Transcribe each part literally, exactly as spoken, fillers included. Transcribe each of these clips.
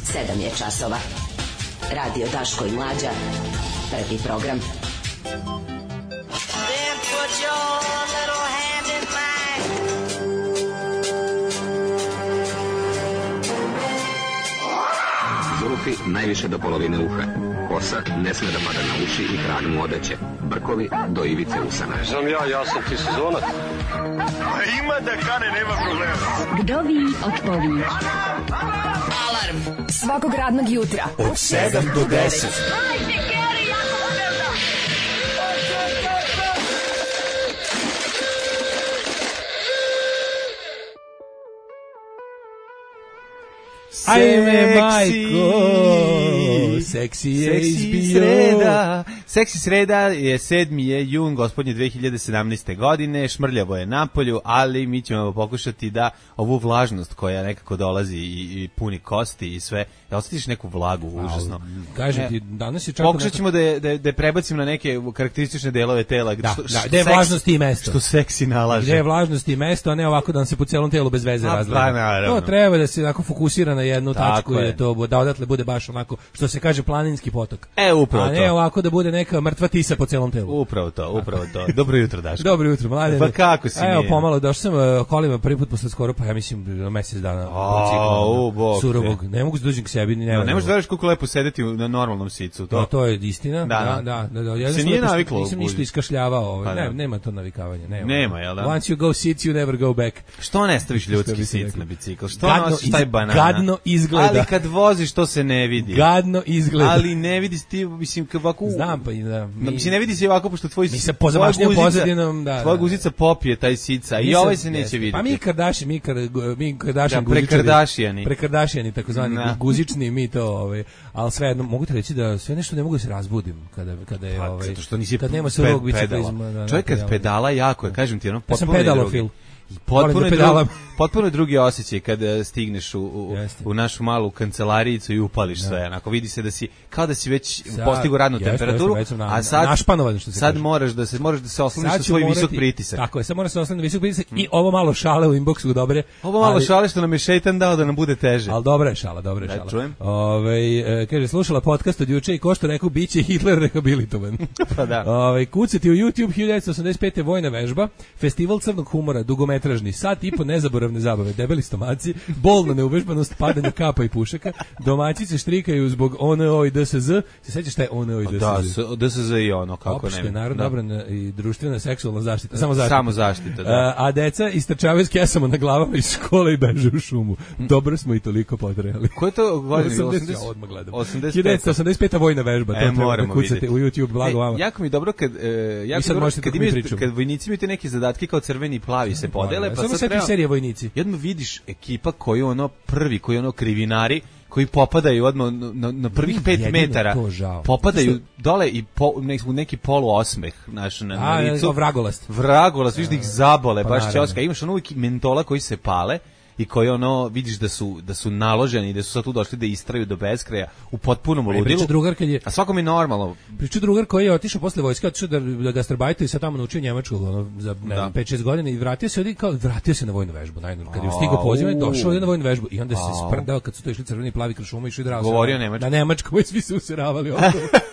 sedam je časova. Radio Daško i Mlađa. Prvi program. Zulufi najviše do polovine uha. Kosa ne sme da pada na uši i krag mu odeće. Brkovi do ivice usana. Znam ja, ja sam ti sezonac. Ima da kane, nema problema. Vdovi od povi. Alarm svakog radnog jutra od sedam do deset. Ajme, majko, seksi je izbio. Sreda. Seksi sreda je sedmi je jun, gospodnje dve hiljade sedamnaeste. godine, šmrljavo je napolju, ali mi ćemo pokušati da ovu vlažnost koja nekako dolazi i, i puni kosti i sve, da osjetiš neku vlagu, užasno. Kažem ti, danas je čak... Pokušat ćemo da je, da, je, da je prebacim na neke karakteristične delove tela. Da, što, da, gde je vlažnost i mesto. Što seksi nalaže. Gde je vlažnost i mesto, a ne ovako da nam se po celom telu bez veze razgleda. To treba da se onako fokusira na jednu tako tačku i da, to, da odatle bude baš onako, što se kaže, planinski potok. E, upravo to. A ne ovako da bude neka mrtva tisa po celom telu. Upravo to, upravo to. Dobro jutro, Daško. Dobro jutro, mlade. Pa kako si? Evo, pomalo došao sam uh, kolima prvi put posle skoro, pa ja mislim, mesec dana po ciklu surovog. Ne mogu se dođem k sebi, ni ne. No, ne možeš da veriš koliko lepo sedeti na normalnom sicu. To, no, to je istina. Da, da, da. da, da. Ja se nije naviklo. Nisam ništa iskašljavao. Ovaj. Pa, ne, nema to navikavanje. Nema, nema jel da? Once you go sit, you never go back. Što ne staviš ljudski sic na bicikl? Što gadno nosiš taj banana? Gadno izgleda. Ali kad voziš, to se ne vidi. Gadno izgleda. Ali ne vidi ti, mislim, ovako... Znam, pa i da... Mi... Mislim, ne vidi se ovako, pošto tvoj... Mi se pozamašnjom pozadinom, da... Tvoja guzica popije taj sica i ovaj se neće vidjeti. Pa mi Kardashian, mi, kar, mi Kardashian da, prekardašijani. Prekardašijani, takozvani guzični, mi to, ovaj... Ali sve jedno, mogu ti reći da sve nešto ne mogu da se razbudim kada, kada je, pa, ovaj... Zato što nisi kad nema surovog biciklizma. Da, čovjek kad pedala jako je, kažem ti, ono, potpuno ja sam pedalofil. Potpuno je, drugi, potpuno je drugi osjećaj kad stigneš u, u, u našu malu kancelarijicu i upališ sve. Onako vidi se da si kao da si već postigao radnu jeste, temperaturu, jeste, na, a sad našpanovan, što se sad kaže. moraš da se moraš da se osloniš na svoj visok pritisak. Tako je, sad moraš se osloniti na visok pritisak mm. i ovo malo šale u inboxu dobre. Ovo malo ali, šale što nam je šejtan dao da nam bude teže. Al dobra je šala, dobra je da, šala. Ovaj e, kaže slušala podcast od juče i ko što rekao biće Hitler rehabilitovan. Pa da. Ovaj kucati u YouTube hiljadu devetsto osamdeset pete vojna vežba, festival crnog humora, dugometražni, sat i po nezaboravne zabave, debeli stomaci, bolna neuvežbanost, padanje kapa i pušaka, domaćice štrikaju zbog O N O i D S Z. Se sećaš šta je O N O i D S Z? Da, D S Z i ono, kako opšte, ne. Narodna obrana i društvena seksualna zaštita, samo zaštita. Samo zaštita, da. A, a deca istrčavaju s kesama na glavama iz škole i beže u šumu. Dobro smo i toliko potrejali. Ko je to godin? osamdeset, ja odmah gledam. osamdeset hiljadu devetsto osamdeset peta vojna vežba, to e, treba da kucate u YouTube, blago vama. E, jako mi dobro kad, e, jako dobro, kad, imaju, kad vojnici imaju te neke zadatke kao crveni i plavi se podele, pa sad treba... serije vojnici. Jedno vidiš ekipa koji ono prvi, koji ono krivinari, koji popadaju odmah na, na prvih pet jedino metara, popadaju što... dole i po, neki, neki poluosmeh naš na, na licu. A, vragolast. Vragolast, vidiš da ih zabole, pa baš ćoska. Imaš ono uvijek mentola koji se pale i koji ono vidiš da su da su naloženi, da su sad tu došli da istraju do beskraja u potpunom ludilu. Drugar kad je, a svakom je normalno. Priču drugar koji je otišao posle vojske, otišao da da gastarbajtuje i sad tamo naučio njemačkog, ono za ne znam pet šest godina i vratio se, kao vratio se na vojnu vežbu, najnormalno. Kad je stigao poziv, došao je na vojnu vežbu i onda se sprdao kad su to išli crveni plavi kroz šumu i išli da govorio nemački. Na nemačkom, svi su useravali ovdje.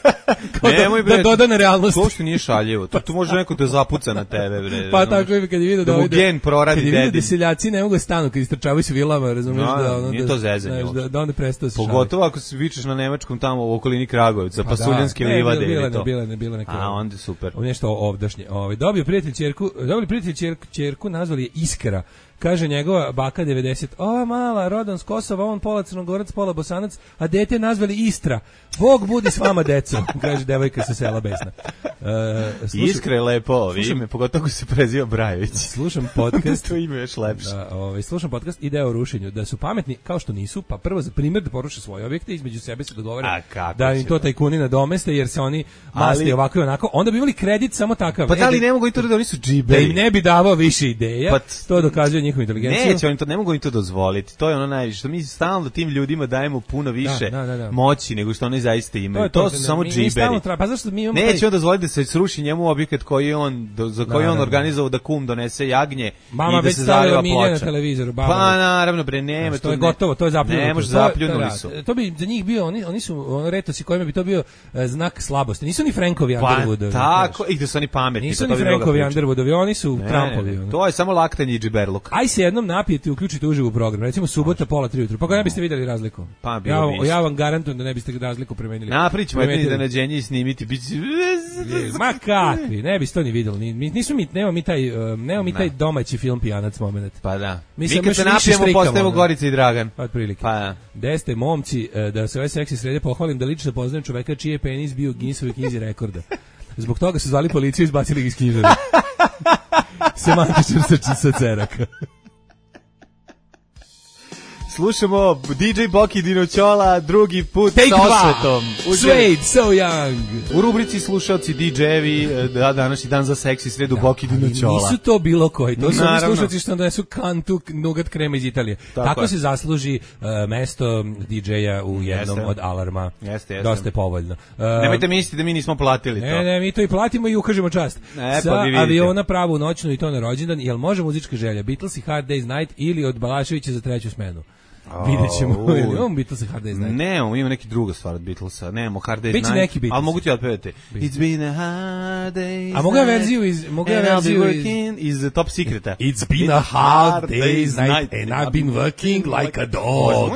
Nemoj da, da doda na realnost. To što nije šaljivo. To tu može neko da zapuca na tebe, bre. Pa tako je kad je video da ovaj gen proradi dedin. Kad je video da seljaci ne mogu stanu kad istrčavaju s vilama, razumiješ no, da ono nije to zezanje. Da, da onda prestao se. Pogotovo ako se vičeš na nemačkom tamo u okolini Kragujevca, pa Pasuljanske livade ili to. Bila ne bila neka. A onda super. Nešto ovdašnje. Ovaj dobio prijatelj ćerku, dobili prijatelj ćerku, ćerku nazvali je Iskra. Kaže njegova baka devedeset. Ova mala, rodan s Kosova, on pola Crnogorac, pola Bosanac, a dete nazvali Istra. Bog budi s vama, deco, kaže devojka sa sela besna. Uh, slušam, Iskra je lepo ovo ime, pogotovo ako se preziva Brajević. Slušam podcast. To ime je još lepše. Da, ovaj, slušam podcast ide o rušenju. Da su pametni, kao što nisu, pa prvo za primjer da poruše svoje objekte, između sebe se dogovore da im to tajkuni nadomeste, jer se oni masti ovako i onako. Onda bi imali kredit samo takav. Pa da li ne mogu i to da oni su džibe. Da im ne bi davao više ideja, pa to dokazuje njihovu inteligenciju. Neće, oni to ne mogu im to dozvoliti. To je ono najviše što mi stalno tim ljudima dajemo puno više da, da, da. moći nego što oni zaista imaju. To, to, to su ne, samo mi, džiberi. mi tra... Pa zašto mi imamo Neće taj... on dozvoliti da se sruši njemu objekat koji on do, za koji da, on da, organizovao da kum donese jagnje Mama i da već se stavila zaliva milje na ploča. televizoru. Baba. Pa naravno bre, nema, to je gotovo, to je zapljunuto. Ne može, To- zapljunuli to- su. To bi za njih bio, oni oni su ono retosi kojima bi to bio e, znak slabosti. Nisu ni Frankovi Pa Underwoodovi. tako, i da su oni pametni. Nisu pa ni to bi druga Frankovi priča. Underwoodovi, oni su Ne, Trumpovi. ne, ne, ono. to je samo laktanje i džiberluk. Aj se jednom napijete i uključite uživo program. Recimo subota pola tri ujutru. Pa ga ne biste vidjeli razliku. Pa, bilo ja, bi isto. ja vam garantujem da ne biste razliku primenili. Naprič ćemo jedno Primetili. iznenađenje i snimiti. Biće... Ma kakvi, ne biste to ni videli. Ni, mi- nisu mi, nema mi taj, um, nema mi taj domaći film Pijanac moment. Pa da. Mi Mi se kad još se više napijemo, štrikamo, postajemo da. Gorica i Dragan. Pa otprilike. Pa da. Gde ste momci, e, da se ove seksi srede pohvalim da lično poznajem čoveka čiji je penis bio u Guinnessovoj knjizi rekorda. Zbog toga su zvali policiju i izbacili ga iz knjižare. Semantičar sa, sa ceraka. Slušamo D J Boki Dinoćola drugi put Take sa dva. osvetom. Suede, so young. U rubrici slušalci D J-evi, da, današnji dan za seksi sredu Boki Dinoćola. Nisu to bilo koji, to su oni Naravno. slušalci što donesu kantu nugat krema iz Italije. Tako Tako, je. se zasluži uh, mesto D J-a u jednom Jeste. od alarma. Jeste, jeste. Dosta je povoljno. Uh, Nemojte misliti da mi nismo platili to. Ne, ne, mi to i platimo i ukažemo čast. E, Sa pa vi vidite. aviona pravu noćnu i to na rođendan, jel može muzička želja? Beatles i Hard Day's Night ili od Balaševića za treću smenu? Vidjet ćemo. u. Imamo Beatles i Hard Day's Night. Ne, ima neki druga stvar od Beatlesa. Nemamo Hard Day's Biće Night. neki Beatles. Ali mogu ti otpevati. It's been a hard day's A mogu ja night, verziju iz- mogu ja and I'll verziju be iz- working iz Top Secreta. It's been a hard day's night and I've been working like a dog.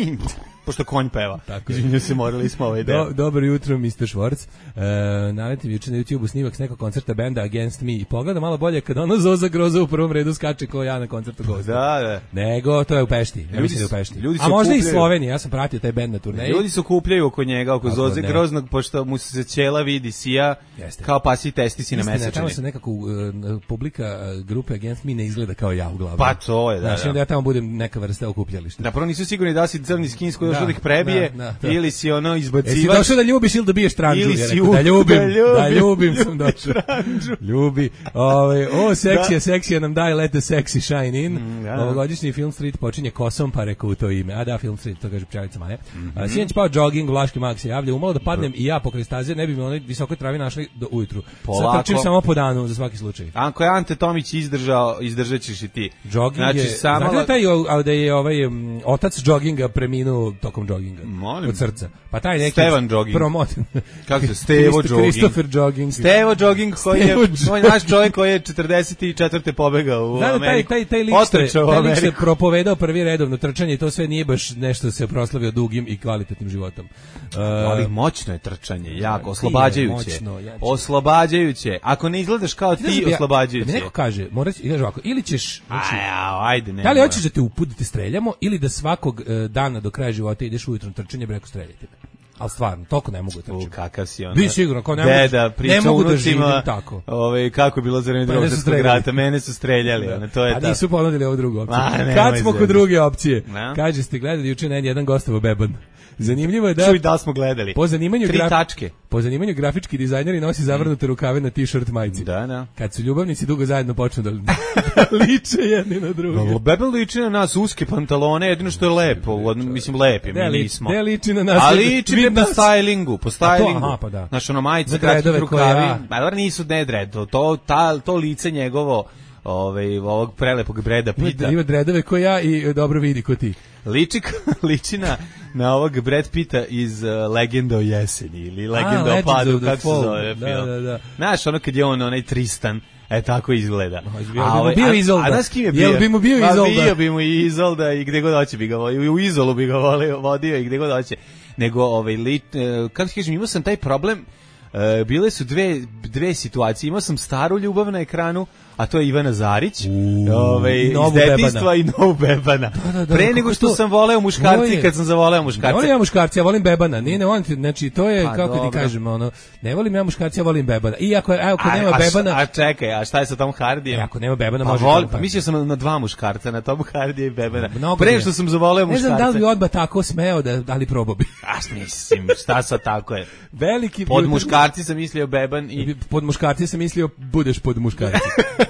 Pošto konj peva. Tako je. Izvinjam se, morali smo ovaj deo. Do, dobro jutro, mister Švorc. E, Navetim juče na YouTube-u snimak s nekog koncerta benda Against Me i pogleda malo bolje kad ono Zoza Groza u prvom redu skače ko ja na koncertu Ghosta. Da, da. Nego, to je u Pešti. Ja Ljudi mislim da je u su- Pešti. ljudi se A možda i okupljaju. Slovenija, ja sam pratio taj bend na turneji. Ljudi se okupljaju oko njega, oko Kako Zoze ne. Groznog, pošto mu se ćela vidi sija Jeste. kao pasi testisi na Istina, tamo mesečini. se nekako uh, publika uh, grupe Against Me ne izgleda kao ja uglavnom. Pa to je, da, Znači, da. onda ja tamo budem neka vrsta okupljališta. Da, prvo nisu sigurni da si crni skin s koji još Da, uvijek prebije, da, da, da. ili si ono Jesi izbacivač. došao da ljubiš ili da biješ tranđu? Ili Ja si rekao, u- da ljubim, da da ljubim. ljubim, sam došao. Ljubi. Ove, o, seksija, seksija nam daje Let the Sexy Shine In. Mm, da. Ovogodišnji Film Street počinje kosom, pa rekao u to ime. A da, Film Street, to kaže pčelica Maja. Mhm. Mm -hmm. Sinoć pao jogging, Vlaški mag se javlja. Umalo da padnem i ja pokraj staze, ne bi me onoj visokoj travi našli do ujutru. Polako. Sad trčim samo po danu, za svaki slučaj. Ako je Ante Tomić izdržao, izdržat ćeš i ti. Jogging Znači, je, samo- znate da, taj, o- da je ovaj um, otac jogginga preminuo tokom jogginga? Molim. Od srca. Pa taj neki Stevan Jogging. Promot. Kako se, Stevo Christo- Jogging. Christopher Jogging. Stevo Jogging koji je, Stevo to je naš čovjek koji je četrdeset četvrte pobegao u Da, da, taj, Ameriku. taj, taj lik što je- Otrčao u taj lik što je Ameriku. propovedao prvi redovno trčanje i to sve nije baš nešto se proslavio dugim i kvalitetnim životom. Uh, Ali moćno je trčanje, jako, ti je oslobađajuće. moćno, ja ću- Oslobađajuće. Ako ne izgledaš kao Znaš da ti, bi ja- oslobađajuće. Da mi neko kaže, moraš, ideš ovako, ili ćeš, znači, Aj, au, ajde, ne. da li mora. hoćeš da te uput, da te streljamo, ili da svakog e, dana do kraja života ideš ujutro na trčanje, preko streljati me. Ali stvarno, toliko ne mogu da U, trčim. kakav si on. Bi sigurno, kao ne Deda, mogu, priča ne mogu da unucima, živim tako. Ovaj, kako je bilo za vreme Mene drugog su svjetskog streljali. rata, mene su streljali. ono, to je A ta- nisu ponudili ovu drugu opciju. Ma, nemoj Kad smo kod zezati. druge opcije, Ne. kaže ste gledali juče na jedan gostovo beban. Zanimljivo je da Čuj, da li smo gledali. po zanimanju Tri graf- tačke. Po zanimanju grafički dizajneri nosi zavrnute rukave na t-shirt majici. Da, da. Kad su ljubavnici dugo zajedno počnu da, da liče jedni na druge. Bebe liči na nas uske pantalone, jedino što je lepo, u odno- mislim lepi, Gde mi li- nismo. gde liči na nas? A liči Vid te po nas. stylingu, po A to, stylingu. aha, pa da. Znaš, ono majice, Za kratkih dredove koje rukavi. ja- Ma, dobro, nisu ne dred, to, ta, to lice njegovo, ovaj, ovog prelepog Breda Pita. Ima, ima dredove ko ja i e, dobro vidi ko ti. Liči, liči na, na ovog Brad Pitta iz uh, Legenda o jeseni ili Legenda o Legends padu, of the kako se Fall. zove Da, film. da, da. Znaš, ono kad je on onaj Tristan, e tako izgleda. Jel bi mu ovaj- bio a- Izolda? A znaš kim je bio? Jel bi mu bio Ma, Izolda? bio bi mu i Izolda i gde god hoće bi ga volio. I u Izolu bi ga volio, vodio i gde god hoće. Nego, ovaj, lit, uh, kako ti kažem, imao sam taj problem. Uh, bile su dve, dve situacije. Imao sam staru ljubav na ekranu, a to je Ivana Zarić, ovaj, i iz novu detinjstva Bebana. i novu Bebana. Da, da, da, Pre kako nego što to- sam voleo To muškarci je- kad sam zavoleo Ne muškarce. volim ja muškarci, ja volim bebana. Nije, ne volim ti, znači to je, Pa, kako dobro. ti kažem, ono, ne volim ja muškarci, ja volim bebana. I ako, evo, ako A- nema a, š- bebana, A čekaj, a šta je sa Tom Hardijem? e, ako nema bebana, Pa može volim, Tom pa Hardy. mislio sam na dva muškarca, na Tomu Hardija i Bebana. Mnogo Pre bi- što sam zavoleo Ne muškarce. znam da li bi odba tako smeo, da, ali probao bi. A mislim, šta sad tako je? Veliki Pod bio- muškarci sam mislio Beban i... Pod muškarci sam mislio, budeš pod muškarci.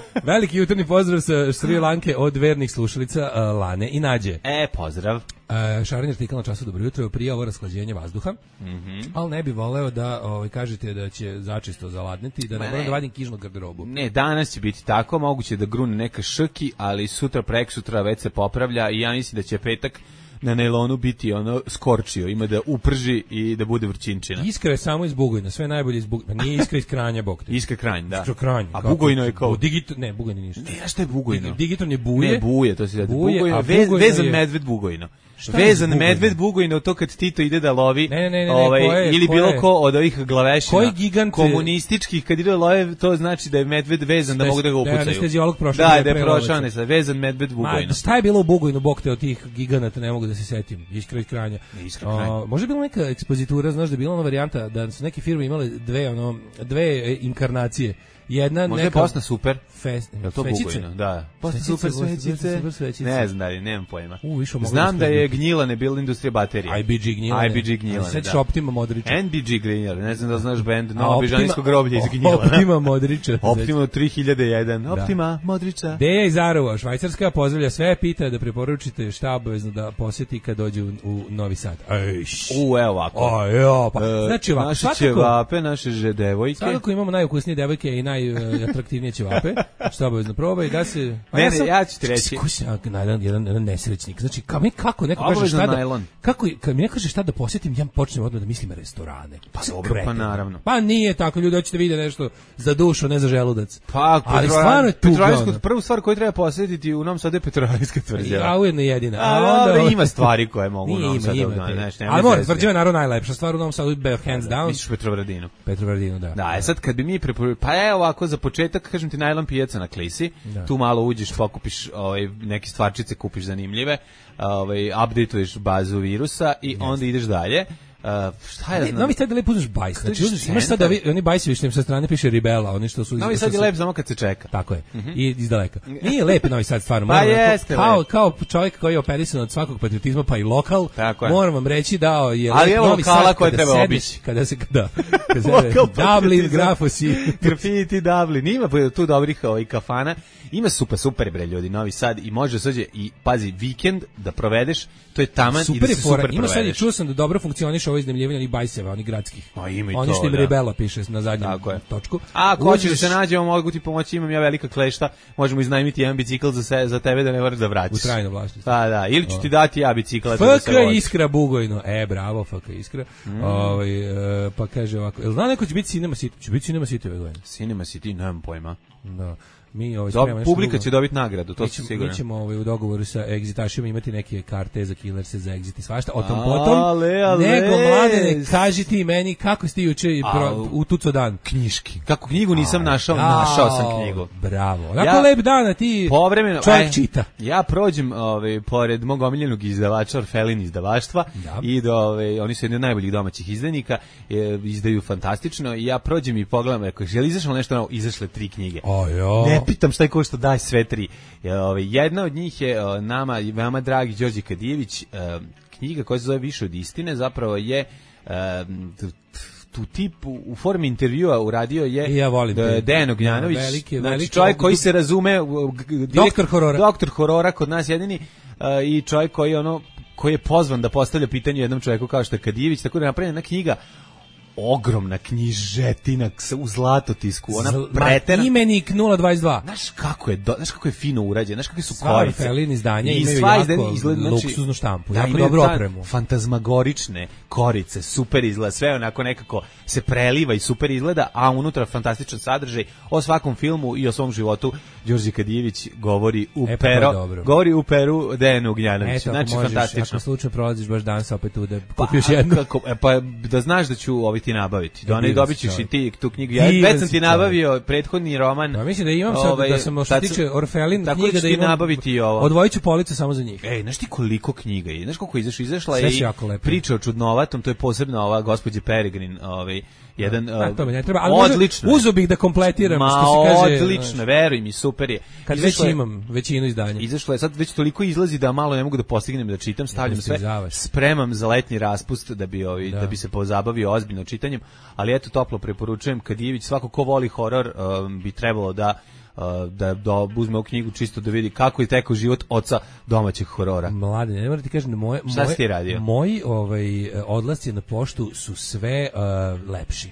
Veliki jutarnji pozdrav sa Sri Lanke od vernih slušalica uh, Lane i Nađe. E, pozdrav. Uh, Šaran artikal na času dobro jutro, prije ovo rasklađenje vazduha, Mm-hmm. ali ne bi voleo da ovaj, kažete da će začisto zaladneti, da ne moram da vadim kižnu garderobu. Ne, danas će biti tako, moguće da grune neka šrki, ali sutra, preksutra već se popravlja i ja mislim da će petak na nailonu biti ono skorčio, ima da uprži i da bude vrčinčina. Iskra je samo iz Bugojna, sve najbolje iz Bugojna. Nije Iskra iz Kranja, bog te. Iskra Kranj, da. Iskra Kranj. A Bugojno je kao... Digit... Ne, Bugojno ništa. Ne, a šta je Bugojno? Digiton je Buje. Ne, Buje, to se radi. Buje, Bugojno, a vez, Bugojno vezan je... medved Bugojno. Šta je Vezan Bugojno? medved Bugojno, to kad Tito ide da lovi, Ne, ne, ne, ne, ovaj, ko je, ili ko bilo je? ko od ovih glavešina Koji gigant- komunističkih, kad ide da love, to znači da je medved vezan, da Da je- mogu da ga da je upucaju. anesteziolog prošao Da, da je da je pre prošao, lovaca. ne sad, vezan medved Bugojno. Ma, šta je bilo u Bugojnu, bog te od tih giganata, ne mogu da se setim. Iskra iz Kranja. Iskra Kranj. A, možda je bila neka ekspozitura, znaš da je bila ona varijanta da su neke firme imale dve, ono, dve e, inkarnacije. Jedna Možda je neka... Bosna super. Fest, Je li to svećice? Bugojno? Da. Bosna Svećice, super Bosna svećice. super svećice. Ne znam da li, nemam pojma. U, više mogu Znam da da je skrenem. Gnjilane bila industrija baterija. I B G Gnjilane. I B G Gnjilane, Sveći da. Optima Modrića. N B G Gnjilane, ne znam da li znaš bend A Novo Bežanijsko Optima- groblje iz Gnjilana. Optima Modrića. Optima tri hiljade jedan. Optima Modrića. Deja iz Arova, Švajcarska, pozdravlja sve, pita da preporučite šta obavezno da posjeti kad dođe u, u Novi Sad. Ejš. U, evo ovako. O, jo, pa, E, znači ovako, naše svakako, ćevape, naše že devojke. svakako imamo najukusnije devojke i najatraktivnije ćevape, što obavezno probaj, da se... Pa Ne, ne, ja ću ti reći. Koji sam ja, jedan, jedan, jedan nesrećnik, znači, ka, mi kako neko kaže Obavezno šta da... najlon. Kako, kad mi ne kaže šta da posjetim, ja počnem odmah da mislim restorane. Pa Sam dobro, pa kreten. naravno. Pa nije tako, ljudi hoćete vidjeti nešto za dušu, ne za želudac. Pa, ali Petrovaradin- stvarno je tuga. Petrovaradinsko- ono. prvu stvar koju treba posjetiti u Novom Sadu je Petrovaradinska tvrđava. Ja ujedno jedina. A, onda dobro, ima stvari koje mogu u Nije, Novom ima, Sadu. ima da, te. znaš, nema Ali mora, zezde. tvrđava je naravno najlepša stvar u Novom Sadu, bear hands down. Misliš u Petrovaradinu. Petrovaradinu, da. Da, e sad kad bi mi preporučili, pa je ovako za početak, kažem ti, najlon pijaca na Klisi, Da. tu malo uđeš, pokupiš ovaj, neke stvarčice, kupiš zanimljive, ovaj, updateuješ bazu virusa i onda ideš dalje. Uh, šta ja Ne, znam? Novi Sad je lepo uzmeš bajs. Znači, ideš uzmeš, imaš sad centar. ovi, oni bajsevi što im sa strane piše Ribela, oni što su... Novi što Sad je su- lep samo kad se čeka. Tako je. I iz daleka. Nije lep Novi Sad stvarno. Pa moram onako, jeste kao, lep. kao čovjek koji je operisan od svakog patriotizma, pa i lokal, Tako je. moram vam reći da je Ali lep evo Novi lokala Sad koje kada treba sedneš- obići. Kada se, da, kada se, Lokal Dublin, patriotizam. Grafosi. Grafiti, Dublin, ima tu dobrih ovaj, kafana, ima super, super bre ljudi, Novi Sad i može sađe i pazi, vikend da provedeš, to je taman i Super da je se fora. super Ima sad i provedeš. čuo sam da dobro funkcioniše ovo iznajmljivanje onih bajseva, onih gradskih. Ma, ima i Oni to, što im da. Rebela piše na zadnjem Tako je. točku. A ako hoćeš da Uđeš se nađemo, mogu ti pomoći, imam ja velika klešta, možemo iznajmiti jedan bicikl za, se, za tebe da ne moraš da vraćaš. u trajno vlasništvo. Pa da, ili ću ti dati ja bicikl. eto, da F K se voziš. Iskra Bugojno. E, bravo, F K Iskra. Mm. Ovaj, e, pa kaže ovako, jel zna neko će biti Cinema City? Će biti Cinema City ove godine. Cinema City, nemam pojma. Da. Mi ovaj Dob, spremamo nešto publika drugo. će dobiti nagradu, to mi sam ćemo, siguran. mi ćemo ovaj, u dogovoru sa egzitašima imati neke karte za killerse, za egzit i svašta. O tom Ale, potom. ale. Nego, mladene, kaži ti meni kako si ti juče pro- Au. u tuco dan. Knjiški. Kako knjigu nisam našao, Jao, našao sam knjigu. Bravo. Onako Ja- lep dan, a ti Povremeno, čovjek aj, čita. Ja prođem ovaj pored mog omiljenog izdavača Orfelin izdavaštva Da. i do ovaj oni su jedni od najboljih domaćih izdajnika, e, izdaju fantastično i ja prođem i pogledam, rekao, je li izašlo nešto novo? Izašle tri knjige. O, jo. Ne pitam šta je košta, daj sve tri. E, ovaj, jedna od njih je e, nama i veoma dragi Đorđe Kadijević, e, knjiga koja se zove Više od istine, zapravo je e, tu tip u, u formi intervjua uradio je I ja volim te. Dejan Ognjanović, Da, veliki- znači veliki čovjek ovdje- koji se razume, u- g- g- Doktor horora. doktor horora kod nas jedini uh, i čovjek koji ono koji je pozvan da postavlja pitanje jednom čovjeku kao što je Kadijević, tako da je napravljena knjiga, ogromna knjižetina s- u zlatotisku, ona Zl- pretera. Ma, imenik nula dvadeset dva. Znaš kako je, do, znaš kako je fino urađeno, znaš kakve su Sva korice. Orfelin izdanja I imaju sva jako izdanja izgleda, znači, luksuznu štampu, da, jako imaju dobru ta opremu. Fantazmagorične korice, super izgleda, sve onako nekako se preliva i super izgleda, a unutra fantastičan sadržaj o svakom filmu i o svom životu. Đorđe Kadijević govori u E, pa to je pero, dobro. govori u peru Dejanu Ognjanoviću. Eto, Znači, ako možeš, fantastično. ako slučajno prolaziš baš danas opet tu da Pa, kupiš a jednu. kako, e, pa da znaš da ću ovaj ti nabaviti. Da onaj Divan dobit si ćeš i čovjek. ti tu knjigu. Ja Divan već sam si ti čovjek. nabavio prethodni roman. Ja mislim da imam sad, Ovaj, da sam što tad se sam- tiče Orfelin tako knjiga da ću da ti imam, nabaviti i ovo. odvojit ću police samo za njih. Ej, znaš ti koliko knjiga je? Znaš koliko je izašla? Izašla Sve je su i jako lepe. priča o čudnovatom, to je posebno ova gospođa Peregrin, ovaj, jedan... A, uh, to mi ne treba, ali može- odlično je. uzo bih da kompletiram, Ma, što se kaže. odlično, veruj mi, super je. Kad Izašla već je- imam većinu izdanja. Izašlo je, sad već toliko izlazi da malo ne mogu da postignem da čitam, stavljam sve, Zavaš. spremam za letnji raspust da bi, ovi, da. Da. bi se pozabavio ozbiljno čitanjem, ali eto, toplo preporučujem Kadijević, svako ko voli horor um, bi trebalo da da, da uzme u knjigu čisto da vidi kako je tekao život oca domaćeg horora. Mladen, ne moram ti kažem da moje, Šta si ti radio? moji ovaj, odlasci na poštu su sve uh, lepši.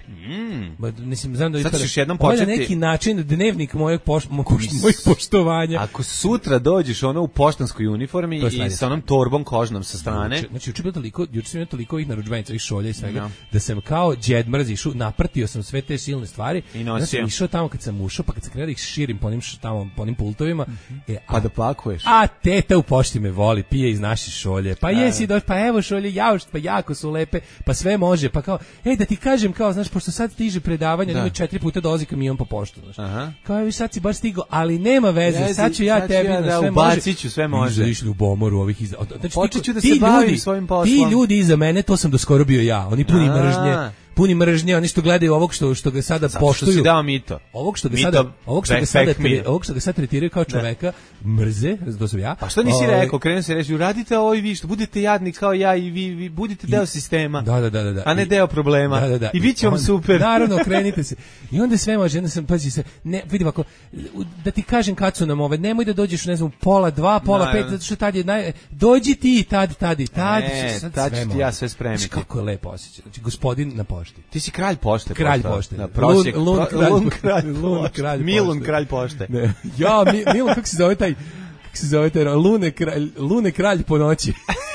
Mm. Mislim, znam da sad ćeš jednom ovo je početi... na neki način dnevnik mojeg, poš, mojeg poštovanja. Ako sutra dođeš ono u poštanskoj uniformi i sa onom torbom kožnom sa strane... Juče, znači, juče bilo toliko, juče sam imao toliko ovih naručbenica, ovih šolja i svega, no. da sam kao Džed Mrz išao, naprtio sam sve te silne stvari. I nosio. Ja sam išao tamo kad sam ušao, pa kad sam krenuo da ih širim po onim, tamo, po onim pultovima. Mm-hmm. E, a, pa da pakuješ. A teta u pošti me voli, pije iz naše šolje. Pa jesi doš, pa evo šolje, jaušt, pa jako su lepe, pa sve može. Pa kao, ej da ti kažem, kao, znaš, pošto sad stiže predavanje, da ima četiri puta dolazi kamion po poštu. Znaš. Aha. Kao, evo sad si baš stigao, ali nema veze, Jezi, sad ću ja sad tebi ja, da, sve može. Ću, sve može. Išli u bomoru ovih iza. Znači, počet ću da se bavim ljudi, svojim poslom. Ti ljudi iza mene, to sam doskoro bio ja. Oni puni A. mržnje. Puni mržnje, oni što gledaju ovog što što ga sada Zato poštuju. Što si dao mito. Ovog što ga mito, sada, ovog što ga sada, tre, ovog što ga sad tretiraju kao čoveka, ne. mrze, to sam ja. Pa što nisi o, rekao, krenuo se reći, uradite ovo i vi, što budete jadni kao ja i vi, vi budite deo sistema. Da, da, da, da, da. A ne deo problema. Da, da, da. I biće vam super. Naravno, krenite se. I onda sve može, onda sam pazi se, ne, vidi ovako, da ti kažem kad su nam ove, nemoj da dođeš, ne znam, pola dva, pola no, pet, zato što tad je naj, dođi ti tad, tad i tad, ne, sad tad sve ja sve spremiti. Znači, kako je lepo osjećaj. Znači, gospodin na pošti. Ti si kralj pošte. Kralj pošte. Na prosjek. Lun, lun, kralj, lun, kralj, lun, kralj pošte. Milun kralj pošte. Ne. Ja, mi, Milun, kako se zove taj, kako se zove taj, Lune kralj, Lune kralj po noći.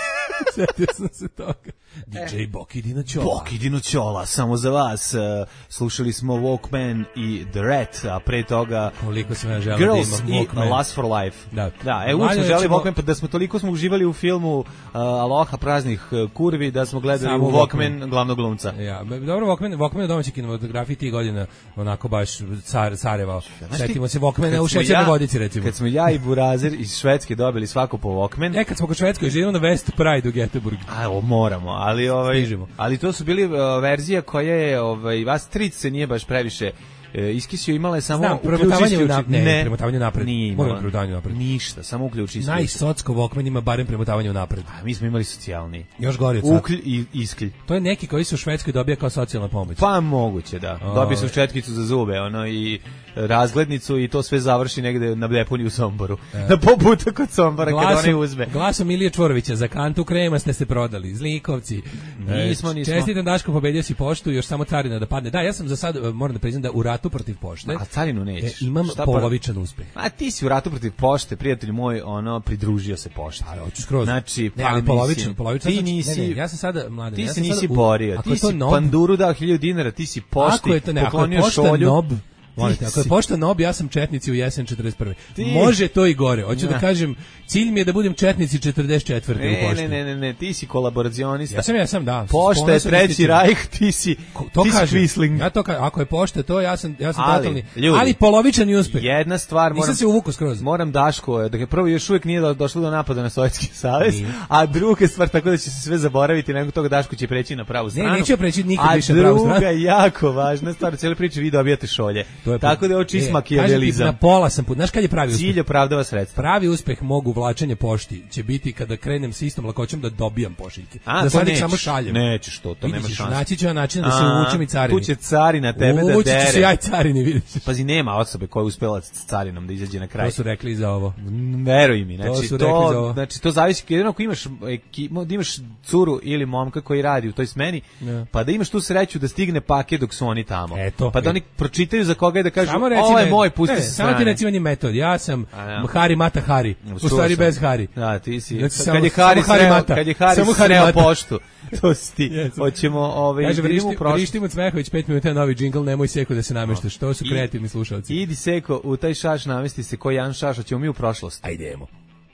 Sjetio sam se toga. D J Boki Dino Ćola. Boki Dino Ćola, samo za vas. Uh, slušali smo Walkman i The Rat, a pre toga koliko sam ja želeo Girls da imam Walkman. i Last for Life. Da, da e, uvijek smo želeli ćemo... Walkman, pa da smo toliko smo uživali u filmu uh, Aloha praznih kurvi, da smo gledali samo u Walkman, Walkman glavnog glumca. Ja, dobro, Walkman, Walkman je domaći kinematografiji tih godina, onako baš car, carevao. Sjetimo se Walkmana u Šećernoj ja, vodici, recimo. Kad smo ja i Burazer iz Švedske dobili svako po Walkman. E, kad smo kod Švedskoj, živimo na West Pride u Göteborg. A, o, moramo, ali ovaj, Stižimo. Ali to su bili uh, verzija koja je, ovaj, vas tric se nije baš previše e, iskisio, imala je samo Znam, uključi na, ne, ne, premotavanje napred. Nije imala. Napred. Ništa, samo uključi isključi. Najsocko Walkman ima barem premotavanje napred. A mi smo imali socijalni. Još gori od Uklj i isklj. To je neki koji se u Švedskoj dobija kao socijalna pomoć. Pa moguće, da. Dobije se četkicu za zube, ono, i razglednicu i to sve završi negde na deponiji u Somboru. E. Na poputa kod Sombora glasom, kad one uzme. Glasom Ilije Čvorovića, za kantu krema ste se prodali, zlikovci. Nismo, nismo. Čestitam Daško, pobedio si poštu, još samo carina da padne. Da, ja sam za sad, moram da priznam da u ratu protiv pošte. A carinu nećeš. E, imam Šta polovičan pa... uspeh. A ti si u ratu protiv pošte, prijatelj moj, ono, pridružio se pošti. A, hoću skroz. Znači, ne, pa ali polovičan, polovičan. Ti nisi, ne, ne, ja sam sada, mladen, ti ja se sam nisi sada, borio, ti si nob, panduru dao hiljadu dinara, ti si pošti, to, ne, poklonio šolju. Nob, Molite, ako je pošta nob, ja sam četnici u jesen četrdeset prve. Ti... Može to i gore. Hoću ja. da kažem, cilj mi je da budem četnici četrdeset četvrte ne, u pošti. Ne, ne, ne, ne, ti si kolaboracionista. Ja sam, ja sam, da. Pošta je treći rajh, ti si, to ti kažem, si Quisling. Ja to kažem, ako je pošta to, ja sam, ja sam ali, totalni. Ljudi, ali polovičan uspeh. Jedna stvar, moram, nisam se uvukao skroz. Moram Daško, da je prvo još uvijek nije došlo do napada na Sovjetski savez, a druga stvar, tako da će se sve zaboraviti, nego toga Daško će preći na pravu stranu. Ne, neće preći nikad više na pravu stranu. A druga jako važna stvar, u cijeloj priči vi dobijate šolje. Tako da je oči makijavelizam. Na pola sam put. Znaš kad je pravi uspeh? Cilj opravdava sredstva. Pravi uspeh mogu vlačenje pošti će biti kada krenem sa istom lakoćom da dobijam pošiljke. A, da sad ih nećeš, samo šaljem. Nećeš to, to nema šanse. Naći ću ja način da se uvučem i carini. Tu će carina tebe Uvući da dere. Uvući ću se ja i carini, vidiš. Pazi, nema osobe koja je uspela s carinom da izađe na kraj. To su rekli i za ovo. Veruj mi, znači to, su to, rekli za ovo. Znači, to zavisi, jedino ako imaš, da imaš curu ili momka koji radi u toj smeni, ja. Pa da imaš tu sreću da stigne paket dok su oni tamo. Eto, pa da oni pročitaju za koga je da kažu, ovo je moj, pusti se strane. Samo ti recimo ni metod, ja sam Hari Mata Hari, u stvari bez Hari. Da, ti si, znači, kad je Hari sreo, kad je Hari sreo poštu, to si ti. Yes. Hoćemo, ovaj, kaže, Vrištimo Cmehović, pet minuta novi džingl, nemoj Seko da se nameštaš, to su kreativni slušalci. Idi Seko, u taj šaš namesti se ko Jan Šaš, hoćemo mi u prošlost. Ajdemo.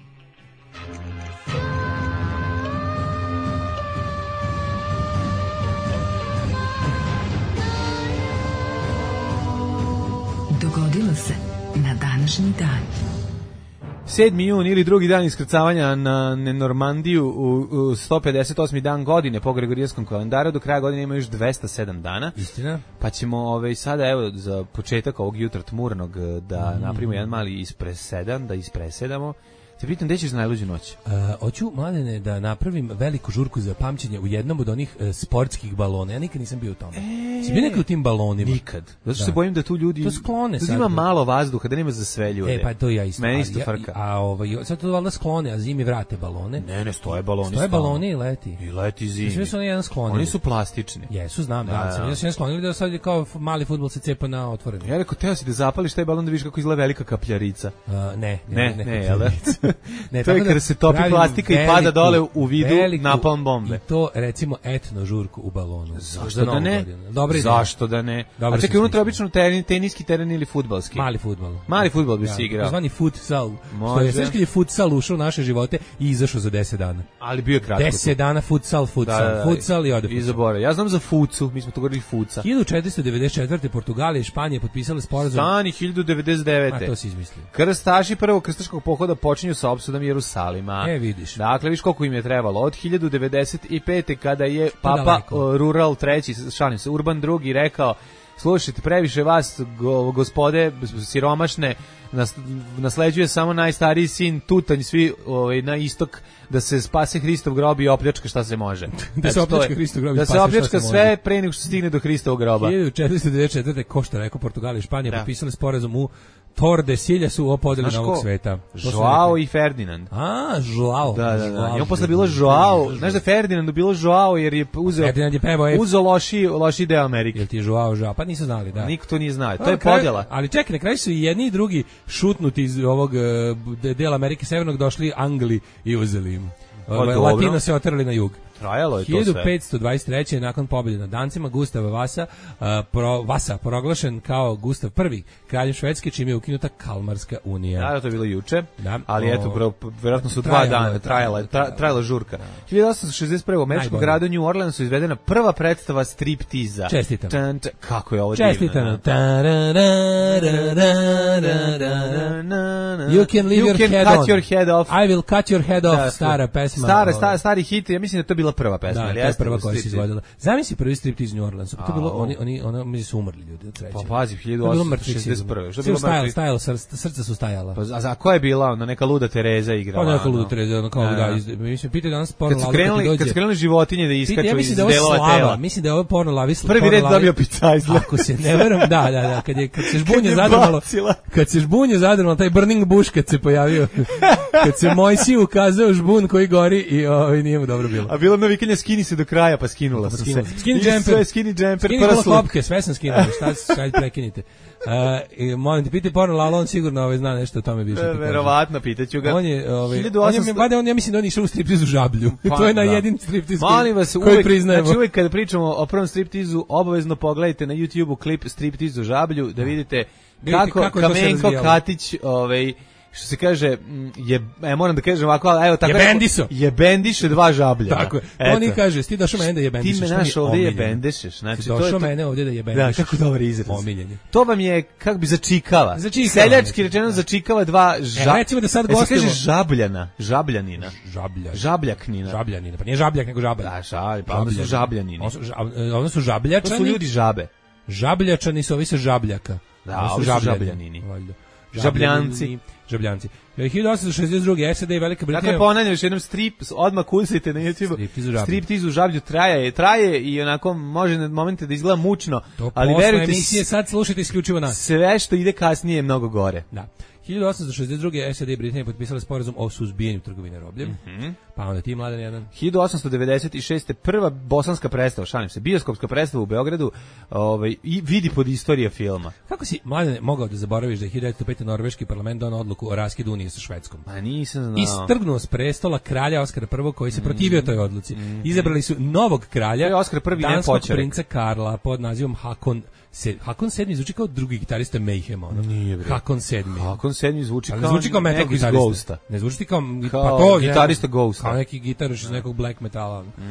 Dogodilo se na današnji dan. sedmi jun ili drugi dan iskrcavanja na Normandiju u, u sto pedeset osmi dan godine po Gregorijanskom kalendaru. Do kraja godine ima još dvesta sedam dana. Istina. Pa ćemo ovaj, sada evo za početak ovog jutra tmurnog da mm. napravimo jedan mali ispresedan, da ispresedamo. Te pitam, gde ćeš za najluđu noć? Uh, hoću, mladene, da napravim veliku žurku za pamćenje u jednom od onih uh, sportskih balona. Ja nikad nisam bio u tome. E, Si bio nekad u tim balonima? Nikad. Zato što Da. se bojim da tu ljudi... To sklone tu sad. ima malo vazduha, da nema za sve ljude. E, pa to ja isto. Meni Ali isto ja- frka. A ovaj, sad to valjda sklone, a zimi vrate balone. Ne, ne, stoje baloni. Stoje stalno. baloni i leti. I leti zimi. Sve su oni jedan sklonili. Oni su plastični. Jesu, znam, da. Da, da, da. da. Sam ja sklonili da sad je kao f- mali fudbal se cepa na otvoreno. Ja rekao, teo si da zapališ taj balon da vidiš kako izgleda velika kapljarica. Uh, ne, Ne, ne, jel da? Ne, To je tako kada se topi pravim plastika i pada dole u vidu napalm bombe. I to, recimo, etno žurku u balonu. Zašto Za da Novu ne? godinu. Dobra ideja. Zašto da ne? Dobro A si čekaj, unutra smislio. obično teren, teniski teren ili fudbalski? Mali fudbal. Mali fudbal bi se igrao. Zvani futsal. Može. Što je, znaš kad je futsal ušao u naše živote i izašao za deset dana. Ali bio je kratko. deset dana futsal, futsal, Da, da, da. futsal i ode I futsal. zaboravio. Ja znam za fucu, mi smo to govorili fuca. hiljadu četiristo devedeset četvrte. Portugalija i Španija potpisale sporazum. Stani hiljadu devedeset devete. A to si izmislio. Krstaši prvog krstaškog pohoda počinju sa opsadom Jerusalima. E, vidiš. Dakle, viš koliko im je trebalo. Od hiljadu devedeset pete kada je Papa daleko. o, Rural treći, šalim se, Urban drugi rekao, slušajte, previše vas, go, gospode siromašne, nas, nasleđuje samo najstariji sin Tutanj, svi ovaj, na istok, da se spase Hristov grob i opljačka šta se može. Da se Eto, to je. opljačka Hristov grob i Da se spase šta opljačka se sve može. pre nego što stigne do Hristovog groba. hiljadu četiristo devedeset četvrte. ko što je rekao, Portugalija i Španija Da. potpisale sporazum u Tordesilja su o podeli Znaš novog ko? sveta. To su Joao rekli. i Ferdinand. A, Joao. Da, da, da. Joao. I on posle bilo Joao. Znaš da je Ferdinandu bilo Joao jer je uzeo, Ferdinand je pevao F. uzeo loši, loši deo Amerike. Jel ti je Joao, Joao? Pa nisu znali, da. Niko to nije znao. To Na je kraju- podjela. Ali čekaj, na kraju su i jedni i drugi šutnuti iz ovog e, de- dela Amerike Severnog, došli Angli i uzeli im. Ovaj, dobro. Latino se oterali na jug. Trajalo je to hiljadu sve. petsto dvadeset treće. nakon pobjede nad Dancima, Gustav Vasa, uh, pro, Vasa proglašen kao Gustav prvi kralj Švedske, čime je ukinuta Kalmarska unija. Da, to je bilo juče, Da. ali O, eto, bro, verovatno su dva trajalo dana je, trajala, je, tra, trajalo, trajala žurka. hiljadu osamsto šezdeset prve. u američkom Najbolje. gradu New Orleansu izvedena prva predstava striptiza. Čestitam. Tan, tan, kako je ovo Čestitam. divno. You can leave your can head cut on. your head off. I will cut your head off, Da, stara pesma. Stara, ovaj. stara, stari hit, ja mislim da je to bila prva pesma. Da, ali to je jeste prva u koja se striptizu. izvodila. Zamisli prvi striptiz New Orleansu. Pa to je bilo, Au. oni, oni, ono, mislim su umrli ljudi od sreće. Pa pazi, To je bilo mrtvih šezdeset prve. sigurno. Što je Sve bilo stajalo, mrtvih? stajalo, srca, srca su stajala. Pa, a za ko je bila ona neka luda Tereza igrala? Pa neka luda ono? Tereza, ono kao Da, da, da. iz, mislim, pitaju danas porno Kad su lavi kad ti krenuli, dođe. kad su krenuli životinje da Pita, iskaču ja iz mislim da je ovo delova slava, tela. mislim da je ovo porno lavi. Prvi porno red lavi- dobio picajzle. Ako se ne veram, da, da, da, kad je kad se žbunje Kad je zadrmalo, bacila. kad se žbunje zadrmalo, taj burning bush kad se pojavio, kad se Mojsiju ukazao žbun koji gori i ovaj nije mu dobro bilo. A bilo na vikanje skini se do kraja, pa skinula Pa sam skinula se. sam. Skin I jumper. sve skinny jumper, Skini kola prsluk. klopke, sve sam skinuo, šta se sad prekinite. Uh, i molim te, pitaj porno Lalo, on sigurno ovaj, zna nešto o tome više. E, ti kažem. Verovatno, pitaću ga. On je, ovaj, hiljadu on je, osamsto vada, on, ja mislim da on je išao u striptizu Žablju. Pa, to je na da. jedin striptiz Molim vas, koji uvek, priznajemo. znači uvek kada pričamo o prvom striptizu, obavezno pogledajte na YouTubeu klip striptizu Žablju, da vidite Vidite kako, kako je to se Kamenko razvijalo. Katić, ovaj, što se kaže, m, je, e, moram da kažem ovako, ali evo tako. Je bendiso. Je bendiše dva žablja. Tako je. Eto. On i kaže, ti došao mene da je Ti bendišeš. me to mi je naš ovdje je omiljeno. bendešeš. Znači, Ti to je došao to- mene ovdje da je Da, bendišeš. kako dobar izraz. Omiljen. To vam je, kako bi začikava. Začikava, Seljački znači, rečeno da. začikava dva ža... E, recimo da sad E, se gostujemo- kaže žabljana, žabljanina. Žablja. Žabljaknina. Žabljanina. Pa nije žabljak, nego žabalj. Da, žablj, pa onda su žabljanini. Ono su, ža- ono su To žabljačani. su ljudi žabe. Žabljačani su ovi sa žabljaka. Da, Ovo su ovi su žabljani, žabljanini. valjda. Žabljanci. Žabljanci. hiljadu osamsto šezdeset druge. S A D i Velika Britanija. Dakle, ponavljam još jednom strip, odmah kucajte na YouTube. Striptiz u žablju. Striptiz u žablju traje, traje i onako može na momente da izgleda mučno, To ali posle verujte, emisije, sad slušajte isključivo nas. sve što ide kasnije je mnogo gore. Da. hiljadu osamsto šezdeset druge. S A D i Britanija potpisale sporazum o suzbijanju trgovine robljem. Mhm. Pa onda ti mladen jedan. hiljadu osamsto devedeset šeste. prva bosanska predstava, šalim se, bioskopska predstava u Beogradu, ovaj, i vidi pod istorija filma. Kako si, mladene, mogao da zaboraviš da je hiljadu devetsto pete. norveški parlament donao odluku o raskidu unije sa Švedskom? Ma nisam znao. Istrgnuo s prestola kralja Oskara prvog koji se protivio toj odluci. Izabrali su novog kralja, To je Oskar prvi, ne danskog Počerek. princa Karla pod nazivom Hakon se, Hakon sedmi zvuči kao drugi gitarista Mayhema. Ono. Nije, bre. Hakon sedmi. Hakon sedmi zvuči Ali kao, ne zvuči kao metal neko iz gitarista. Ghosta. Ne zvuči ti kao, Kao pa to, gitarista ne, Ghosta. Kao neki gitariš iz nekog black metala. Mm.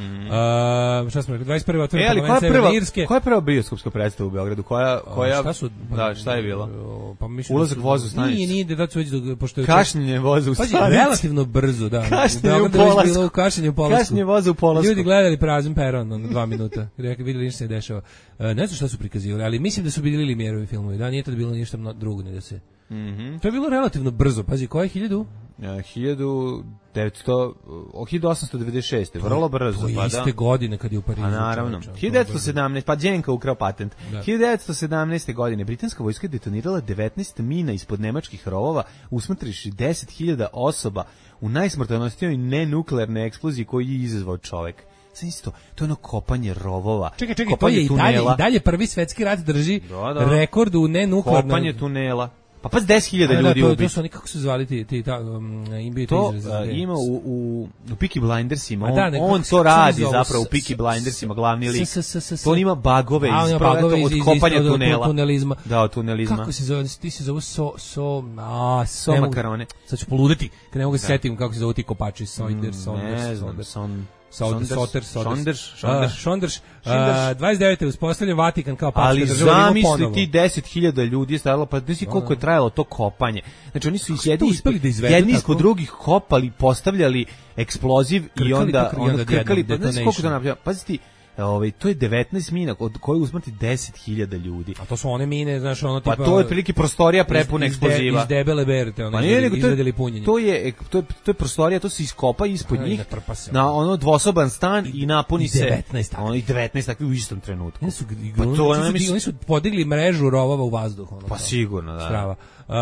Uh, šta smo rekli, dvadeset prve. E, otvoren ali koja parlament je prva, Severne Irske. koja je prva bioskopska predstava u Beogradu? Koja, koja, Šta su? da, šta je bilo? Pa mislim Ulazak da su- voza u stanicu. Nije, nije, da su već, dok- pošto je Kašnjenje voza u Pazi, stanici. relativno brzo, da. Kašnjenje u Beogradu je već polasku. bilo kašnjenje u polasku. Kašnjenje voza u polasku. Ljudi gledali prazan peron na dva minuta. Rekli, videli ništa se dešava. E, ne znam šta su prikazivali, ali mislim da su bili Limierovi filmovi. Da, nije to bilo ništa mno- drugo, ne da se... Mhm. To je bilo relativno brzo. Pazi, koja je hiljadu? hiljadu devetsto, hiljadu osamsto devedeset šeste vrlo brzo. To je pa iste da. godine kad je u Parizu. A naravno. čovječe, hiljadu devetsto sedamnaeste, pa Đenka ukrao patent. Da. hiljadu devetsto sedamnaeste. godine britanska vojska detonirala devetnaest mina ispod nemačkih rovova, usmrtivši deset hiljada osoba u najsmrtonosnijoj nenuklearnoj eksploziji koju je izazvao čovek. Sad isto, to je ono kopanje rovova. Čekaj, čekaj, to kopanje je i dalje, tunela. i dalje prvi svetski rat drži Da, da. rekord u nenuklearnoj... Kopanje tunela. Pa pa deset hiljada Da, ljudi to, to ubiti. su oni, kako su zvali ti, ti ta, um, imaju To izraz, uh, ne. ima u, u, u Peaky Blindersima, A on, da, ne, on kako se- to kako se radi zove? zapravo u S- Peaky s- Blindersima, glavni lik. s- s- s- s- To on ima bagove A, on iz, ima bagove od iz- iz- kopanja iz- od- od tunela. tunelizma. Da, od tunelizma. Kako se zove, ti se zove so, so, a, So ne mogu- makarone. Sad ću poludeti, kad ne mogu se setim kako se zove ti kopači, Sonder, Sonder, Ne znam, Sonder. son... Soder, Soter, Sonders, Sonders, Sonders, Sonders, dvadeset devete uspostavljen Vatikan kao papska ali država, idemo zamisli ponovo. ti deset hiljada ljudi je stavilo, pa ne znam koliko je trajalo to kopanje. Znači oni su ih jedni, to uspeli da izvedu jedni tako? ispod drugih kopali, postavljali eksploziv i Krkali onda, to krkali onda odjednom, krkali, pa ne znam koliko to detonation. napravljamo. Pazi ti, ovaj, to je devetnaest mina od koje usmrti deset hiljada ljudi. A to su one mine, znaš, ono tipa... Pa to je otprilike prostorija prepuna iz- iz de- eksploziva. Iz debele berte, ono, Pa nije, nego to izvadili je, punjenje. to je, to je, to je prostorija, to se iskopa ispod A, i njih natrpa se. na ono dvosoban stan i napuni i se devetnaest takvih. ono, i devetnaest takvih u istom trenutku. Oni su, Pa oni, to, su, ono, mislim- oni su podigli mrežu rovova u vazduh. Ono, Pa kao. sigurno, da. Strava.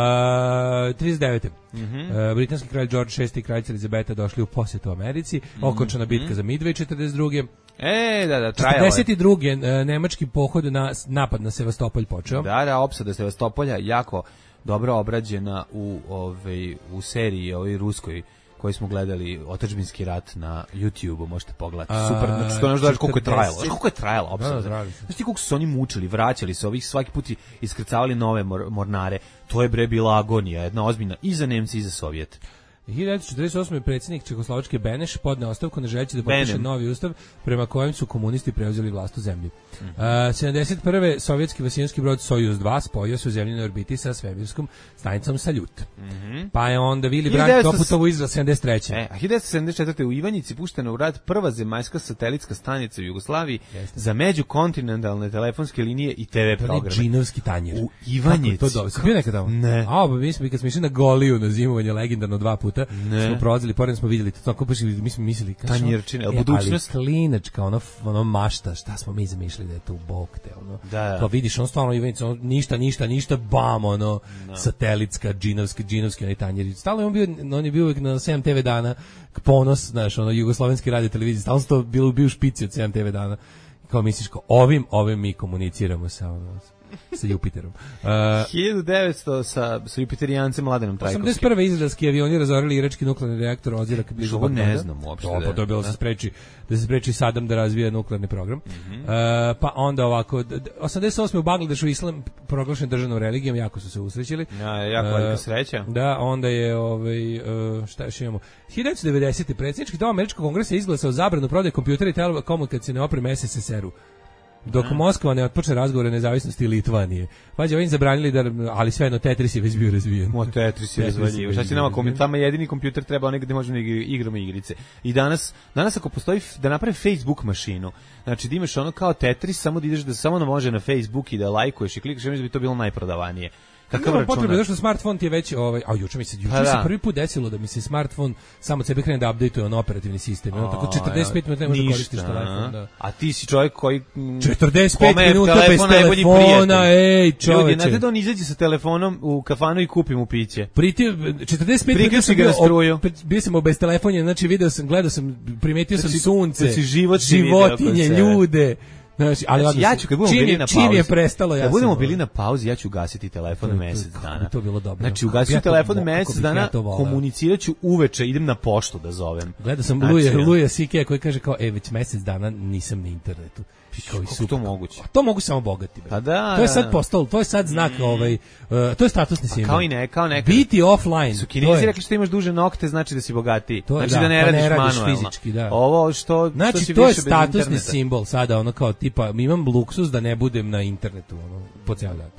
Uh, trideset devete. Mhm. Uh, britanski kralj George šesti i kraljica Elizabeta došli u posjetu Americi. Mhm. Okončana bitka za Midway četrdeset druge. E, da, da, trajalo je. četrdeset druge. Uh, nemački pohod na napad na Sevastopolj počeo. Da, da, opsada Sevastopolja jako dobro obrađena u ovaj u seriji ovoj ruskoj koji smo gledali Otadžbinski rat na YouTubeu, možete pogledati. A, Super, znači to ne znaš koliko je trajalo. četrdeset Znaš koliko je trajalo Da, opsada. zdravili su. Znaš ti koliko su se oni mučili, vraćali se, ovih svaki put i iskrcavali nove mor, mornare. To je bre bila agonija, jedna ozbiljna i za Nemci i za Sovjet. hiljadu devetsto četrdeset osme predsjednik Čehoslovačke Beneš podneo ostavku na željeći da potpiše Benem. novi ustav prema kojem su komunisti preuzeli vlast u zemlji. Mm -hmm. uh, sedamdeset prve sovjetski vasijanski brod Sojuz dva spojio se u zemljenoj orbiti sa svemirskom stanicom Saljut. Mm -hmm. Pa je onda Vili Brandt devetsto doputovo izra sedamdeset treće. E, a hiljadu devetsto sedamdeset četvrte. u Ivanjici puštena u rad prva zemaljska satelitska stanica u Jugoslaviji Jeste. za međukontinentalne telefonske linije i te ve To je programe. džinovski tanjir. U Ivanjici. Kako je to dobro? Si bio nekad tamo? Ne. A, ba, mi smo, kad smo išli na Goliju na zimovanje legendarno dva puta, Ne. smo prolazili, pored smo vidjeli to, tako baš mi smo mislili, kao što- Tanjirčine, jel E, budućnost? Ali klinačka, ono, ono mašta, šta smo mi zamišljali da je to u bok te, ono. Da, da. To vidiš, on stvarno Ivanica, ono, ništa, ništa, ništa, bam, ono, satelitska, džinovski, džinovski, onaj tanjir. Stalno je on bio, on je bio uvijek na sedam te ve dana, k ponos, znaš, ono, jugoslovenski radio televizije, stalno su to bilo, bio u špici od sedam te ve dana. Kao misliš, kao, ovim, ovim mi komuniciramo sa, ono, sa Jupiterom. Uh, hiljadu devetsto sa, sa Jupiterijancem Mladenom Trajkovskim. osamdeset prve izraelski avioni razorili irački nuklearni reaktor Ozirak blizu Ovo ne Bagdada. znam uopšte To, da- pa to je bilo da se spreči da se spreči Sadam da razvija nuklearni program. Mhm. E, pa onda ovako d- d- osamdeset osme u Bangladešu islam proglašen državnom religijom, jako su se usrećili. Ja, jako velika E, sreća. Da, onda je ovaj e, šta još imamo? hiljadu devetsto devedesete. predsjednički dom američkog kongresa izglasao zabranu prodaje kompjutera i telekomunikacione opreme es es es er-u. Dok Moskva ne otpočne razgovore o nezavisnosti Litvanije. Pađe, oni zabranili da, ali svejedno Tetris je već bio razvijen. Mo Tetris je Tetris je razvaljivo. Šta će nama razvaljivo. kompjuter? Tamo je jedini kompjuter treba onaj gde možemo da igri- igramo igrice. I danas, danas ako postoji f- da napravi Facebook mašinu, znači da imaš ono kao Tetris, samo da ideš da samo može na Facebook i da lajkuješ i klikaš, ja mislim da bi to bilo najprodavanije. Kakav Nema potrebe, računar? zašto smartfon ti je već, ovaj, a juče mi se, juče Pa se da. prvi put desilo da mi se smartfon samo od sebe krene da updateuje on operativni sistem. Ono, tako četrdeset pet minuta ne možeš da Ništa, koristiš telefon. a? Da. A ti si čovjek koji... mm, četrdeset pet kome je minuta bez telefon najbolji telefona, prijatelj. ej, Ljudi, čoveče. znate da on izađe sa telefonom u kafanu i kupi mu piće. Priti, četrdeset pet minuta Priključi sam ga bio, na struju. op- bio sam bez telefonja, znači video sam, gledao sam, primetio sam Znači, sunce, znači, život si video životinje, oko sebe. ljude. Znači, ali Znači, odnosno, ja ću kad budemo čim bili je- na čim pauzi. je prestalo, ja Kad budemo sam, bili na pauzi, ja ću ugasiti telefon To- to- mesec kako dana. bi to bilo dobro. Znači Kako ugasit bi ja ću to telefon vo- mesec kako bih dana, ja to voleo. komunicirat ću uveče, idem na poštu da zovem. Gledao sam Znači, Luja, ja. Luja Sike koji kaže kao, e, već mesec dana nisam na internetu. I kao, i Kako super. to moguće? A to mogu samo bogati. bre. Pa da, To je da, sad da. postalo, to je sad znak, ovaj, uh, to je statusni simbol. Kao i ne, kao nekad. Biti offline. Su to Kinezi je- rekli što imaš duže nokte, znači da si bogatiji. To je, Znači da, da, ne pa radiš, ne radiš manuelno. fizički, da. Ovo što, Znači, što si to je više bez statusni interneta. simbol sada, ono kao tipa, imam luksus da ne budem na internetu, ono, po cijel dan.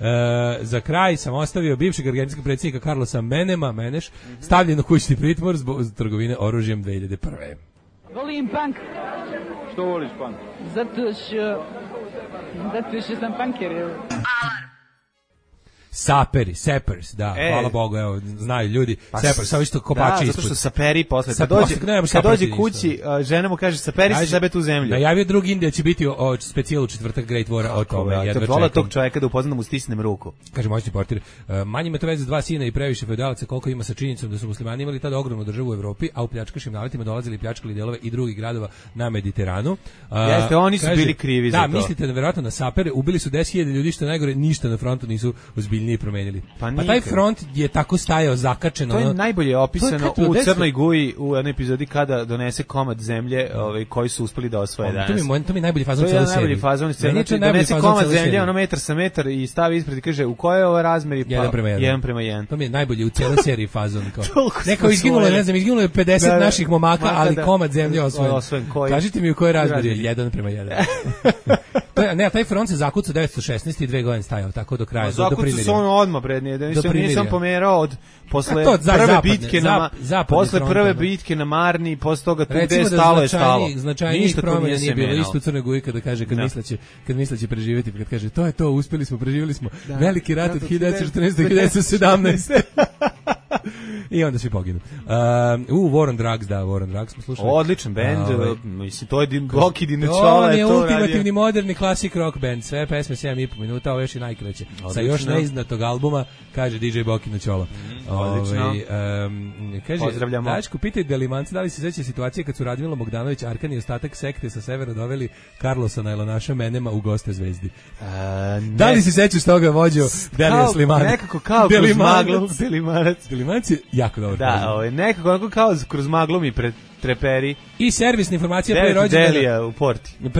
E, za kraj sam ostavio bivšeg argentinskog predsjednika Carlosa Menema, Meneš, stavljen u kućni pritvor zbog trgovine oružjem dve hiljade prve. Volim punk, Što voliš, punk? zato što... Zato što sam punker, evo. Saperi, Sappers, da, E. hvala Bogu, evo, znaju ljudi, Pa Sappers, samo isto kopači da, ispod. zato što saperi posle, Sa- kad dođe, posle- ne, kad sapati dođe isto. kući, a, žena mu kaže saperi se Kaže- sebe tu zemlju. Najavio drug Indija će biti o, o specijal u četvrtak Great War o tome, Ja, jedva to vola čekam. tog čovjeka da upoznam da mu stisnem ruku. Kaže moćni portir, uh, manje me to veze s dva sina i previše feudalaca koliko ima sa činjenicom da su muslimani imali tada ogromnu državu u Evropi, a u pljačkaškim naletima dolazili i pljačkali delove i drugih gradova na Mediteranu. Uh, Jeste, oni su kaže, bili krivi za da, to. Da, mislite da verovatno na sapere ubili su deset hiljada ljudi, što je najgore, ništa na frontu nisu ozbiljnije promenili. Pa Pa, nikad. taj front je tako stajao zakačeno. To je ono- najbolje To je opisano kad- u deset- Crnoj Guji u jednoj epizodi kada donese komad zemlje, ovaj koji su uspeli da osvoje to mi danas. moj- to mi je najbolji fazon To je cele jedan najbolji serije. fazon Meni scene, je to znači najbolji donese fazon komad cele zemlje, serije. ono metar sa metar i stavi ispred i kaže u kojoj je ovo razmeri? Pa, Jedan prema jedan. jedan prema jedan. To mi je najbolje u cijeloj seriji fazon kao. Toliko smo Neko izginulo, je, osvojili. ne znam, izginulo je pedeset Da, da. naših momaka, Maka, ali da. komad zemlje osvojen. Osvojen, koji? Kažite mi u kojoj razmeri je razmeri? jedan prema jedan. To je, ne, taj front se zakucao devetsto šesnaeste i dve godine stajao tako do kraja, do, do Zakucu primirja. se on odmah prednije, da Do nisam, primirja. nisam pomerao od posle A to za- prve zapadne- bitke na Ma- zap- zapadni posle front, prve ono. bitke na Marni, posle toga tu gde Recimo je da stalo je stalo. značajnijih, značajnijih Ništa tu promjena nije nije se bilo menjalo. isto u Crnoj Guji kada kaže kad Da. misleće kad misleće preživjeti, kad kaže to je to, uspeli smo, preživjeli smo Da. veliki rat Rat od od hiljadu devetsto četrnaeste do hiljadu devetsto sedamnaeste. I onda svi poginu. Um, u War on Drugs, da, War on Drugs smo slušali. Odličan bend, Ovaj, mislim to je Din Goki To Dinočola vam je je to ultimativni radio. moderni klasik rock band, sve pesme sedam i po minuta, ovo još i najkraće. Sa Odlično. još neiznatog albuma, kaže D J Bokino Ćola. odlično. Ovaj, em, kaže, Pozdravljamo. Dačko, pitaj Delimanci da li se seća situacije kad su Radmilo Bogdanović, Arkan i ostatak sekte sa severa doveli Carlosa Najlonaša Menema u goste Zvezdi. A, ne. Da li se sećaš toga vođo Delija Kao- Slimana? Nekako kao kroz Delimanac. maglu, Delimanac. Delimanci je jako dobro. Da, ovaj, nekako onako kao kroz maglu mi pre, treperi. I servisna informacija pre Devet rođendana. Delija u porti. Pre,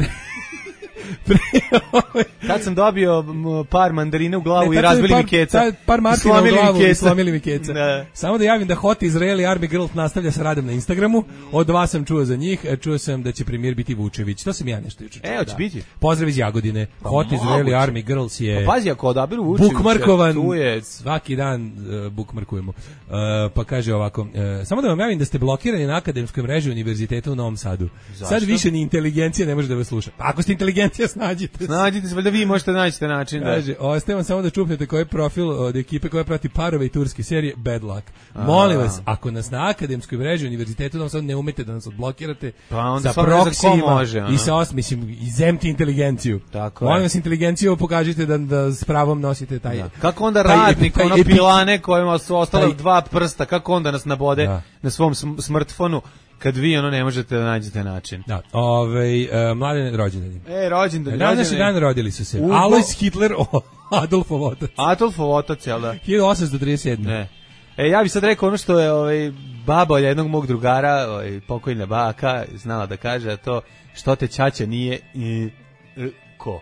pre, ovaj, Tad sam dobio m, par mandarina u glavu Ne, i tako je razbili par, mi keca. ta- Par Martina u Slomili mi glavu i keca. slomili mi keca. Da. Samo da javim da Hot Israeli Army Girls nastavlja sa radom na Instagramu. Od vas sam čuo za njih. e, Čuo sam da će premijer biti Vučević. To sam ja nešto juče čuo. E, hoće da. biti? Pozdrav iz Jagodine. Hot Israeli moguće. Army Girls je Pa pazi, ako odabiru Vučevića, bukmarkovan. tu je... Svaki dan uh, bukmarkujemo. Uh, pa kaže ovako, uh, samo da vam javim da ste blokirani na akademskoj mreži Univerziteta u Novom Sadu. Sad više ni inteligencija ne može da vas sluša. Pa ako ste inteligencija, snađite se. Snađite se, valjda vi možete naći način da... Kaže, ostaje vam samo da čupnete koji je profil od ekipe koja prati parove i turske serije, bad luck. Molim vas, ako nas na akademskoj mreži univerzitetu nam sad ne umete da nas odblokirate Pa onda sa stvarno ne znam ko proksima može, ono. i sa os, mislim, izemti inteligenciju. Tako Molim je. vas, inteligenciju pokažite da, da s pravom nosite taj... Da. Kako onda taj- radnik, taj ono epi- pilane kojima su ostale taj- dva prsta, kako onda nas nabode Da. na svom sm- smartfonu kad vi ono ne možete da nađete način. Da, ovaj, uh, mlade rođendani. E, rođendan, Danas rođendan. dan rodili su se U- Alois Hitler, o, Adolfov otac. Adolfov otac, jel da? hiljadu osamsto trideset sedme. Ne. E, ja bih sad rekao ono što je ovaj, baba jednog mog drugara, ovaj, pokojna baka, znala da kaže, a to što te ćaća nije i e, ko.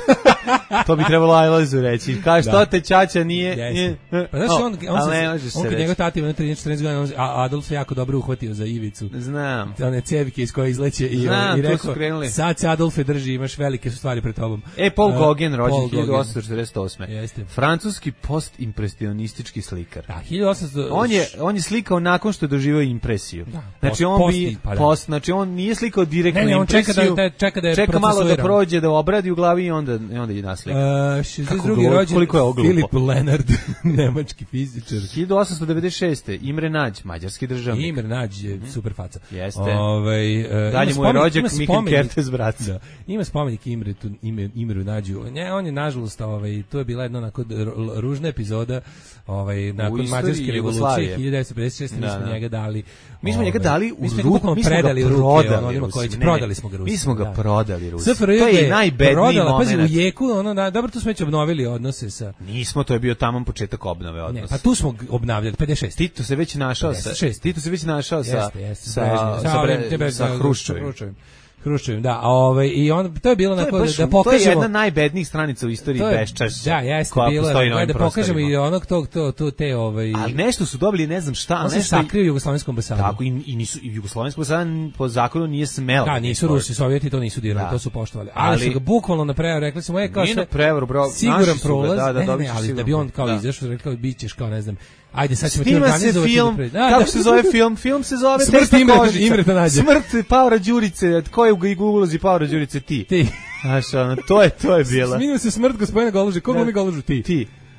To bi trebalo Ajlozu reći. Kaže, što Da. te ćaća nije... Jeste. e, Pa znaš, o, on, on, ali se, ne može se on kad reći. njegov tata ima trinaest četrnaest godina, on se- a Adolf se jako dobro uhvatio za ivicu. Znam. One cevike iz koje izleće i, Znam, i tu rekao, su krenuli. sad se Adolfe drži, imaš velike su stvari pred tobom. E, Paul Uh, Gauguin, rođen Paul hiljadu Gauguin. osamsto četrdeset osme. Jeste. Francuski postimpresionistički slikar. Da, hiljadu osamsto... On je on je slikao nakon što je doživio impresiju. Da, Znači post- on posti, bi pa da. post, znači on nije slikao direktno Ne, ne, on čeka impresiju. da- da- čeka da je čeka malo da procesuira. prođe, da obradi u glavi i onda i onda je naslika. Uh, šezdeset Kako drugi glupo, rođen koliko je ovo glupo. Filip Lenard, nemački fizičar. hiljadu osamsto devedeset šeste. Imre Nađ, mađarski državnik. Imre Nađ je super faca. Jeste. Ovaj, uh, Dalje ima mu je spomenik- rođak ima Mikan spomenik- Kertes brat. Da. Ima spomenik Imre tu ime Imru Nađu. Ne, on je nažalost ovaj to je bila jedna onako ru- ružna epizoda, ovaj nakon istoriji mađarske Jugoslavije. revolucije hiljadu devetsto pedeset šeste mi Da, smo da. njega dali. Mi smo njega ovaj, dali u mi smo njega ruku, bukvalno mi smo ga predali u ruke prodali onima koji Rusima. Ne, prodali smo ga Rusima. Mi smo ga da. prodali Rusima. SFRJ To je je najbedniji prodala, pazi, u moment. jeku, ono, da, dobro, tu smo već obnovili odnose sa... Nismo, to je bio taman početak obnove Ne, odnosa. pa tu smo g- obnavljali, pedeset šest. Tito se već našao sa pedeset šest. Tito se već našao sa Jeste, jeste, sa Brežnjev. sa, ovim, Bre- tebe- sa da, Hruščovim. Hruščovim. Hruščovim, da, a ovaj, i on, to je bilo To je onako baš- da, da To pokažemo... je jedna najbednijih stranica u istoriji to je- beščašća. Da, jeste koja bilo, postoji na ovim da pokažemo prostorima. i onog tog, to, to, te, ovaj... Ali nešto su dobili, ne znam šta, on se nešto... sakrio u Jugoslavenskom ambasadu. Tako, i, i nisu, i Jugoslovensko sada po zakonu nije smelo. Da, nisu Rusi, Sovjeti to nisu dirali, Da. to su poštovali. Ali, Ali- su ga bukvalno na prevaru, rekli smo, e, kao Nije sve, na prevaru, bro, siguran naši su ga, prolaz, da, da, ne, ne, dobit ne, ćeš ali da siguran bi on prolaz, kao da. izašao, rekao, bit ćeš kao, ne znam, ajde, sad ćemo ti Snima se organizovati... film, da pre- da, kako da. se zove film? Film se zove Smrt Tesna Imreta- Kožica. Imreta Nađe. Smrt Paura Đurice, tko je u u ulozi Paura Đurice? Ti. Ti. Znaš, ono, to je, to je bila. Sminio se smrt gospodina Goluže, koga Da. mi Golužu? Ti. Ti.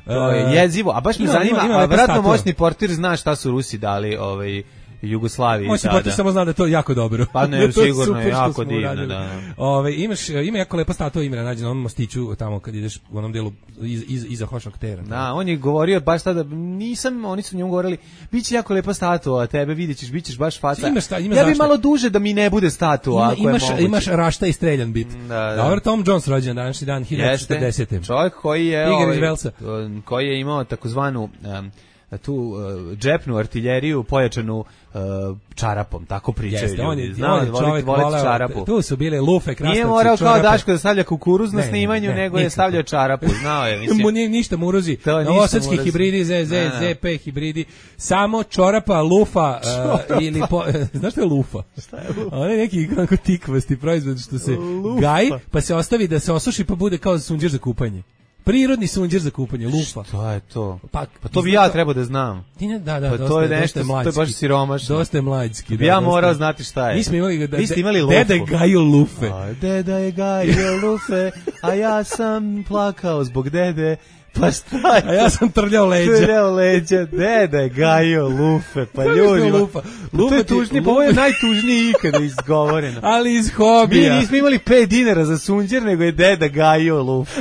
To je jezivo, a baš me ima, zanima, ima, ima a lepa vratno statua. moćni portir zna šta su Rusi dali ovaj Jugoslaviji Moćni tada. portir samo zna da je to jako dobro. Pa ne, Da to je sigurno super je što jako smo divno, uradili. da. Ove, imaš, ima jako lepa statua Imre nađe na onom mostiću tamo kad ideš u onom delu iz, iz, iza Hošnog tera. Da, on je govorio baš tada, nisam, oni su njemu govorili, biće jako lepa statua, a tebe vidjet ćeš, bit ćeš baš faca. Ima šta, ima ja bi zašto. malo duže da mi ne bude statua, Ima, ako imaš, je moguće. imaš rašta i streljan bit. Da, da. Dobro, Tom Jones rođen današnji dan, hiljadu devetsto četrdesete. Čovjek koji je, Iger iz ovaj, Velsa. koji je imao takozvanu um, tu uh, džepnu artiljeriju pojačanu uh, čarapom, tako pričaju Jeste, on ljudi. je, Znao on je da volite, čovjek volite voleo, čarapu. tu su bile lufe, krastavci, Nije morao kao čorape. Daško da stavlja kukuruz na Ne, snimanju, ne, nego je nikako. stavljao čarapu, znao je, mislim. Mu nije ništa muruzi. To ništa Novosadski muruzi. hibridi, Z Z, Da, da. Z P hibridi, samo čorapa, lufa uh, ili po, znaš što je lufa? Šta je lufa? On je neki kako tikvasti proizvod što se Lufa. gaji, pa se ostavi da se osuši pa bude kao sunđer za kupanje. Prirodni sunđer za kupanje, lufa. Šta je to? Pa, Pa to bi ja trebao da znam. Ti ne, da, da, Pa dosta, to je dosta nešto, to je mlađski. baš siromašno. Dosta je mlađski. Bi da, ja dosta. morao znati šta je. Mi smo imali da, Vi ste imali lufu. Deda je gajio lufe. A, deda je gajio lufe, a ja sam plakao zbog dede. Pa šta je? A ja sam trljao leđa. Trljao leđa, deda je gajio lufe, pa Kako ljudi. je ma- lufa? Pa Lufa to je ti- tužnije, pa ovo je najtužnije ikada izgovoreno. Ali iz Mi hobija. nismo imali pet dinara za sunđer, nego je deda gajio lufe.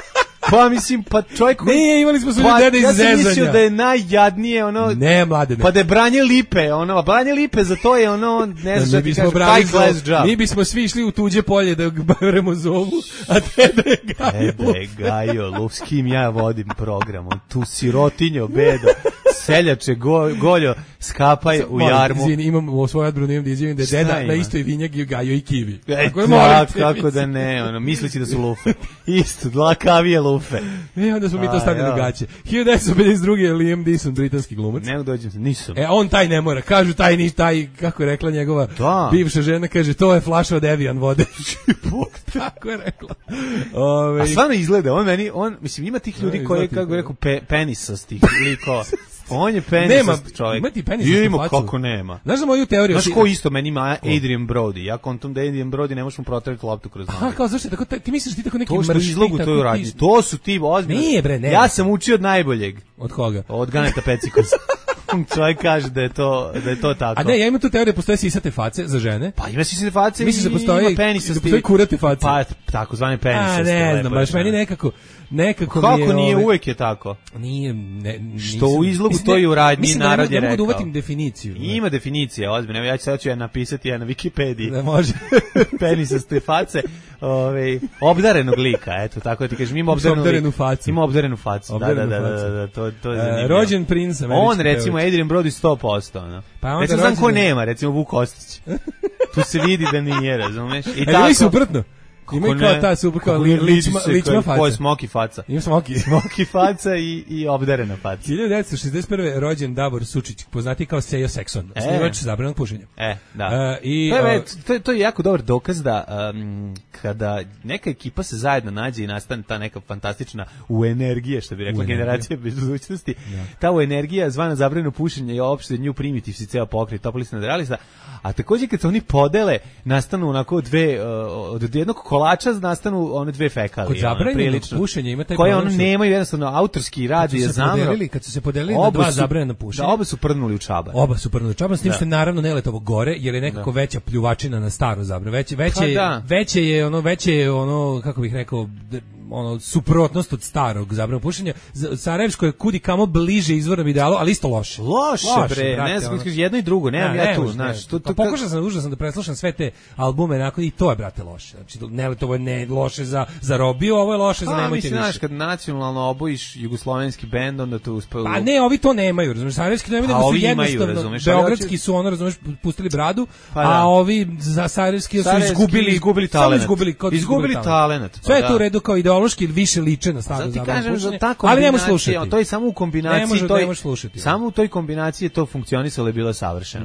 Pa mislim, pa čovjek koji... Nije, imali smo sunđer Pa, deda iz ja sam zezanja. mislio da je najjadnije ono... Ne, mlade, ne. Pa da je branje lipe, ono, a branje lipe za to je ono, ne znam šta mi ti bismo kažem, brali high class zovu. job. Mi bismo svi išli u tuđe polje da beremo zovu, a deda je gajio Deda je gajio lup, s kim ja vodim program, on tu sirotinjo, bedo, seljače, go, goljo, skapaj u Molim, jarmu. Izvini, imam u svoj odbranu imam da izjavim da je Šta deda na ima? istoj vinjagi gajio i kivi. E, Tako je, molim tak, te, kako mislim. da ne, ono, misleći da su lufe. Isto, dlakavije lufe. E, onda smo mi to A, stavili ja. na gaće. hiljadu devetsto pedeset druge. Liam Neeson, britanski glumac. Ne dođem se, nisam. E, on taj ne mora. Kažu taj, ni taj, kako je rekla njegova Da. bivša žena, kaže, to je flaša od Evian vode. Bog, tako je rekla. Ove, A stvarno izgleda, on meni, on, mislim, ima tih ljudi Ne, koji, izgleda ti kako to. rekao, pe, penisastih likova. On je penisast Nema, čovjek. ima ti penisastu Ima, facu? kako nema. Znaš za moju teoriju? Znaš ti- ko isto meni ima Adrian Brody? Ja kontam da Adrian Brody ne možemo protrati loptu kroz Aha, noge. kao, zašto, tako, ti misliš ti tako neki To što mršti, izlogu tako to ti- uradnji. To su ti ozbiljno. Nije, bre, ne. Ja sam učio od najboljeg. Od koga? Od Ganeta Pecikosa. Čovjek kaže da je to, da je to tako. A ne, ja imam tu teoriju, postoje sisate face za žene. Pa ima si face Misliš da i postoji- ima penisasti. da postoji kurate face? Pa, takozvane penisasti. A, ne lepo znam, je baš meni rečeno. nekako, nekako mi Kako je... nije, ovaj, uvek je tako. Nije, ne, nisam, Što u izlogu mislim, stoji ne- u radnji, mislim da narod ne, je ne mogu da rekao. uvatim definiciju. Ima definicija, ozbiljno. Evo, ja ću sad ću je napisati ja na Wikipediji. Da može. Penisaste face, ovaj obdarenog lika, eto, tako da ti kažem, ima obdarenu, obdarenu lik- facu. Ima obdarenu facu. Obdarenu da, da, da, facu. da, da, to, to je E, zanimljivo. rođen princ, američki On, recimo, pevač. Adrian Brody sto posto, ono. Pa onda Recimo, znam ko rođen- nema, recimo, Vuk Kostić. Tu se vidi da nije, razumeš? I E, ili suprotno? Ima i kao ne? ta super, kao Kako li, ne vidi ličma, se ličma kao- faca. Ko je smoky faca? Ima smoki. Smoky faca i, i obdarena faca. hiljadu devetsto šezdeset prve. rođen Davor Sučić, poznati kao Sejo Sekson, E. snimač zabranog pušenja. E, da. E, i, to, je, e, to, je, to je jako dobar dokaz da um, kada neka ekipa se zajedno nađe i nastane ta neka fantastična u energije, što bi rekla Uenergija. generacija bez budućnosti, ta u energija zvana zabrano pušenje je opšte nju primitiv si ceo pokret toplista nadrealista, a takođe kad se oni podele nastanu onako dve, uh, od jednog kolača nastanu one dve fekalije. Kod ono, zabranjenog prilično, pušenja ima taj koje problem ono što- nemaju jednostavno autorski rad kad je su se zamro. podelili, kad su se podelili na dva zabranjena pušenja. Da, oba su prdnuli u čabar. Oba su prvo čaban, s tim Da. što je naravno Neletovo gore, jer je nekako veća pljuvačina na staro zabrano. Veće, veće, Pa da. veće je ono, veće je ono, kako bih rekao, d- ono suprotnost od starog zabranog pušenja. Z- Sarajevsko je kudi kamo bliže izvornom idealu, ali isto loše. Loše, Loše, bre, brate, ne znam, ono. kažeš jedno i drugo, nemam Ne, ja ne tu, može, znaš, ne. tu, Pa tu, pokušao sam, užasno sam da preslušam sve te albume nakon i to je, brate, loše. Znači, Neletovo je ne loše za, za Robiju, ovo je loše za Pa, nemojte mislim, više. znaš, kad nacionalno obojiš jugoslovenski bend, onda to uspe... Pa ne, ovi to nemaju, razumeš, Sarajevski nemaju, A nego su ovi imaju, jednostavno, razumeš, ali beogradski hoće- su ono, razumeš, pustili bradu, Pa da. a ovi za Sarajevski su Sarajevski izgubili, izgubili samo talenat. izgubili, kao da su Izgubili talenat, pa Sve je da. to u redu kao ideološki više liče na staro Zato ti zabrano kažem pušenje, da ta ali nemo kombinacija, slušati. to je samo u kombinaciji, Ne može- to je- ne može slušati. Samo u toj kombinaciji je to funkcionisalo i bilo savršeno. Da.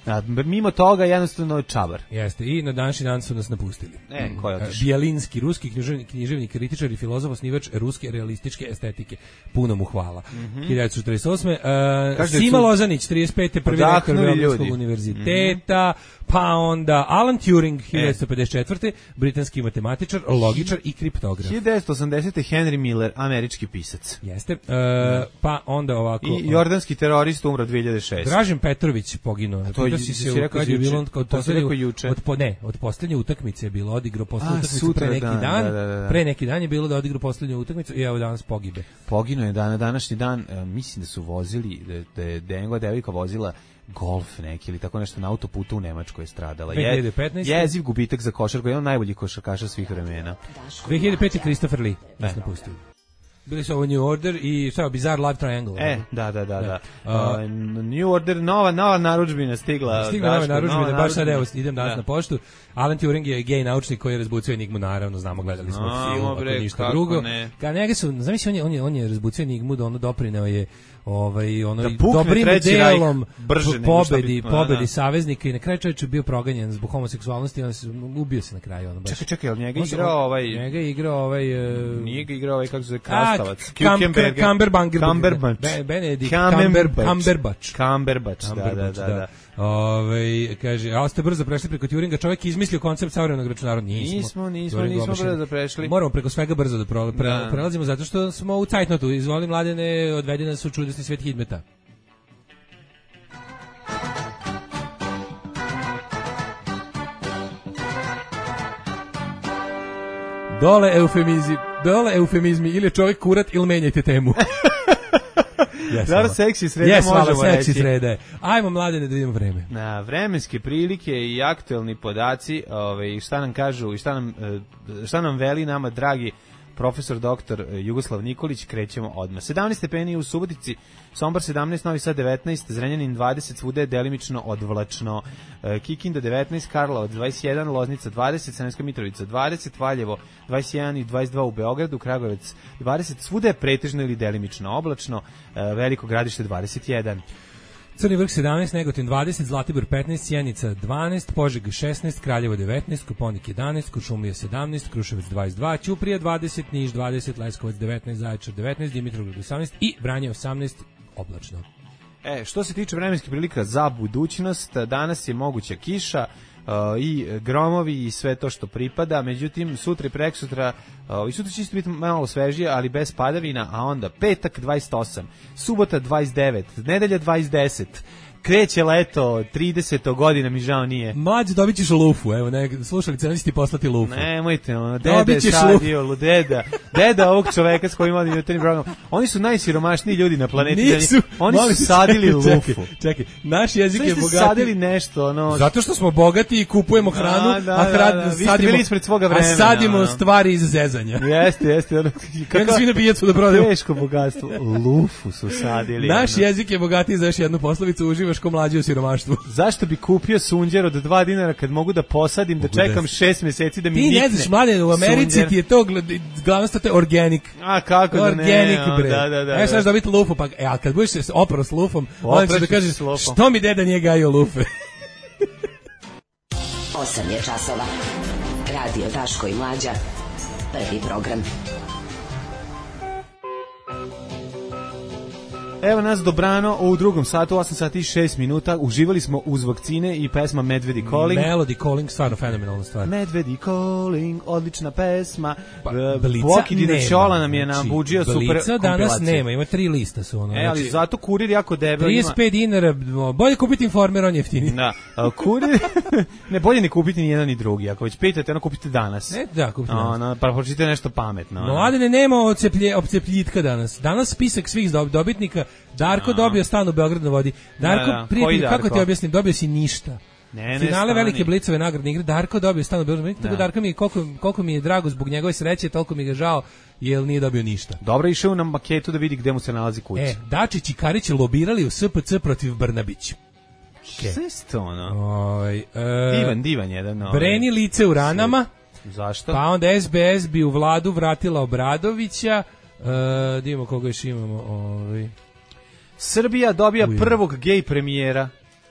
A, mimo toga jednostavno čabar. Jeste, i na današnji dan su nas napustili. E, ko je otišao? Bjelinski, ruski književnik, književnik, kritičar i filozof, osnivač ruske realističke estetike. Puno mu hvala. Mm-hmm. hiljadu devetsto četrdeset osme. Uh, Sima su... Lozanić, trideset pete. prvi rektor Beogradskog univerziteta. Mm-hmm. Pa onda Alan Turing, hiljadu devetsto pedeset četvrte. britanski matematičar, logičar i kriptograf. hiljadu devetsto osamdesete. Henry Miller, američki pisac. Jeste. Uh, pa onda ovako... I jordanski terorist umro dve hiljade šeste. Dražen Petrović poginuo. A to je, si se rekao kad je bilo od poslednje juče. Od po, ne, od poslednje utakmice je bilo odigrao poslednju utakmicu sutra, pre neki dan, dan da, da, da. pre neki dan je bilo da odigrao poslednju utakmicu i evo danas pogibe. Poginuo je dan, na današnji dan, uh, mislim da su vozili, da je da njegova devojka vozila golf neki ili tako nešto na autoputu u Nemačkoj je stradala. dve hiljade petnaeste. Jeziv gubitak za košarku, jedan od najboljih košarkaša svih vremena. dve hiljade pete. Christopher Lee, nas napustio. Bili su ovo New Order i šta, Bizarre Love Triangle. E, da, da, da. da. Uh, New Order, nova, nova narudžbina stigla. Stigla nova narudžbina, baš sad evo, idem danas da. na poštu. Alan Turing je gej naučnik koji je razbucio Enigmu, naravno, znamo, gledali smo no, film, ako ništa drugo. Ne. Ka njega su, zamisli, on je, on je, on je razbucio Enigmu, da ono doprineo je ovaj ono da dobrim delom pobedi pobedi saveznika i na kraju čovjek bio proganjan zbog homoseksualnosti, on se ubio se na kraju ono baš. Čekaj, čekaj, al njega igrao ovaj njega igrao ovaj uh, nije ga igrao ovaj kako se zove Krastavac, Cumberbatch, Cumberbatch, Benedict Cumberbatch, Cumberbatch, da, da, da, da. Ovaj kaže, a ste brzo prešli preko Turinga, čovjek izmislio koncept savremenog računara, nismo. Nismo, nismo, nismo brzo prešli. Moramo preko svega brzo da pro, pre, da. prelazimo zato što smo u cajtnotu. Izvoli Mladene, odvedi nas u čudesni svet Hidmeta. Dole eufemizmi, dole eufemizmi, ili čovjek kurat ili menjajte temu. Yes, Zaro seksi sreda yes, možemo seksi reći. Sreda. Ajmo Mladene da vidimo vreme. Na vremenske prilike i aktuelni podaci, ovaj šta nam kažu i šta nam šta nam veli nama dragi profesor doktor Jugoslav Nikolić, krećemo odmah. sedamnaest stepeni u Subotici, Sombor sedamnaest, Novi Sad devetnaest, Zrenjanin dvadeset, svuda je delimično odvlačno. Kikinda devetnaest, Karlovac dvadeset jedan, Loznica dvadeset, Sremska Mitrovica dvadeset, Valjevo dvadeset jedan i dvadeset dva u Beogradu, Kragujevac dvadeset, svuda je pretežno ili delimično oblačno, Veliko Gradište dvadeset jedan. Crni vrh sedamnaest, Negotin dvadeset, Zlatibor petnaest, Sjenica dvanaest, Požega šesnaest, Kraljevo devetnaest, Koponik jedanaest, Kuršumlija sedamnaest, Kruševac dvadeset dva, Ćuprija dvadeset, Niš dvadeset, Leskovac devetnaest, Zaječar devetnaest, Dimitrovgrad osamnaest i Vranje osamnaest, oblačno. E, što se tiče vremenskih prilika za budućnost, danas je moguća kiša, Uh, i gromovi i sve to što pripada, međutim sutra i preksutra uh, i sutra će isto biti malo svežije, ali bez padavina, a onda petak dvadeset osam, subota dvadeset devet, nedelja dvadeset deset, kreće leto, trideset godina mi žao nije. Mlađe, dobit ćeš lufu, evo, ne, slušalice, neći ti poslati lufu. Nemojte, ono, deda je sadio, deda, deda ovog čoveka s kojim imali jutarnji program. Oni su najsiromašniji ljudi na planeti. Nisu, oni su sadili čekaj, lufu. Čekaj, čekaj, naš jezik je bogati. Sadili nešto, ono. Zato što smo bogati i kupujemo hranu, da, da, a, hrad, da, da. Vi sadimo, ste ispred svoga vremena, a sadimo no. stvari iz zezanja. Jeste, jeste. Ono, kako svi na pijacu da prodaju. Teško bogatstvo. Lufu su sadili. Naš ono. jezik je bogatiji za još jednu poslovicu, uživaš ko mlađi u siromaštvu. Zašto bi kupio sunđer od dva dinara kad mogu da posadim, da čekam šest mjeseci da mi nikne? Ti ne znaš, Mladen, u Americi sunđer. Ti je to glavno state organic. A kako da ne? Organic, bre. Da, da, da. Evo sad dobiti lufu, pa, e, a kad budeš se oprao s lufom, onda ćeš da kažeš, što mi deda nije gajio lufe? osam je časova. Radio Daško i Mlađa. Prvi program. Evo nas dobrano u drugom satu, osam sati i šest minuta. Uživali smo uz vakcine i pesma Medvedi Calling. Melody Calling, stvarno fenomenalna stvar. Medvedi Calling, odlična pesma. Pa, Boki Dinačola nam je nam buđio super kompilacije. Blica danas nema, ima tri lista su ono. E, ali znači, zato kurir jako debel. trideset pet dinara, bolje kupiti Informer, on je jeftiniji. Da, kurir, ne bolje ni kupiti ni jedan ni drugi. Ako već pitate, ono kupite danas. Ne, da, kupite no, danas. No, pa pročitajte nešto pametno. No, Mladene, nema oceplje, ocepljitka danas. Danas spisak svih dobitnika. Darko dobio stan u Beogradu na vodi. Darko, da, da. Prijatelj, kako ti objasnim, dobio si ništa. Ne, ne, finale stani. Velike Blicove nagradne igre, Darko dobio stan u Beogradu. Tako Darko mi je, koliko, koliko mi je drago zbog njegove sreće, toliko mi ga žao, jer nije dobio ništa. Dobro, išao na maketu da vidi gde mu se nalazi kuća. E, Dačić i Karić lobirali u S P C protiv Brnabić. Okay. Sve sto, ono? Oj, e, divan, divan jedan. Ovaj. Breni lice u ranama. Zašto? Pa onda S B S bi u vladu vratila Obradovića. E, da imamo koga još imamo. Ovaj. Srbija dobija Uj. prvog gej premijera.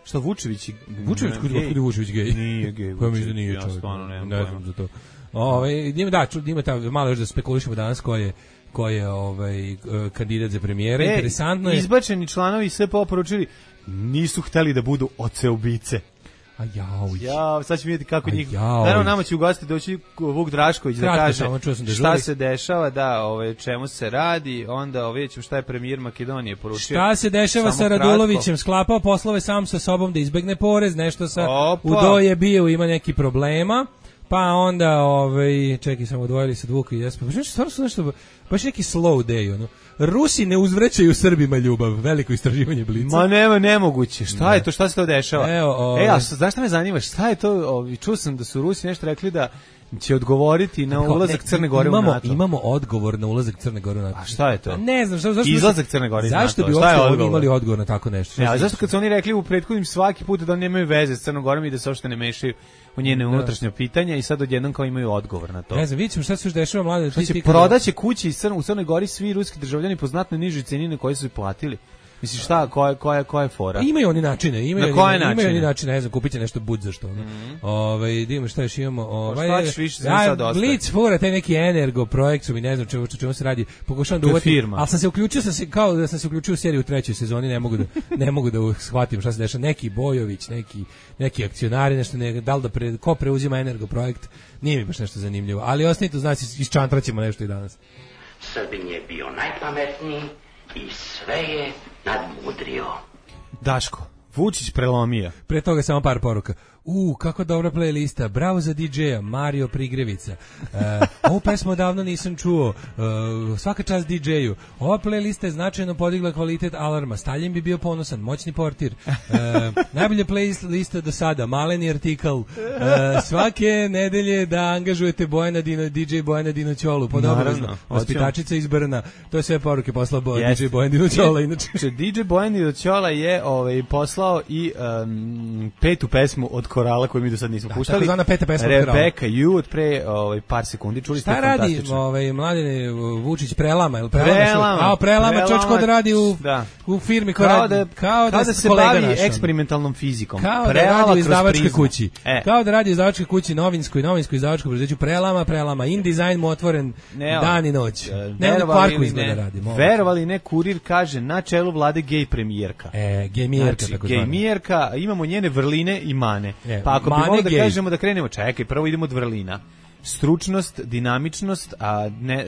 Šta Vučević? Vučević, kod kod Vučević gej. Nije gej. Pa mislim da nije ja čovjek. stvarno nemam ne znam za to. Ovaj ima da, ima ta malo još da spekulišemo danas ko je ko je ovaj kandidat za premijera. E, interesantno je. Izbačeni članovi S P O poručili nisu hteli da budu oceubice. A jao. Ja, sad ćemo vidjeti kako njih. Jao. Naravno nama će u gosti doći Vuk Drašković da kaže da šta se dešava, da, ovaj čemu se radi, onda ovaj vidimo šta je premijer Makedonije poručio. Šta se dešava sa Radulovićem, sklapao poslove sam sa sobom da izbegne porez, nešto sa Udo je bio, ima neki problema. Pa onda, ovaj, čekaj, samo odvojili se Vuka i Jespa. Baš nešto, stvarno su nešto, baš neki slow day, ono. Rusi ne uzvraćaju Srbima ljubav, veliko istraživanje Blica. Ma nema, nemoguće. Šta ne. je to, šta se to dešava? Evo, ovaj. E, a znaš šta me zanima, šta je to, ovaj, čuo sam da su Rusi nešto rekli da će odgovoriti na ulazak Crne Gore imamo, u NATO. Imamo odgovor na ulazak Crne Gore u NATO. A šta je to? A ne znam, šta, zašto izlazak Crne Gore iz NATO. Zašto bi uopšte oni imali odgovor na tako nešto? Ne, ali zašto kad su oni rekli u prethodnim svaki put da oni nemaju veze s Crnom Gorom i da se uopšte ne mešaju u njene da. unutrašnje pitanja i sad odjednom kao imaju odgovor na to. Ne znam, vidimo šta se još dešava, mlade. Znači, prodaće kuće iz Crne, u Crnoj Gori svi ruski državljani po znatno nižoj ceni na koje su ih platili. Misliš šta, koja koja koja je fora? Imaju oni načine, imaju na oni, načine? imaju oni načine, ne znam, kupite nešto bud za što. Mm-hmm. Ovaj, vidimo šta još imamo. Ovaj, šta ćeš više za sad ostati? Blitz fura, taj neki energo projekt, su mi ne znam čemu čemu se radi. Pokušavam da uvatim, al sam se uključio sam se kao da sam se uključio u seriju u trećoj sezoni, ne mogu da ne mogu da shvatim šta se dešava. Neki Bojović, neki neki akcionari, nešto ne, da li da pre, ko preuzima energo projekt, nije mi baš nešto zanimljivo. Ali ostanite, znači isčantraćemo nešto i danas. Srbin je bio najpametniji i sve je nadmudrio. Daško, Vučić prelomio. Pre toga samo par poruka. U, kako dobra playlista. Bravo za di džeja, Mario Prigrevica. Uh, ovu pesmu davno nisam čuo. Uh, svaka čast di džeju. Ova playlista je značajno podigla kvalitet alarma. Stalin bi bio ponosan, moćni portir. Uh, najbolja playlista do sada, maleni artikal. Uh, svake nedelje da angažujete Bojana Dino, di džej Bojana Dinoćolu. Podobno, vaspitačica iz Brna. To je sve poruke poslao bo, yes. di džej Bojan Dinoćola. Inače, di džej Bojan Dinoćola je ovaj, poslao i um, petu pesmu od Korala koju mi do sad nismo da, puštali. Tako peta pesma Rebecca You od pre ovaj, par sekundi. Čuli ste fantastično. Šta radi ovaj, Mladine Vučić prelama? Ili prelama? Prelama. A, prelama, prelama čočko da radi u, da. u firmi koja kao radi. Da, kao, kao da, da se bavi našom. eksperimentalnom fizikom. Kao prelama da radi u izdavačkoj kući. E. Kao da radi u izdavačkoj kući novinskoj, novinskoj izdavačkoj preduzeću. Prelama, prelama. InDesign mu otvoren ne, dan i noć. Ne, ne kvarku izgleda radi. Verovali ne, Kurir kaže na čelu vlade gej premijerka. E, gejmijerka tako zvana. Gejmijerka, imamo njene vrline i mane. Pa ako bi mogli da kažemo da krenemo, čekaj, prvo idemo od vrlina. Stručnost, dinamičnost, a ne,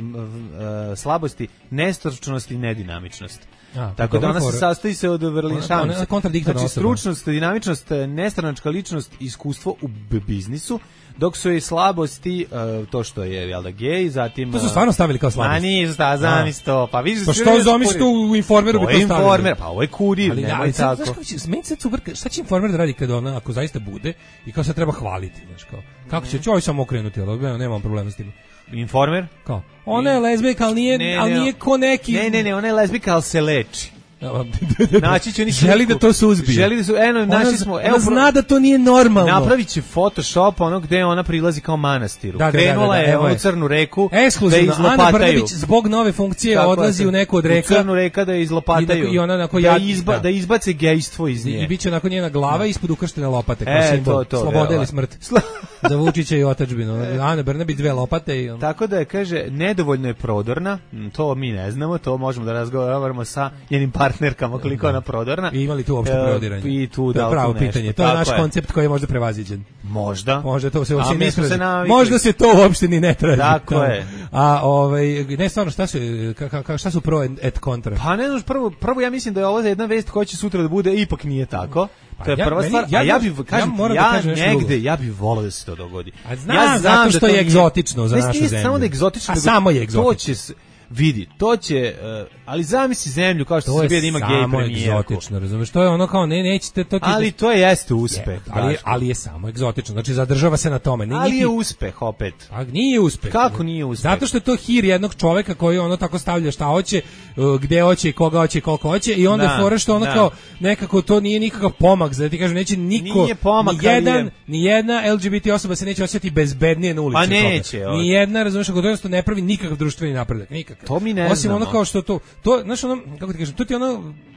uh, uh, slabosti, nestručnost i nedinamičnost. A, tako da ona se sastoji se od vrlina. Znači, stručnost, dinamičnost, nestranačka ličnost, iskustvo u biznisu, dok su i slabosti uh, to što je jel da gej, zatim to su stvarno stavili kao slabost. A nije sta zamisto, pa vidiš pa što zamisto u Informeru bi to stavili. Informer, pa ovo je Kurir, ali, nemoj ali, tako. Znaš kako će, meni se cubrka, šta će Informer da radi kad ona, ako zaista bude i kao se treba hvaliti, znaš kao. Kako će, ću ovaj samo okrenuti, ali nemam problema s tim. Informer? Kao, ona je lezbijka, ali nije, ne, ali nije ko neki... Ne, ne, ne, ona je lezbijka, ali se leči. Naći će oni želi da to suzbije. Želi da su, eno, naši smo, evo, ona zna da to nije normalno. Napravit će Photoshop ono gde ona prilazi kao manastiru. Da, Krenula da, da, da, je u Crnu reku ekskluzivno. Da Ana Brnabić zbog nove funkcije tako odlazi u neku od reka. U Crnu reka da je izlopataju. I, i ona onako da, izba, da. da izbace gejstvo iz nje. I biće onako njena glava ispod ukrštene lopate kao e, simbol to, to, slobode ili smrt. Za Vučića i otadžbinu. Ana Brnabić dve lopate i on. Tako da je kaže nedovoljno je prodorna, to mi ne znamo, to možemo da razgovaramo sa njenim partnerkama koliko ona prodorna. I imali tu uopšte prodiranje. I tu da pravo pitanje. To je naš koncept koji je možda prevaziđen. Možda. Možda to se uopšte ne traži. Možda se to uopšte ni ne traži. Tako je. A ovaj ne stvarno šta su ka, šta su pro et kontra? Pa ne znaš prvo prvo ja mislim da je ovo jedna vest koja će sutra da bude ipak nije tako. To je prva stvar, a ja bih kažem, ja negde, ja bih voleo da se to dogodi. A znam, ja znam zato što je egzotično za našu zemlju. Samo da je egzotično, a samo je egzotično. To će vidi, to će, uh, ali zamisli zemlju kao što Srbija da ima gej premijerku. To je samo egzotično, razumeš? To je ono kao, ne, nećete to... Ti ali to je jeste uspeh. Je, ali, ali je samo egzotično, znači zadržava se na tome. Ne, ali niti, je uspeh opet. A nije uspeh. Kako nije uspeh? Zato što je to hir jednog čoveka koji ono tako stavlja šta hoće, uh, gde hoće, koga hoće, koliko hoće i onda je fora što ono kao, nekako to nije nikakav pomak, znači ti kažem, neće niko, nije pomak, ni, jedan, je... ni jedna el ge be te osoba se neće osjetiti bezbednije na ulici. Pa neće. Ni jedna, razumeš, ako to ne pravi nikakav društveni napredak, nikakav. To mi ne osim ono kao što to, to, znaš ono, kako ti kažem, to ti ono,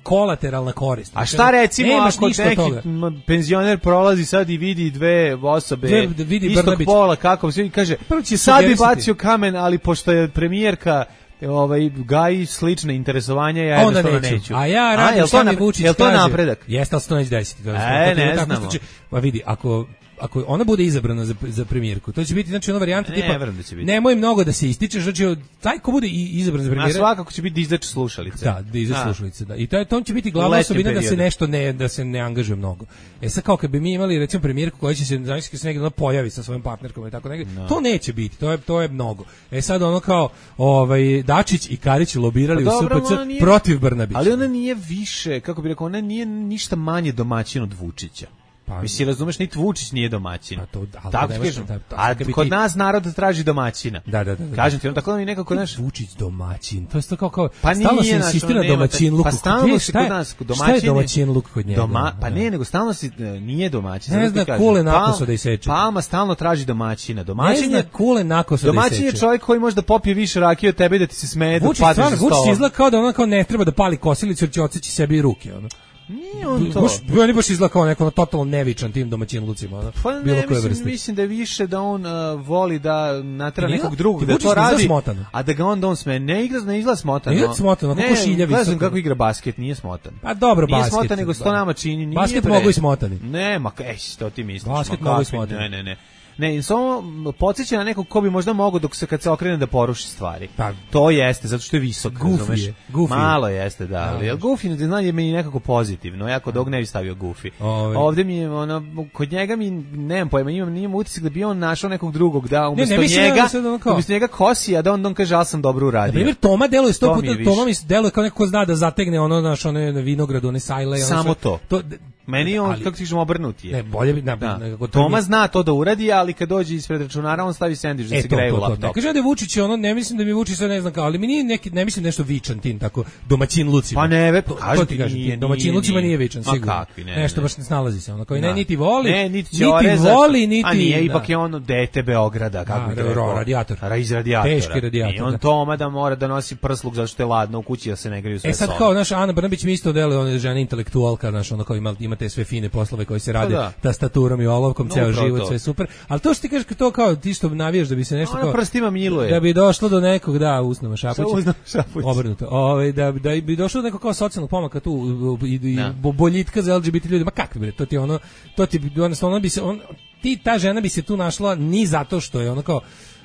kolateralna korist. A šta recimo nemaš ako neki toga. penzioner prolazi sad i vidi dve osobe Dve, vidi istog Brnabić. pola, kako se kaže, će sad bi sugerisati. bacio kamen, ali pošto je premijerka ovaj gaji slične interesovanja, ja onda jednostavno neću. neću. A ja radim jel šta to mi napred- Vučić jel to kaže. napredak? Jeste, ali se to neće desiti. To je E, to je ne tako znamo. slučaj. Pa vidi, ako ako ona bude izabrana za za premijerku, to će biti znači ona varijanta Ne, tipa verujem da će biti. nemoj mnogo da se ističeš, znači taj ko bude i izabran za A premijera. svakako će biti dizać slušalice. Da, da izađe A. slušalice, da. I to je to će biti U glavna letnjem osobina da se periodu. nešto ne da se ne angažuje mnogo. E sad kao kad bi mi imali recimo premijerku koja će se znači se negde ona pojavi sa svojom partnerkom i tako negde, No. to neće biti, to je to je mnogo. E sad ono kao ovaj Dačić i Karić lobirali Pa u dobro, S P C ona nije- protiv Brnabića. Ali ona nije više, kako bih rekao, ona nije ništa manje domaćin od Vučića. Pa, Mislim, razumeš, niti Vučić nije domaćin. Pa to- ali tako to ti nemaš- kažem. da, to- A kad bi kod ti- nas narod traži domaćina. Da, da, da, da. Kažem ti, on tako da mi nekako, znaš, Vučić domaćin. To je to kao kao pa stalno nije, se znaš, insistira ono, na nema domaćin taj- luku. Pa stalno se Šta je- kod nas, Šta je domaćin domaćin luk kod njega? Doma, pa Da. ne, nego stalno si, e, nije domaćin. Ne zato ti zna kažem. kule Pa- nakoso da iseče. Palma stalno traži domaćina. Ne Domaćin zna je, kule nakosa da domaćin je iseče. čovjek koji može da popije više rakije od tebe i da ti se smeje dok Vučić padneš stvarno, za Vučić stolom. izgleda kao da ona kao ne treba da pali kosilicu jer će odseći sebi ruke, ono. Nije on to. Baš, on je baš izgleda kao neko ono, totalno nevičan tim domaćinlucima, ono. Pa ne, Bilo koje mislim, vrste. mislim da je više da on uh, voli da natera Nije? nekog drugog Ti da Vučić to ne izgleda radi, smotano. a da ga onda on sme. Ne igra, ne izgleda smotano. Ne izgleda smotano, kako šilja Ne, visoko. znam kako igra basket, nije smotan. Pa dobro, Nije basket. smotan, nego sto da. nama čini. Nije, Basket bre. mogu i smotani. Ne, ma ej, to ti misliš. Basket ma mogu i kakvi, smotani. Ne, ne, ne. Ne, samo podsjeća na nekog ko bi možda mogao dok se kad se okrene da poruši stvari. Pa, to jeste, zato što je visok, Goofy razumeš? je, Goofy je. Malo jeste, da. Ali Da. Goofy ne znam je meni nekako pozitivno. Ja kod ovog ne bi stavio Goofy. Ove. Ovde mi je ono kod njega mi nemam pojma, imam nimam utisak da bi on našao nekog drugog da umesto mislim njega, da sad ono kao- umesto njega kosi, a da on on kaže al sam dobro Na uradio. primjer, Toma deluje sto To mi puta, je više. Toma mi deluje kao neko ko zna da zategne ono naš one vinograd, one sajle. ono Samo sve. to. to Meni on ali- kako ti kažem obrnuti je. Ne, bolje bi na, Da. nekako to Toma nije- zna to da uradi, ali kad dođe ispred računara on stavi sendvič da E, se to, greje to, u to. Ne laptop. kaže da je Vučić ono, ne mislim da mi Vučić sad ne znam kao, ali mi nije neki, ne mislim nešto vičan tim tako domaćin lucima. Pa ne, ve, to, kažem to ti, ti kažem, nije, tim domaćin nije, lucima nije. nije vičan, Ma sigurno. kakvi, ne, Nešto ne. baš ne snalazi se, ono kao, ne, Da. niti voli, ne, niti, će niti orezat, voli, niti... a nije, da. ipak je ono dete Beograda, kako Da, bi ro- rekao. radijator. Ra- iz radijatora. Teški radijator, I on da. Toma da mora da nosi prsluk zato što je ladno u kući da se ne greju sve E sad sobe. kao naš Ana Brnabić mi isto deluje, ona je žena intelektualka, znaš, ona kao ima, ima te sve fine poslove koji se rade da. tastaturom i olovkom, No, ceo upravo život, to. sve super. Ali to što ti kažeš to kao ti što navijaš da bi se nešto Ona kao prstima miluje. da bi došlo do nekog da usnama šapuća. Sa usnama šapuća. Obrnuto. Ovaj da da bi došlo do nekog kao socijalnog pomaka tu u- i, i Da. bo- boljitka za L G B T ljudi. Ma kakvi bre, to ti je ono to ti bi ona bi se on ti ta žena bi se tu našla ni zato što je ono kao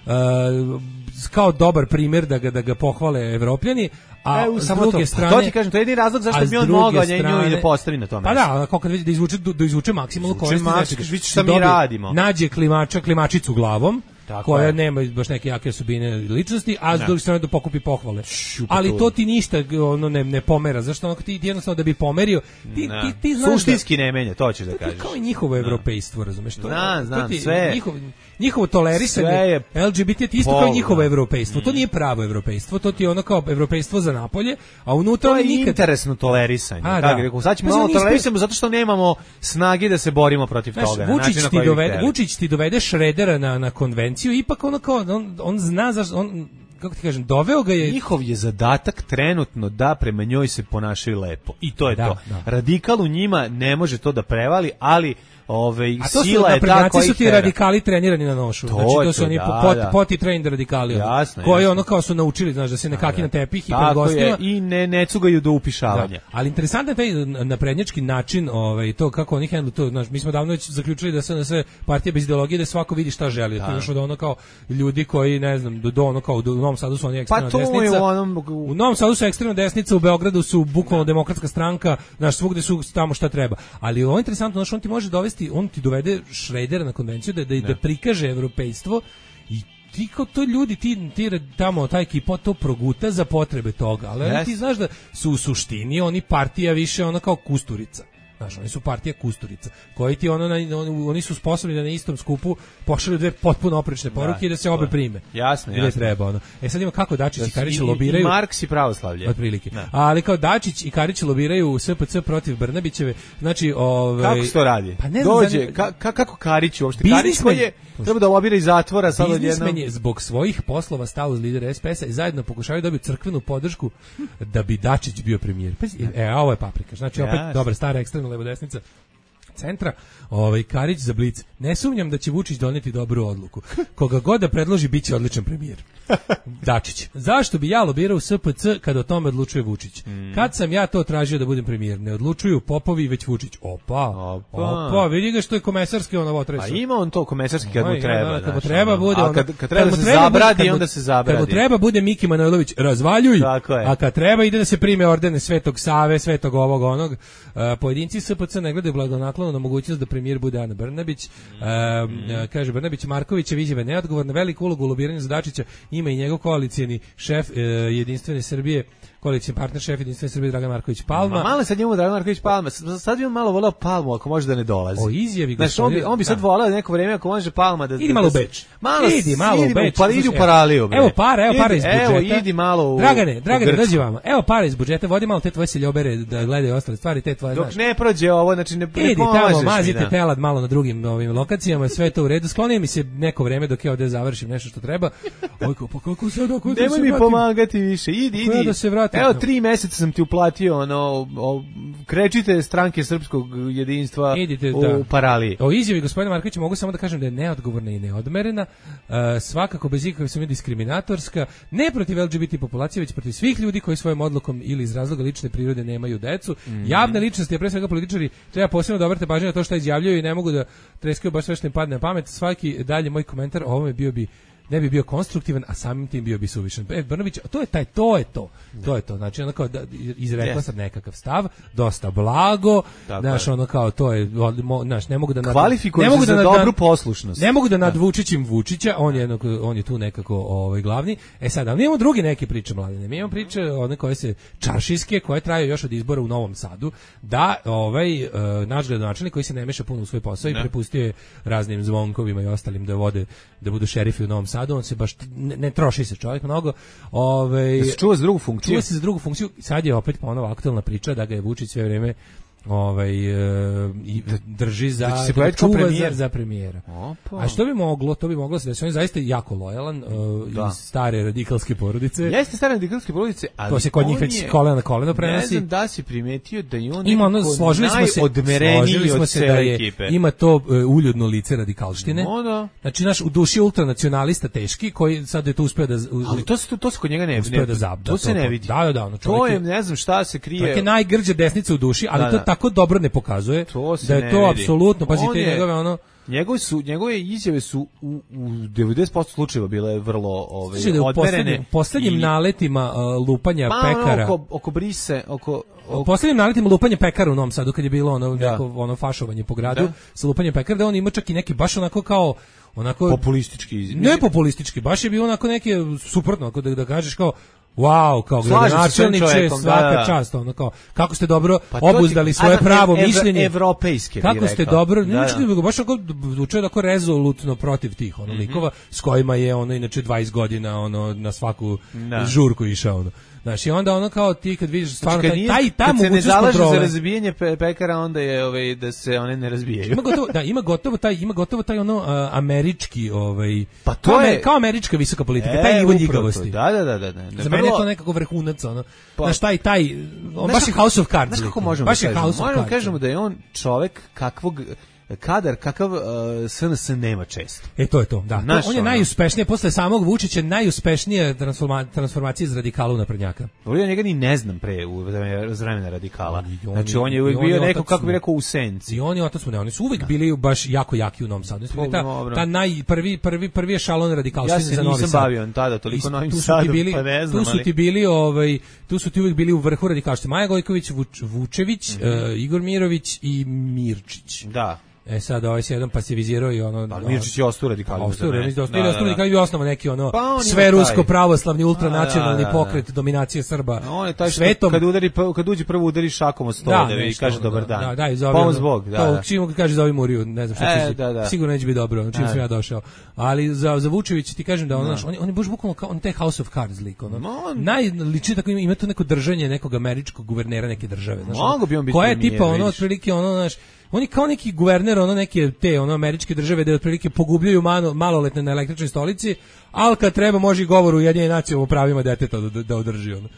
uh, kao dobar primjer da ga da ga pohvale Evropljani, a E, s samo druge to. strane Pa to ti kažem, to je jedini razlog zašto a s bi on druge mogao nju i da strane- postavi na tome. Pa da, ono, kao kad vidi da izvuče da izvuče maksimalnu Izvuče korist, maksimum, znači, kažeš, vidi šta što mi dobije- radimo. Nađe klimača, klimačicu glavom. Tako koja je. nema baš neke jake osobine ličnosti, a s Da. druge strane da pokupi pohvale. Šupa Ali tu. to ti ništa ono ne, ne pomera, zašto onako ti jednostavno da bi pomerio, ti, Da. ti, ti znaš Suštinski ne menja, to ćeš da da, to ti je kažeš. kao i njihovo evropejstvo, razumeš? To je- Znam, to znam, ti je sve je- njihov, njihovo tolerisanje sve je L G B T je isto kao pol, i njihovo da. evropejstvo. To nije pravo evropejstvo, to ti je ono kao evropejstvo za napolje, a unutra To oni je nikad interesno tolerisanje. A, Kako da. bih rekao, sad ćemo Pazi, malo oni ispe- tolerisamo zato što nemamo snage da se borimo protiv Znaš, toga. na Vučić način na ti koji bi dovede, hteli. Vučić ti dovede Šredera na na konvenciju, ipak ono kao on, on zna zašto on kako ti kažem, doveo ga je Njihov je zadatak trenutno da prema njoj se ponašaju lepo. I to je Da, to. da. Radikal u njima ne može to da prevali, ali ove, A to su sila je ta naprednjaci koja su ih ti tera. radikali trenirani na nošu. To Znači to je su to, oni da, pot, da. poti trained radikali. ono, Jasno, koji jasno. ono kao su naučili, znaš, da se ne kaki na tepih i pred Tako gostima. je, i ne, ne cugaju do upišavanja. Da. Ali interesantan je taj naprednjački način, ovaj to kako oni handle to, znaš, mi smo davno već zaključili da se na sve partije bez ideologije da svako vidi šta želi. Da. To je još od ono kao ljudi koji ne znam, do, do ono kao do, u Novom Sadu su oni ekstremna Pa to desnica. je u onom... U Novom Sadu su ekstremna desnica, u Beogradu su bukvalno demokratska stranka, znaš, svugde su tamo šta treba. Ali ovo je interesantno, znaš, on ti može dovesti, on ti dovede Šredera na konvenciju da, da, da prikaže evropejstvo i ti kao to ljudi, ti, ti tamo, ta ekipa to proguta za potrebe toga, ali Yes. ti znaš da su u suštini oni partija više ona kao Kusturica. Znaš, oni su partija Kusturica, koji ti ono, na, on, oni su sposobni da na istom skupu pošalju dve potpuno oprečne poruke da, i da se obe prime. Jasno, Gde jasno. Treba, ono. E sad ima kako Dačić da i Karić i, lobiraju. I Marks i pravoslavlje. Otprilike. Ali kao Dačić i Karić lobiraju S P C protiv Brnabićeve, znači... Ovaj, kako se to radi? Pa ne znam, dođe, ka, ka, kako Karić uopšte? Karić koji je, treba da lobira iz zatvora. Biznismen je zbog svojih poslova stao uz lidera S P S-a i zajedno pokušavaju dobiti crkvenu podršku da bi Dačić bio premijer. Pa, e, a ovo je paprika. Znači, opet yes. dobra, stara, ekstremna levo-desnica centra, ovaj Karić za Blic. Ne sumnjam da će Vučić doneti dobru odluku. Koga god da predloži, bit će odličan premijer. Dačić. Zašto bi ja lobirao S P C kad o tome odlučuje Vučić? Mm. Kad sam ja to tražio da budem premijer? Ne odlučuju popovi, već Vučić. Opa, opa, opa vidi ga što je komesarski on ovo treba. A ima on to komesarski kad mu treba. Da, kad mu treba bude, a kad, kad treba da se zabradi, onda se zabradi. Kad mu treba bude Miki Manojlović, razvaljuj, a kad treba ide da se prime ordene Svetog Save, Svetog ovog onog. Uh, pojedinci S P C ne gledaju blagonaklono na mogućnost da premijer bude Ana Brnabić. Uh, uh, kaže Brnabić, Markovićev izjava neodgovorna, veliku ulogu u lobiranju za Dačića ima i njegov koalicijeni šef uh, Jedinstvene Srbije, koalicijni partner šef Jedinstvene Srbije Dragan Marković Palma. Ma malo sad njemu Dragan Marković Palma. Sad bi on malo voleo Palmu ako može da ne dolazi. O izjavi znači, on bi on bi sad da. voleo neko vreme ako može Palma da idi malo u Beč. Malo idi malo u Beč. Pa idi u Paraliju. Bre. Evo para, evo para iz budžeta. Evo idi malo u Dragane, Dragane dođi vamo. Evo para iz budžeta, vodi malo te tvoje seljobere da gledaju ostale stvari, te tvoje. Dok ne prođe ovo, znači ne idi tamo, mazite telad malo na drugim ovim lokacijama, sve to u redu. Skloni mi se neko vreme dok ja ovde završim nešto što treba. Oj, pa kako se dok nemoj mi pomagati više. Idi, idi. Da se vratim. Evo tri meseca sam ti uplatio ono o, krečite stranke srpskog jedinstva idite, u da. Paraliji. O izjavi gospodina Markovića mogu samo da kažem da je neodgovorna i neodmerena, uh, svakako bez ikakve sumnje diskriminatorska, ne protiv L G B T populacije, već protiv svih ljudi koji svojom odlukom ili iz razloga lične prirode nemaju decu. Mm. Javne ličnosti, a pre svega političari, treba posebno da obrate pažnju na to što izjavljuju i ne mogu da treskaju baš sve što im padne na pamet. Svaki dalje moj komentar o ovome bio bi ne bi bio konstruktivan, a samim tim bio bi suvišan. E, Brnabić, to je taj, to je to. To je to. Znači, ono kao, da, izrekla yes. sam nekakav stav, dosta blago, znaš, ono kao, to je, znaš, ne mogu da... Kvalifikuje se za dobru poslušnost. Ne mogu da nadvučićim Vučića, on je, on je tu nekako ovaj, glavni. E sad, ali imamo drugi neke priče, mladine. Mi imamo priče, one koje se čaršijske, koje traju još od izbora u Novom Sadu, da ovaj, uh, naš gradonačelnik koji se ne meša puno u svoj posao ne. i prepustio je raznim zvonkovima i ostalim da vode, da budu šerifi u Novom Sadu, on se baš ne, ne troši se čovjek mnogo. Ovaj da se čuva za drugu funkciju. Čuva se za drugu funkciju. Sad je opet ponovo aktuelna priča da ga je Vučić sve vrijeme ovaj uh, i drži za da da čuva premijer. za, za premijera. Opa. A što bi moglo, to bi moglo se da se on zaista jako lojalan uh, da. iz stare radikalske porodice. Jeste stare radikalske porodice, ali to se kod njih već kolena na koleno prenosi. Ne znam da si primetio da je on ima ono, složili smo se, složili smo se da je ekipe. Ima to uh, uljudno lice radikalštine. No, da. Znači naš u duši ultranacionalista teški koji sad je to uspeo da u, ali to se to se kod njega ne uspeo da zabda. To se ne vidi. Da, da, da, ono to je ne znam šta se krije. To je najgrđa desnica u duši, ali da, to da. tako dobro ne pokazuje da je to apsolutno, pazite njegove ono njegove su njegove izjave su u, u devedeset posto slučajeva bile vrlo ove odmerene. U poslednjim, poslednjim i... naletima uh, lupanja pa, pekara. Oko oko brise, oko u poslednjim naletima lupanja pekara u Novom Sadu kad je bilo ono da. neko ono fašovanje po gradu da. sa lupanjem pekara, da on ima čak i neki baš onako kao onako populistički izjave. Ne populistički, baš je bio onako neke suprotno, ako da, da kažeš kao wow, kao gradonačelniče, svaka da, da. čast, ono kao, kako ste dobro pa obuzdali svoje ti, pravo ev, mišljenje. Evropejske, kako ste rekao. dobro, da, da. baš ako zvuče tako rezolutno protiv tih ono, mm-hmm. likova, s kojima je ono, inače dvadeset godina ono, na svaku da. žurku išao. Ono. Znaš, i onda ono kao ti kad vidiš stvarno znači, taj, taj, taj mogućnost kontrole. Kad se ne zalaže kontrole, za razbijanje pe, pekara, onda je ovaj, da se one ne razbijaju. Ima gotovo, da, ima gotovo taj, ima gotovo taj ono uh, američki, ovaj, pa to kao, je, kao američka visoka politika, e, taj nivo ljigavosti. Da, da, da. da, da. Za mene je to nekako vrhunac, ono. Pa, znaš, taj, taj, on baš je House of Cards. Znaš kako možemo baš da kažemo? Možemo kažemo da je on čovek kakvog kadar kakav uh, S N S nema često. E to je to, da. Naš, to, on je ono. najuspešnije posle samog Vučića, najuspešnija transforma, transformacija iz radikala u naprednjaka. Ja njega ni ne znam pre u vremena radikala. On, znači on je uvijek bio neko kako bi rekao u senci. I oni otac mu ne, oni su uvijek bili baš jako jaki u Novom Sadu. Ta, ta naj prvi prvi prvi šalon radikalštine za Novi Sad. Ja se nisam bavio tada toliko Novim Sadom, pa ne znam, tu su ti bili ovaj tu su ti uvijek bili u vrhu radikalštine. Maja Gojković, Vuč, Vučević, mm -hmm. uh, Igor Mirović i Mirčić. Da. E sad ovaj se jedan pasivizirao i ono... Ali Mirčić je ostao radikali. Ostao radikali i osnovu neki ono pa sve rusko pravoslavni ultranacionalni da, da, da. pokret dominacije Srba. On je taj što svetom, kad udari kad uđe prvo udari šakom od stola da, da i kaže dobar dan. Da, da, i zove. Pomoz Bog, da. To da. čim kaže zove Muriju, ne znam šta e, će. Da, da. Sigurno neće biti dobro, čim sam ja došao. Ali za za Vučevića ti kažem da on, on, on je baš bukvalno kao on taj House of Cards lik, ono. On... Najliči tako ima, ima to neko držanje nekog američkog guvernera neke države, znači. Mogu bi on biti. Koja je tipa ono otprilike ono, znaš, on je kao neki guverner ono neke te ono američke države da otprilike pogubljaju malo, maloletne na električnoj stolici, al kad treba može i govor u Ujedinjenim nacijama o pravima deteta da, da održi ono.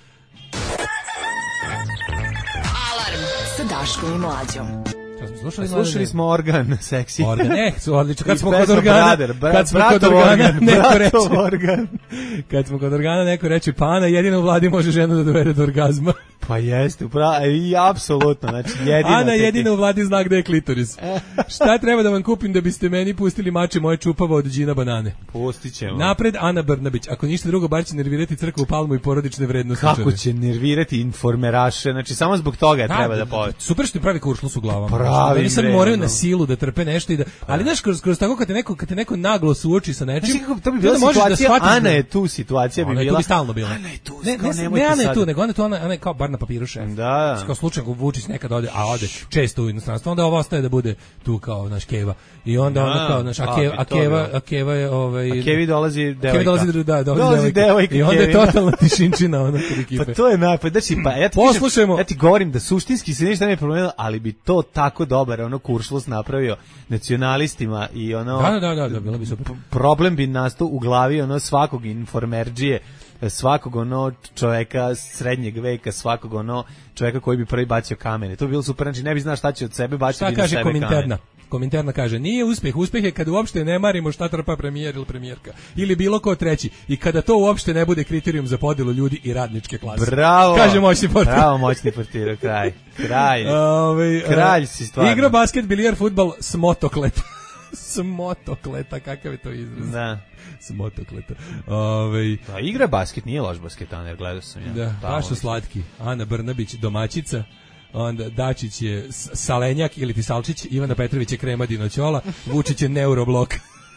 Alarm sa Daškom i Mlađom. Slušali, slušali smo organ, seksi. Organ, eh, odlično. Kad smo kod organa, brother, brat, kad smo kod organa, organ, neko reče, organ. Kad smo kod organa, neko reče, pa Ana jedina u vladi može ženu da dovede do orgazma. Pa jeste, upravo, i apsolutno, znači jedina. Ana jedina u vladi zna gde je klitoris. Šta treba da vam kupim da biste meni pustili mače moje čupava od džina banane? Pustit ćemo. Napred Ana Brnabić, ako ništa drugo, bar će nervirati crkvu Palmu i porodične vrednosti. Kako će nervirati informeraše, znači samo zbog toga da, treba da pove. Super što pravi kuršlus u glavama. Pravi, oni sad moraju na silu da trpe nešto i da, ali znaš, kroz, kroz tako kad te neko, kad te neko naglo suoči sa nečim, znači, to bi bila da situacija, da Ana je tu, situacija bi bila. Ona je tu stalno bila. Ana je tu, ne, ne, ne, Ana je tu, nego ona je tu, ona, ona je kao bar na papiru šef. Da. Kao slučajno Vučić nekad ode, a ode često u inostranstvo, onda ovo ostaje da bude tu kao naš Keva. I onda ona kao naš a Keva, a Keva, a Keva je ovaj a Kevi dolazi devojka. Kevi dolazi da, dolazi devojka. I onda je totalna tišinčina ona kod ekipe. Pa to je napad, znači pa ja ti poslušajmo. Ja ti govorim da suštinski se ništa ne promenilo, ali bi to tako dobar ono kuršlus napravio nacionalistima i ono Da, da, da, da, bilo bi super. Problem bi nastao u glavi ono svakog informerdžije, svakog ono čoveka srednjeg veka, svakog ono čoveka koji bi prvi bacio kamene. To bi bilo super, znači ne bi znao šta će od sebe baciti na sebe kamene. Šta kaže Kominterna? Kominterna kaže, nije uspeh, uspeh je kad uopšte ne marimo šta trpa premijer ili premijerka. Ili bilo ko treći. I kada to uopšte ne bude kriterijum za podelu ljudi i radničke klase. Bravo! Kaže moćni portir. Bravo, moćni portir, kraj. Kraj. Ove, kraj si stvarno. Igra basket, bilijar, fudbal, smotokleta. Smotokleta, kakav je to izraz? Da. Smotokleta. Ove, pa igra basket, nije loš basketaner, gledao sam ja. Da, baš su slatki. Ana Brnabić, domaćica. Onda Dačić je Salenjak ili ti Salčić, Ivana Petrović je Krema Dinoćola, Vučić je Neuroblok.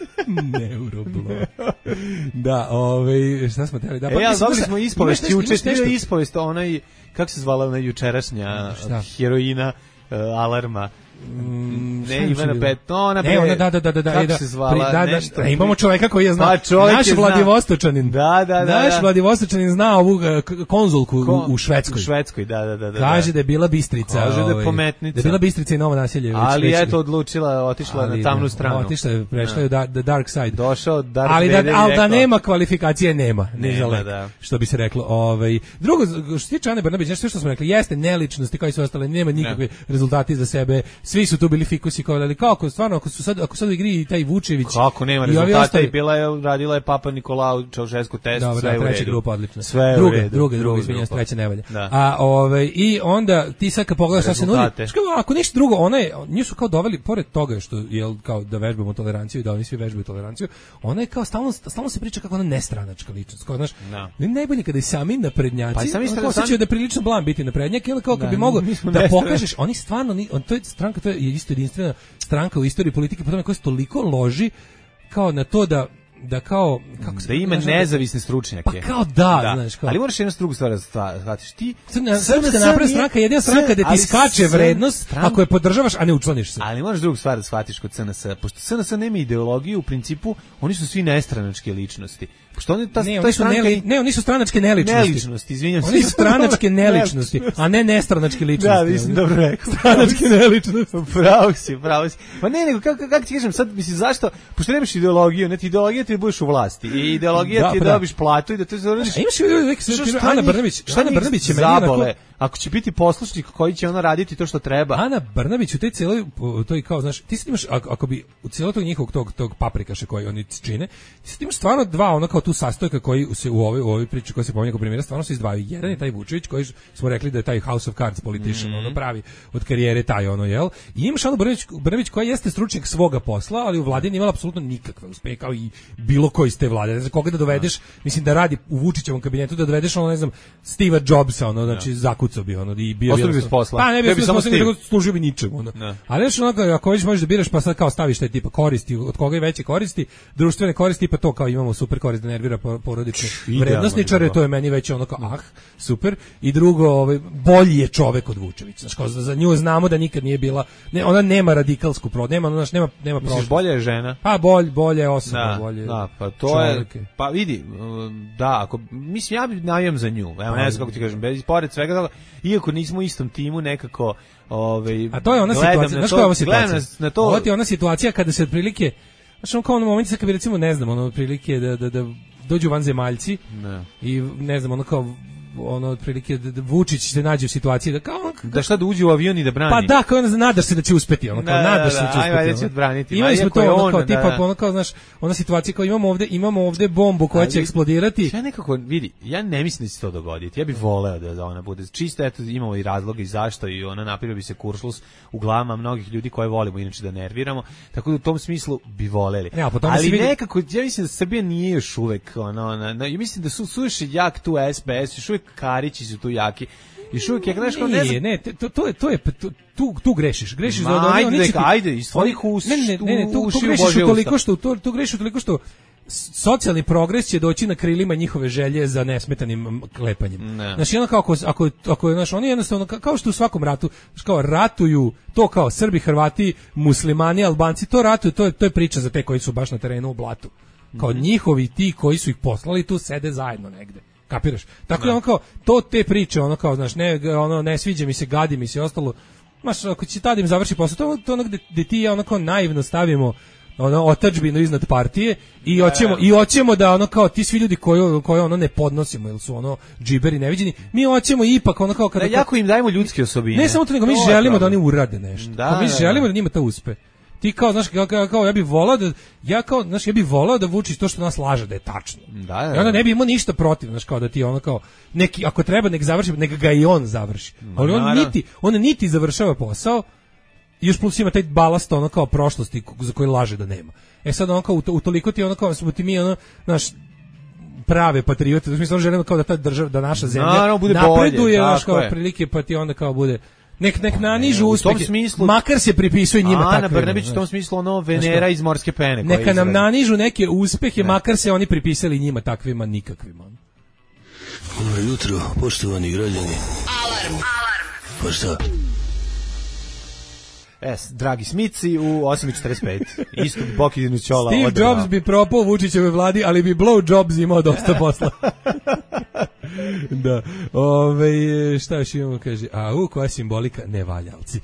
Neuroblok. Da, ovaj šta smo teli da pa e, ja dobili smo ispovest juče, što je ispovest onaj kako se zvala ona jučerašnja heroina uh, Alarma. Mm, ne Ivana Pet, ona ne, ona da da da da da, kako da, se zvala, da, nešto. Da, imamo čovjeka koji je zna, pa naš Vladivostočanin. Da, da, da. Naš da. Vladivostočanin zna ovu konzulku Kon, u, u Švedskoj. U Švedskoj, da, da, da, da. Kaže da je bila Bistrica, kaže ovaj, da je pometnica. Da je bila Bistrica i Novo naselje. Ali je to odlučila, otišla ali, na tamnu stranu. Otišla je, prešla je da, the dark side. Došao Darth ali da, Vader ali rekao, da nema kvalifikacije nema, nema da. Što bi se reklo, ovaj drugo što se tiče Ane Brnabić, sve što smo rekli jeste neličnosti kao i sve ostale, nema nikakve rezultati za sebe. Svi su tu bili fikusi kao ali kako stvarno ako su sad ako sad igri i taj Vučević kako nema rezultata i bila je radila je Papa Nikolao Čaušesku test dobro, sve da, u redu. Treća grupa odlično. Sve druga, u redu. druga, druga, izvinjavam se, treća ne valja. Da. A ovaj i onda ti sad kad pogledaš šta se nudi, ako ništa drugo, ona je nju su kao doveli pored toga što je kao da vežbamo toleranciju i da oni svi vežbaju toleranciju, ona je kao stalno stalno se priča kako ona nestranačka ličnost, kao znaš. No. Najbolje kada i sami naprednjaci, pa sami osjećaju sam... da je prilično blam biti naprednjak, ili kao kad bi mogao da pokažeš, oni stvarno on to je stranka, to je isto jedinstvena stranka u istoriji politike, po tome koja se toliko loži kao na to da da kao kako se da ima nezavisne stručnjake. Pa kao da, da. znaš kao. Ali moraš jednu drugu stvar da shvatiš. Ti Srpska napredna stranka je jedina stranka gde ti skače vrednost stran... ako je podržavaš, a ne učlaniš se. Ali moraš drugu stvar da shvatiš kod S N S, pošto S N S nema ideologiju, u principu oni su svi nestranačke ličnosti. Pošto oni ta ne, oni su neli, ne, oni su stranačke neličnosti. Neličnosti, izvinjavam se. Oni su stranačke neličnosti, a ne nestranačke ličnosti. Da, mislim dobro rekao. Stranačke neličnosti. Pravo si, pravo si. Pa ne, nego kako kako ti kažem, sad mislim zašto? Pošto nemaš ideologiju, ne ti ideologija ti budeš u vlasti. I ideologija da, ti da dobiš platu i da to zaradiš. A imaš ideologiju neki se Ana Brnabić, Ana Brnabić je zabole. Ako će biti poslušnik koji će ona raditi to što treba. Ana Brnabić u tej celoj to i kao znaš, ti sad imaš ako, ako bi u celom tog njihovog tog tog paprikaša koji oni čine, ti sad imaš stvarno dva ono kao tu sastojka koji se u ovoj u ovoj priči koja se pominje kao premijera stvarno se izdvajaju. Jedan je taj Vučić koji smo rekli da je taj House of Cards politician, mm-hmm. ono pravi od karijere taj ono jel. I imaš Anu Brnabić, Brnabić koja jeste stručnjak svoga posla, ali u vladi nije imala apsolutno nikakve uspehe kao i bilo ko iz te vlade. Ne znam koga da dovedeš, mislim da radi u Vučićevom kabinetu, da dovedeš ono, ne znam, Steve Jobsa, ono, znači zakucao bi ono i bio ostao bi bez posla. Pa ne bi, bi samo nego služio bi ničemu, ono. Ne. Ali znači onako, ako već možeš da biraš, pa sad kao staviš taj tipa koristi, od koga je veće koristi, društvene koristi, pa to kao imamo super korist da nervira porodične vrednosničare, to je meni već ono kao ah, super. I drugo, ovaj bolji je čovek od Vučevića. Znači kao za, za nju znamo da nikad nije bila, ne, ona nema radikalsku pro, nema, znači nema nema prošlost. Bolje je žena. Pa bolj, bolje je osoba, da, bolje. Da, pa to čovjek. je, pa vidi, da, ako mislim ja bih navijam za nju. Evo ne znam kako ti kažem, bez pored svega toga, iako nismo u istom timu nekako, ovaj a to je ona situacija, znaš koja je ova situacija? Na, na to, ovo je ona situacija kada se otprilike, znači on kao na momentu kad bi recimo ne znam, ono otprilike da da da dođu vanzemaljci ne. I ne znam, ono kao ono otprilike da, da Vučić se nađe u situaciji da kao da šta da uđe u avion i da brani. Pa da, kao on nadaš se da će uspeti, ono kao da, nadaš da, se da će uspeti. Ajde, da će odbraniti. Imali smo to ono on, kao da, tipa da. ono kao znaš, ona situacija kao imamo ovde, imamo ovde bombu koja ali, će eksplodirati. Ja nekako vidi, ja ne mislim da će se to dogoditi. Ja bih voleo da ona bude čisto, eto imamo i razloge i zašto i ona napravila bi se kuršlus u glavama mnogih ljudi koje volimo inače da nerviramo. Tako da u tom smislu bi voleli. Ja, ali vidi... nekako ja mislim da Srbija nije još uvek ono, na, na, ja mislim da su suviše jak tu S P S, još uvek Karići su tu jaki. I šuvek je znaš kao ne znam. Ne, to to je to je tu tu grešiš. Grešiš Ma, za da ajde, oni neka, ajde, iz tvojih us. Ne, ne, ne, ne, tu, tu grešiš toliko što to tu grešiš toliko što socijalni progres će doći na krilima njihove želje za nesmetanim klepanjem. Ne. Znači ono kao ako ako ako znaš oni jednostavno kao što u svakom ratu, kao ratuju to kao Srbi, Hrvati, Muslimani, Albanci, to ratuju, to je to je priča za te koji su baš na terenu u blatu. Kao mm. njihovi ti koji su ih poslali tu sede zajedno negde. Kapiraš? Tako da ono kao to te priče, ono kao znaš, ne ono ne sviđa mi se, gadi mi se ostalo. Maš ako će tad im završi posao, to to ono gde, gde ti ja onako naivno stavimo ono otadžbinu iznad partije i hoćemo i hoćemo da ono kao ti svi ljudi koji koji ono ne podnosimo ili su ono džiberi neviđeni, mi hoćemo ipak ono kao kada da, jako im dajemo ljudske osobine. Ne samo to nego mi to želimo da oni urade nešto. Da, kao mi da, želimo da. da njima to uspe. Ti kao znaš kao, kao, kao ja bih voleo da ja kao znaš ja bih voleo da Vučić to što nas laže da je tačno. Da, da, da. I onda ne bi imao ništa protiv, znaš kao da ti ono kao neki ako treba nek završi, nek ga i on završi. Ali on naravno. niti on niti završava posao. I još plus ima taj balast ono kao prošlosti za koji laže da nema. E sad ono kao utoliko ti ono kao smo ti mi ono naš prave patriote, da mi samo želimo kao da ta država, da naša zemlja naravno, bude napreduje, bolje, naš kao je. prilike pa ti onda kao bude nek nek nanižu uspehe. Smislu, makar se pripisuje njima takve. Ana Brnabić u tom smislu ono Venera iz morske pene. Neka nam nanižu neke uspehe, ne. Makar se oni pripisali njima takvima nikakvima. Dobro jutro, poštovani građani. Alarm! Alarm! Pa šta? Es, dragi Smici u osam i četrdeset pet. Isto Bokidinu Ćola. Steve odbrao. Jobs bi propao Vučićevoj vladi, ali bi blow jobs imao dosta posla. Da. Ove, šta još imamo, kaže, a u, koja simbolika, nevaljalci.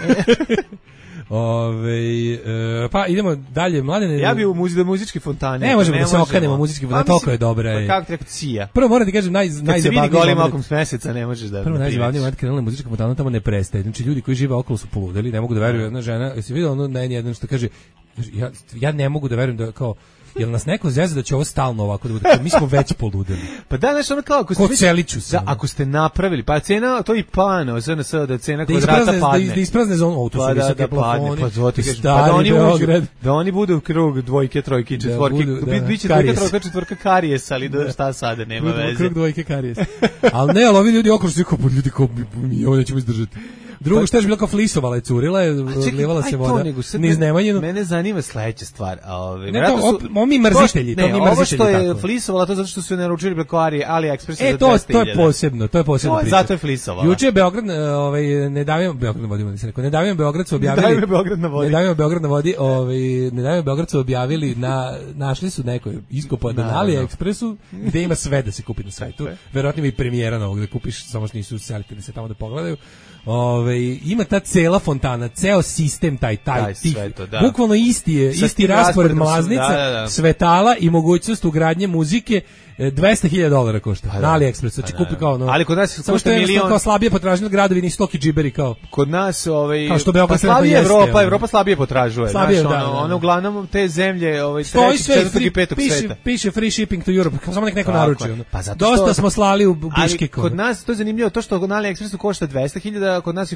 Ove, e, pa idemo dalje, Mladene. Ja bi u muzi, muzičke fontane. Ne možemo ne da se okanemo muzičke fontane, pa, toliko je dobra. Pa kako ti rekao, Cija. Prvo moram ti kažem, naj, najzabavnije. Kad se vidi golim okom s meseca, ne možeš da... Prvo najzabavnije moment krenula muzička fontana, tamo ne prestaje. Znači, ljudi koji žive okolo su poludeli, ne mogu da veruju. Jedna žena, jesi vidio ono na jedan što kaže, ja, ja ne mogu da verujem da kao, jel nas neko zeza da će ovo stalno ovako da bude, mi smo već poludeli. Pa da, znači ono kao, ako ste, Koceliću se. Da, ako ste napravili, pa cena, to i plano, sve na sve da cena kvadrata padne. Da isprazne zonu, o, tu su visoke plafoni, pa da oni uđu, da oni budu u krug dvojke, trojke, četvorke, biće dvojka, trojka, četvorka karijesa, ali da šta sada, nema veze. Krug dvojke karijesa. Ali ne, ali ovi ljudi okolo su kao, ljudi kao, mi ovo nećemo izdržati. Drugo što je bilo kao flisovala je curila, je odlijevala se voda. Niz Nemanjinu. Mene zanima sledeća stvar, a ovaj ne, to, ovo mi mrzitelji, to mi mrzitelji. Ovo što je flisovala to zato što su je naručili preko AliExpressa e, za to, dvesta hiljada. to je posebno, to je posebno priča. Zato je flisovala. Juče je Beograd, ovaj ne davimo Beograd na vodi, ne rekao, ne davimo Beograd su objavili. Ne davimo Beograd na vodi. Ne davimo Beograd na vodi, ovaj ne davimo Beograd su objavili na našli su neko iskopao na AliExpressu gde ima sve da se kupi na sajtu. Verovatno i premijera novog da kupiš, samo što nisu selektirani se tamo da pogledaju. Ove, ima ta cela fontana, ceo sistem taj taj, taj tih, sveto, da. Bukvalno isti je, sa isti raspored mlaznica, da, da, da. svetala i mogućnost ugradnje muzike. dvesta hiljada dolara košta da, na AliExpressu, znači kupi kao no. Ali kod nas samo što je milion kao slabije potražnje gradovi ni stoki džiberi kao. Kod nas ovaj kao što Beograd pa slabije jeste, Evropa, Evropa slabije potražuje. Slabije, znaš, da, ono, da, da. ono uglavnom te zemlje, ovaj treći, četvrti i petog sveta. Piše free shipping to Europe, samo nek neko naruči. Pa dosta smo slali u Biškeku. Kod nas to je zanimljivo, to što na AliExpressu košta dvesta hiljada, kod nas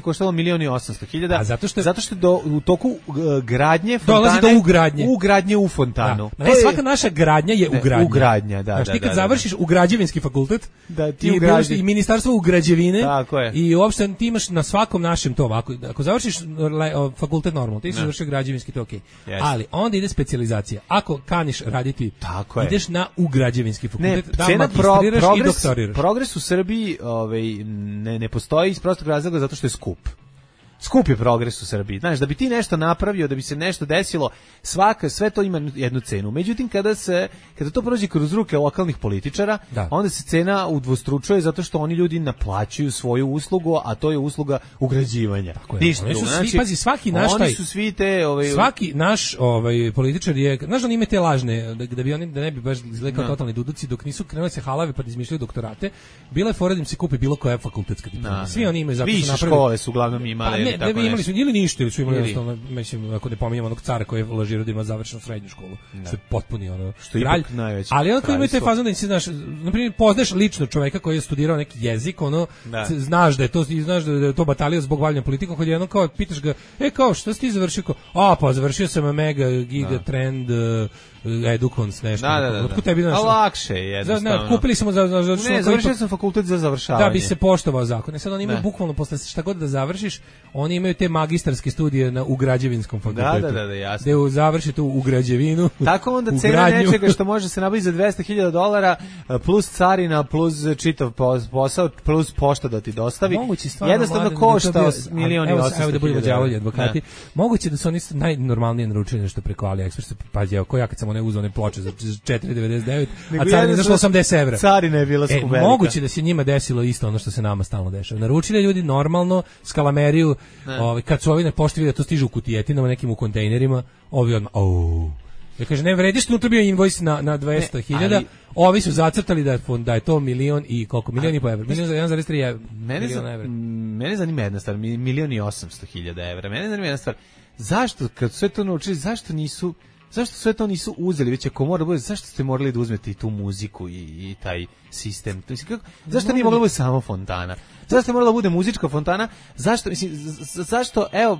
koštalo milion i osamsto hiljada. A zato što zato što do, u toku uh, gradnje fontane dolazi do ugradnje. Ugradnje u fontanu. Da. Ne, svaka naša gradnja je ne, ugradnja. Ugradnja, da, Znaš, da, ti kad da, završiš da. u građevinski fakultet, da, ti i, ugrađe... i ministarstvo u građevine, tako je. I uopšte ti imaš na svakom našem to ovako. Ako završiš le, o, fakultet normalno, ti si završio građevinski, to okej. Okay. Yes. Ali onda ide specijalizacija. Ako kaniš raditi, tako ideš je. na ugrađevinski fakultet, ne, da cena magistriraš pro, progres, i doktoriraš. Progres u Srbiji ovaj, ne, ne postoji iz prostog razloga zato što je skup. Skup je progres u Srbiji. Znaš, da bi ti nešto napravio, da bi se nešto desilo, svaka, sve to ima jednu cenu. Međutim, kada se kada to prođe kroz ruke lokalnih političara, da. onda se cena udvostručuje zato što oni ljudi naplaćuju svoju uslugu, a to je usluga ugrađivanja. Ništa drugo. Znači, svi, pazi, svaki naš oni taj, su svi te... Ovaj, svaki naš ovaj, političar je... Znaš, oni imaju te lažne, da, da, bi oni, da ne bi baš izgledali kao totalni duduci, dok nisu krenuli se halave pa da izmišljaju doktorate, bila je fora da im se kupi bilo koja fakultetska diploma. Svi oni imaju zato što napravili... Više škole su uglavnom imali. Da bi imali su ili ništa, ili su imali jednostavno, mislim, ako ne pominjemo onog cara koji je lažirao da ima završenu srednju školu, ne. što je potpuni ono što je kralj, najveći. Ali on koji ima taj fazon da si znaš, na primjer, poznaš lično čoveka koji je studirao neki jezik, ono, da. znaš da je to, znaš da je to batalija zbog bavljenja politikom, kad jednom kao pitaš ga, e kao, šta si ti završio? Kao, a, pa završio sam Mega, Giga, da. Trend, Edukons, nešto. Da, da, da. Otkud tebi znaš? A lakše je jednostavno. Ne, kupili smo za, za, za, za ne, završio sam fakultet za završavanje. Da bi se poštovao zakon. E sad oni imaju ne. bukvalno posle šta god da završiš, oni imaju te magistarske studije na u građevinskom fakultetu. Da, da, da, da, jasno. Gde završite u, u građevinu. Tako onda cena nečega što može se nabaviti za dvesta hiljada dolara plus carina plus čitav posao plus pošta da ti dostavi. Jednostavno košta milion i osamsto. Evo da budemo đavolji advokati. Moguće da su oni najnormalnije naručili nešto preko AliExpressa. Pazi, evo, ko ja kad sam one uzeo one ploče za četiri devedeset devet, a carina je zašla osamdeset evra. Carina je bila skup velika. Moguće da se njima desilo isto ono što se nama stalno dešava. Naručili ljudi normalno skalameriju, ovaj, kad su ovi na pošti vide da to stiže u kutijetinama, nekim u kontejnerima, ovi odmah, oh. Ja kaže, ne vredi što unutra bio invoice na, na dvesta hiljada, ovi su zacrtali da je, da je to milion i koliko, milion i po evra, milion za jedan zarez tri evra. Mene, za, mene zanima jedna stvar, milion i osamsto hiljada evra, mene zanima jedna stvar, zašto, kad sve to naučili, zašto nisu, zašto sve to nisu uzeli, već ako mora bude, zašto ste morali da uzmete i tu muziku i, i taj sistem, kako, zašto nije mogla bude samo fontana, zašto je morala bude muzička fontana, zašto, mislim, zašto, evo,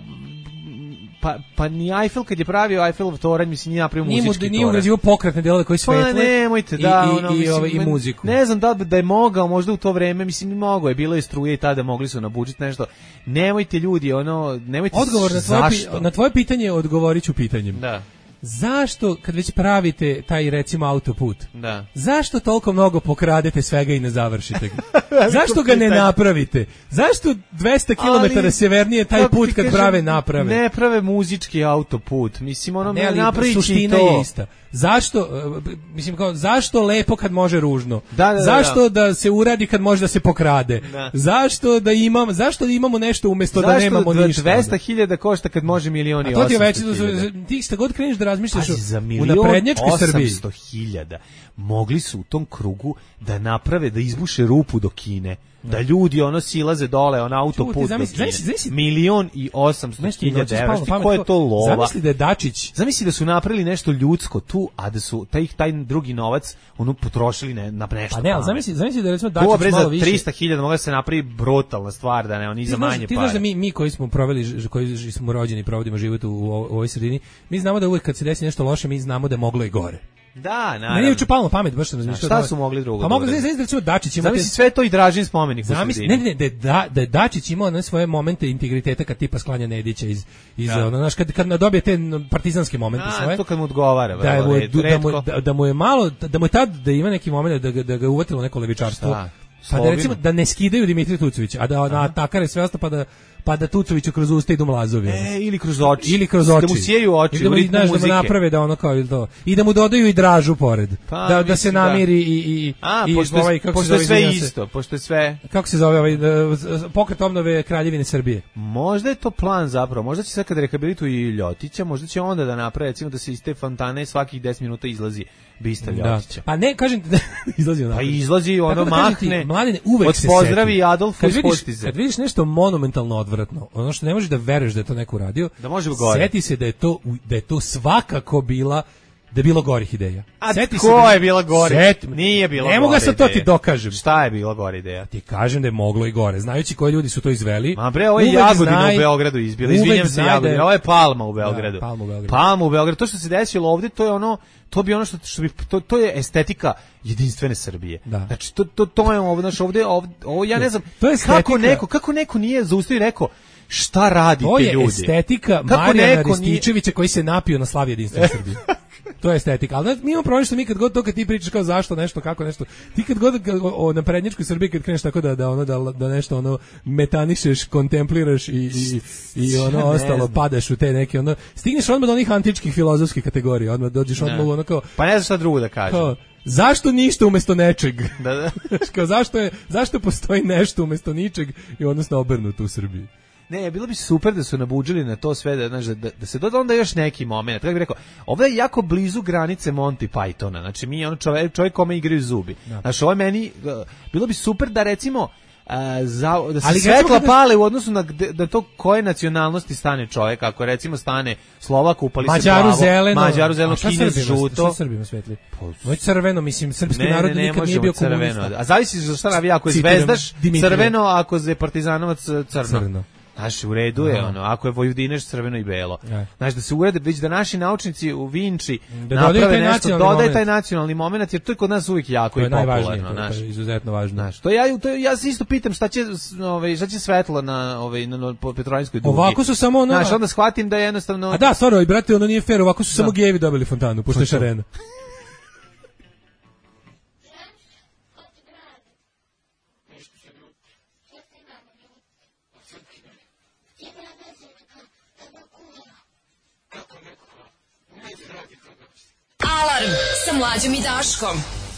Pa, pa ni Eiffel kad je pravio Eiffelov toranj, mislim, nije napravio muzički toranj. Nije ugrađivao pokretne delove koji svetle. Pa nemojte, da, i, ono, i, mislim, i, i muziku. Ne znam da, da je mogao, možda u to vreme, mislim, i mogao je, bilo je struje i tada mogli su nabuđiti nešto. Nemojte ljudi, ono, nemojte Odgovor na tvoje, zašto? Na tvoje pitanje odgovorit ću pitanjem. Da. Zašto, kad već pravite taj, recimo, autoput, da. zašto toliko mnogo pokradete svega i ne završite ga? Zašto ga ne napravite? Zašto dvesta kilometara severnije taj put kad kažem, prave naprave? Ne prave muzički autoput, mislim, ono ne, napravići suština to. je ista. Zašto, mislim, kao, zašto lepo kad može ružno? Da, da, da, zašto da. da se uradi kad može da se pokrade? Da. Zašto da imamo, zašto da imamo nešto umjesto da nemamo ništa? Zašto dvesta hiljada košta kad može milion i osamsto hiljada? Ti ste god kreneš da razmišljaš u naprednjačkoj Srbiji. osamsto hiljada mogli su u tom krugu da naprave, da izbuše rupu do Kine. Da ljudi ono silaze dole, on autoput do Kine. Milion i osamsto hiljada evra. Ko je to lova? Zamisli da je Dačić. Zamisli da su napravili nešto ljudsko tu, a da su taj, taj drugi novac ono potrošili ne, na nešto. Pa ne, ali zamisli, zamisli da recimo Dačić malo više. trista hiljada mogla se napravi brutalna stvar, da ne, oni za manje pare. Ti znaš da mi, mi koji smo proveli, koji smo rođeni, provodimo život u, u ovoj sredini, mi znamo da uvijek kad se desi nešto loše, mi znamo da je moglo i gore. Da, naravno. Meni je uče palno pamet, baš sam razmišljao. Šta su mogli drugo? Pa mogu da znači recimo Dačić ima. Zamisli sve to i Dražin spomenik u sredini. Ne, ne, da da Dačić ima na svoje momente integriteta kad tipa sklanja Nedića iz iz da. Ono, znaš, kad kad nadobije te partizanske momente da, svoje. To kad mu odgovara, da, je, red, da, mu, da, da mu je malo da mu je tad da ima neki momenat da ga, da ga uvatilo neko levičarstvo. Šta? Pa da recimo da ne skidaju Dimitrija Tucovića, a da na atakare sve ostalo pa da pa da Tucoviću kroz usta idu mlazovi. E, ili kroz oči. Ili kroz oči. Da mu sijaju oči, da mu, u znaš, da mu naprave da ono kao to. I da mu dodaju i dražu pored. Pa, da, da se namiri i i A, i pošto, ovaj, kako pošto se zove, sve isto, pošto je sve. Kako se zove ovaj pokret obnove Kraljevine Srbije? Možda je to plan zapravo. Možda će sad kad rehabilituju i Ljotića, možda će onda da naprave recimo da se iz te fontane svakih deset minuta izlazi bista Ljotića. Pa ne, kažem izlazi ona. Pa izlazi ono mahne. Mladine uvek od se pozdravi Adolf kad vidiš, kad vidiš nešto monumentalno odvratno, ono što ne možeš da veruješ da je to neko uradio, da može gore. Sjeti se da je to da je to svakako bila da je bilo gorih ideja. A Seti ko se da, je bila gore? Seti, Nije bilo ne gore mogu sa to ideje. ti dokažem. Šta je bila gore ideja? Ti kažem da je moglo i gore. Znajući koji ljudi su to izveli. Ma bre, ovo je uvek Jagodina znaj- u Beogradu izbila. uvek Izvinjam se znaj da je- Jagodina. Ovo je Palma u Beogradu. Da, Palma u Beogradu. Palma u Beogradu. To što se desilo ovde, to je ono, to bi ono što, što bi, to, to je estetika jedinstvene Srbije. Da. Znači, to, to, to je ovo, znači, ovde, ovde, ovo, ja ne znam, To je kako estetika- neko, kako neko nije zaustavio i rekao, šta radite To je ljudi? estetika Kako Marijana neko nije- Rističevića koji se napio na slavi jedinstvene Srbije. To je estetika. Ali mi imamo problem što mi kad god to kad ti pričaš kao zašto nešto, kako nešto, ti kad god o, o naprednjačkoj Srbiji kad kreneš tako da da ono da, da nešto ono metanišeš, kontempliraš i i, i ono Ja ne ostalo znam. padaš u te neke ono stigneš odmah do onih antičkih filozofskih kategorija, odmah dođeš odmah u ono kao Pa ne znam šta drugo da kažem. kao zašto ništa umesto nečeg? Da, da. Kao zašto je zašto postoji nešto umesto ničeg i odnosno obrnuto u Srbiji. Ne, bilo bi super da su nabuđili na to sve, da, znaš, da, da se doda onda još neki moment. Kako bih rekao, ovo je jako blizu granice Monty Pythona. Znači, mi je ono čovjek, čovjek kome igraju zubi. Da. Znači, ovo je meni, uh, bilo bi super da recimo, uh, za, da se Ali svetla recimo kada- pale u odnosu na, gde- da to koje nacionalnosti stane čovjek. Ako recimo stane Slovak, upali se Mađaru plavo, zeleno, Mađaru zeleno, a šta Kinez Srbima- žuto. Šta Srbima svetli? Moj crveno, mislim, srpski Ne, narod ne, ne, nikad nije možemo bio crveno. komunista. A zavisi za šta navija, ako je Citiram zvezdaš, Dimitrija. crveno, a ako je partizanovac, crno. Crno. Znaš, u redu je Aha. ono, ako je Vojvodinaš crveno i belo. Ja. Znaš, da se urede, već da naši naučnici u Vinči Da naprave dodaju taj nešto, nacionalni dodaju moment. taj nacionalni moment, jer to je kod nas uvijek jako To i je najvažnije, popularno. to, Znaš. to je izuzetno važno. Znaš, to ja, to ja se isto pitam šta će, s- ovaj, šta će svetlo na, ovaj, na, na po Petrovaradinskoj dugi. Ovako su samo ono... Znaš, onda shvatim da je jednostavno... A da, stvarno, brate, ono nije fair, ovako su samo gejevi dobili fontanu, pošto je šarena. Alarm sa Mlađom i Daškom.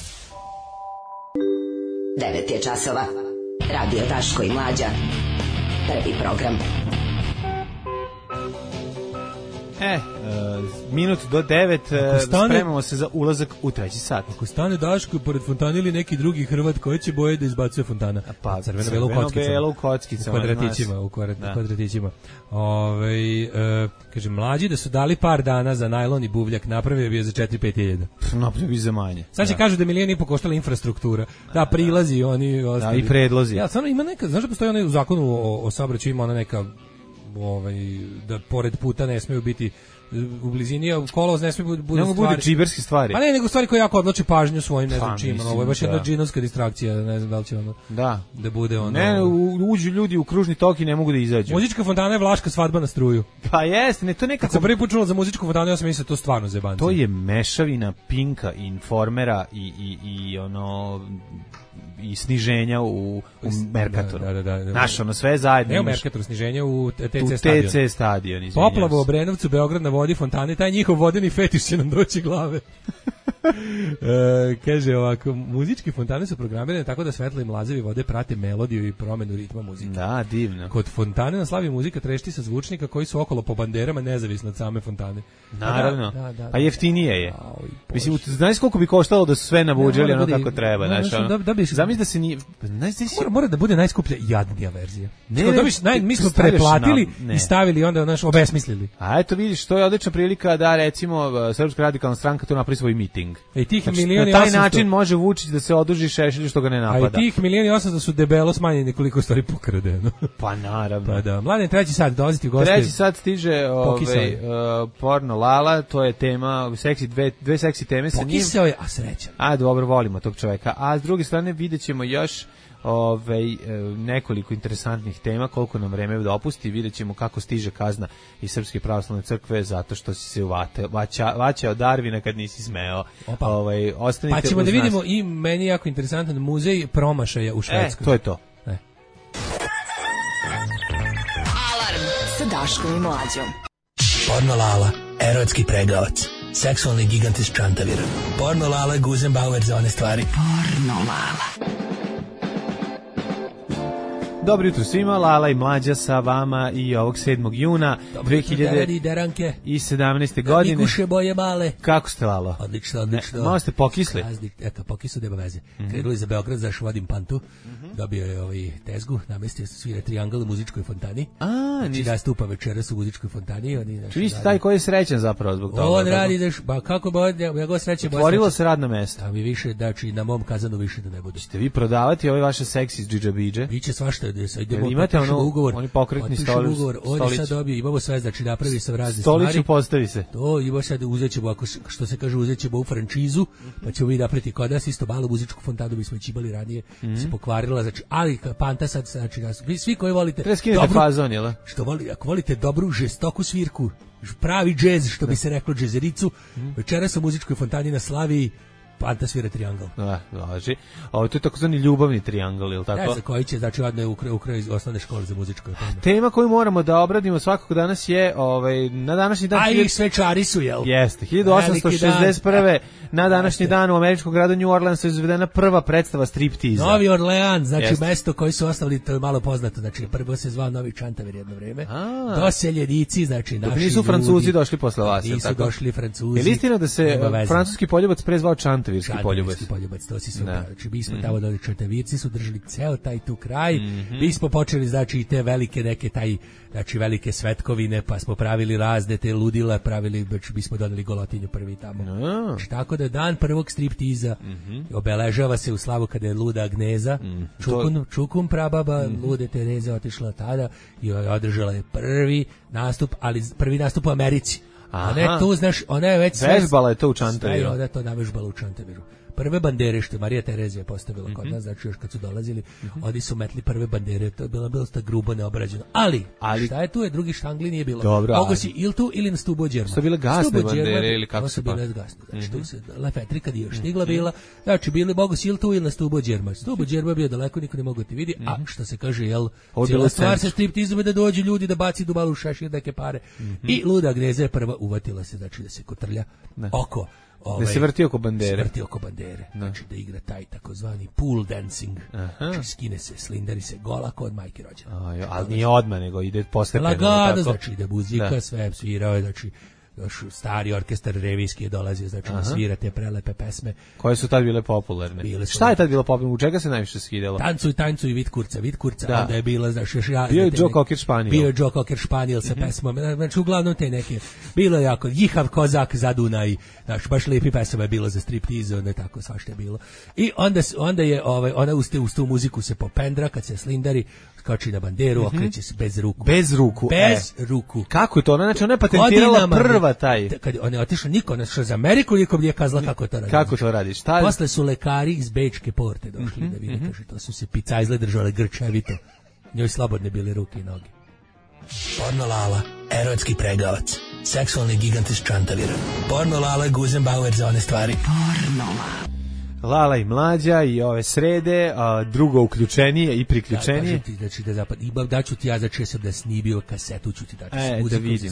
devet je časova. Radio Daško i Mlađa. Prvi program. E, uh, minut do devet, uh, stane- spremamo se za ulazak u treći sat. Ako stane Daško pored fontane ili neki drugi Hrvat, koje će boje da izbacuje fontana? Pa, crveno, belo u crveno, kockicama. belo u kockicama, U kvadratićima, u kvadrat, Da. kvadratićima. Ove, e, kaže, mlađi da su dali par dana za najlon i buvljak, napravio bi je za četiri pet hiljada. Napravio bi za manje. Sad će Da. kažu da je milijon i po koštala infrastruktura. Da, prilazi oni ostali. Da, i predlozi. Ja, stvarno ima neka, znaš da postoji onaj u zakonu o, o saobraćaju ima ona neka ovaj, da pored puta ne smeju biti u blizini, a kolovoz ne smije bude Ne mogu stvari. bude džiberske stvari. Pa ne, nego stvari koje jako odloče pažnju svojim, ne znam Pa, čim, mislim, ovo je baš jedna da. džinovska distrakcija, ne znam da li će ono Da. da bude ono. Ne, u- uđu ljudi u kružni tok i ne mogu da izađu. Muzička fontana je Vlaška svadba na struju. Pa jeste, ne, to Kad nekako... sam prvi put čuo za muzičku fontanu, ja sam mislio da je to stvarno zebanci. To je mešavina Pinka i Informera i, i, i ono i sniženja u, u Merkatoru. Da, da, da, da. Znaš, ono sve zajedno Ne u imaš Merkatoru, sniženje u T u C stadion. T C stadion, izvinjam Poplava u se. Obrenovcu, Beograd na vodi, fontane, taj njihov vodeni fetiš će nam doći glave. e, kaže ovako, muzičke fontane su programirane tako da svetla i mlazevi vode prate melodiju i promenu ritma muzike. Da, divno. Kod fontane na slavi muzika trešti sa zvučnika koji su okolo po banderama nezavisno od same fontane. Naravno. Da, da, da, Pa jeftinije je. Au, i Mislim, znaš koliko bi koštalo da su sve nabuđali Ne, ono mora da kako bude- treba, mora znaš, da- ono. da- da bi- Zamisli da se nije... Znaš, znaš, Mora, mora da bude najskuplja jadnija verzija. Ne, Ne, ne, dobiš, naj, mi ti smo stavljaš preplatili na- ne. i stavili onda naš obesmislili. A eto vidiš, to je odlična prilika da recimo Srpska radikalna stranka tu napravi svoj miting. E tih Znači, milion na i taj osamsto način može Vučić da se oduži Šešelju što ga ne A napada. i tih milion i osamsto su debelo smanjeni koliko je stvari pokradeno. Pa naravno. Pa da, mladen, treći sat, dolaziti u goste. Treći sad stiže Pokisao ovaj, je. uh, porno Lala, to je tema, seksi, dve, dve seksi teme sa njim. Pokisao je, a srećan. A dobro, volimo tog čoveka. A s druge strane vidjet ćemo još ovaj, e, nekoliko interesantnih tema, koliko nam vreme dopusti, vidjet ćemo kako stiže kazna iz Srpske pravoslavne crkve zato što si se uvate, vaća, vaćao Darvina kad nisi smeo. Opa. Ovaj, ostanite Pa ćemo uz da nas. vidimo i meni je jako interesantan muzej promašaja u E, Švedskoj. to je to. E. Alarm sa Daškom i Mlađom. Porno Lala, erotski pregavac, seksualni gigant iz Čantavira. Porno Lala, Guzenbauer za one stvari. Porno Lala. Dobro jutro svima, Lala i Mlađa sa vama i ovog sedmog juna dve hiljade sedamnaeste. godine. Nikuše boje male. Kako ste, Lalo? Odlično, odlično. Malo ste pokisli. Eto, pokisli, nema veze. Mm-hmm. Krenuli za Beograd, zaš vodim pantu, mm-hmm. dobio je ovaj tezgu, namestio se svira triangl u muzičkoj fontani. A, znači nis... nastupa večeras u muzičkoj fontani. Oni, znači, vi ste taj koji je srećan zapravo zbog toga. On radi, daš, ba kako ba, ja go sreće. Otvorilo se radno mesto. A mi više, znači, na mom kazanu više da ne bude. Ćete vi prodavati ove vaše seksi iz džidžabidže? Biće svašta, da se idemo. Imate ono, ugovor, oni pokretni stolić. On je sad dobio, imamo sve, znači napravi se razne stolić stvari. Postavi se. To ima sad uzećemo, ako što se kaže, uzećemo u frančizu, pa ćemo mi napraviti kod nas isto malu muzičku fontanu, mi smo već imali ranije, mm-hmm. se pokvarila, znači, ali panta sad, znači, vi svi koji volite dobru, fazon, jel? Što voli, ako volite dobru, žestoku svirku, pravi džez, što bi se reklo džezericu, mm-hmm. večeras u muzičkoj fontani na Slaviji, Panta svira triangl. Da, važi. Ovo to je takozvani ljubavni triangl, ili tako? Ne, za koji će, znači, odne u kraju kraj osnovne škole za muzičko. Tema koju moramo da obradimo svakako danas je, ovaj, na današnji dan... A i svečari su, jel? Jeste, hiljadu osamsto šezdeset prve. na današnji dan u američkom gradu New Orleansu je izvedena prva predstava striptiza. Novi Orleans, znači Jeste. mesto koji su ostavili, to je malo poznato, znači prvo se zvao Novi Čantavir jedno vreme. A. Doseljenici, znači naši nisu ljudi. Francuzi došli posle vas, nisu tako? došli Francuzi. Je li istina da se francuski poljubac prezvao Čantavirski poljubac? Čantavirski poljubac, to si sve pravi. Znači, mi smo mm. tamo doli Čantavirci, su držali ceo taj tu kraj. Mm-hmm. Mi smo počeli, znači, i te velike neke taj, znači, velike svetkovine, pa smo pravili razne te ludila, pravili, znači, mi smo doneli Golotinju prvi tamo. No. Znači, tako da dan prvog striptiza mm-hmm. obeležava se u slavu kada je luda Agneza, mm. Čukun, Čukun prababa, mm-hmm. lude Tereze otišla tada i održala je prvi nastup, ali prvi nastup u Americi. Aha. Ona je tu, znaš, ona je već sve... Vežbala je to u Čantaviru. Ona je to navežbala u Čantaviru. Prve bandere što je Marija Terezija postavila mm-hmm. kod nas, znači još kad su dolazili, mm-hmm. oni su metli prve bandere, to je bilo bilo sta grubo neobrađeno. Ali, ali šta je tu je, drugi štangli nije bilo. Dobro, mogo si ili tu ili na Stubo Đerma. Su bile gasne bandere ili kako su bile gasne. Znači mm-hmm. tu se Lefetri kad je još stigla bila, znači bili mogo si ili tu ili na Stubo Đerma. Stubo Đerma bio daleko, niko ne mogu ti vidi, mm-hmm. a što se kaže, jel, cijela stvar sa striptizom da dođu ljudi da baci dubalu šešir neke pare. Mm-hmm. I luda Agneza je prva uvatila se, znači da se kotrlja ne. oko Ove, da se vrti oko bandere. Se vrti oko bandere. No. Znači da igra taj takozvani pool dancing. Aha. Znači skine se, slindari se, gola kod majke rođena. A, ali nije odmah, nego ide postepeno. Lagano, znači ide muzika, da. sve svirao je, znači još stari orkestar revijski je dolazio, znači da svira te prelepe pesme. Koje su tad bile popularne? Bile Šta je tad bilo popularno? U čega se najviše skidalo? Tancuj, tancuj, vid kurca, vid kurca. Da. Onda je bila, znači, još ja... Bio je Joe Cocker Španijel. Bio je Joe Cocker Španijel sa mm-hmm. pesmom. Znači, uglavnom te neke... Bilo je jako... Jihav Kozak za Dunaj. Znači, baš lijepi pesama je bilo za striptize, onda je tako, svašta je bilo. I onda, onda je, ovaj, ona uz, te, uz tu muziku se popendra, kad se slindari, skoči na banderu, mm-hmm. okreće se bez ruku. Bez ruku. Bez e. ruku. Kako je to? Ona, znači, ona je patentirala prva taj. Kad on je otišao, niko ona što za Ameriku nikom nije kazala kako to radi. Kako to radiš? Šta? Posle su lekari iz Bečke porte došli mm-hmm. da vide, kaže, to su se picajzle držale grčevito. Njoj slobodne bile ruke i noge. Porno Lala, erotski pregavac, seksualni gigant iz Čantavira. Porno Lala, Guzenbauer za one stvari. Porno Lala. Lala i Mlađa i ove srede, a drugo uključenije i priključenije. Da, ti, znači da zapad, i daću ti ja za česam da snibio kasetu, ću ti daći e, da vidim.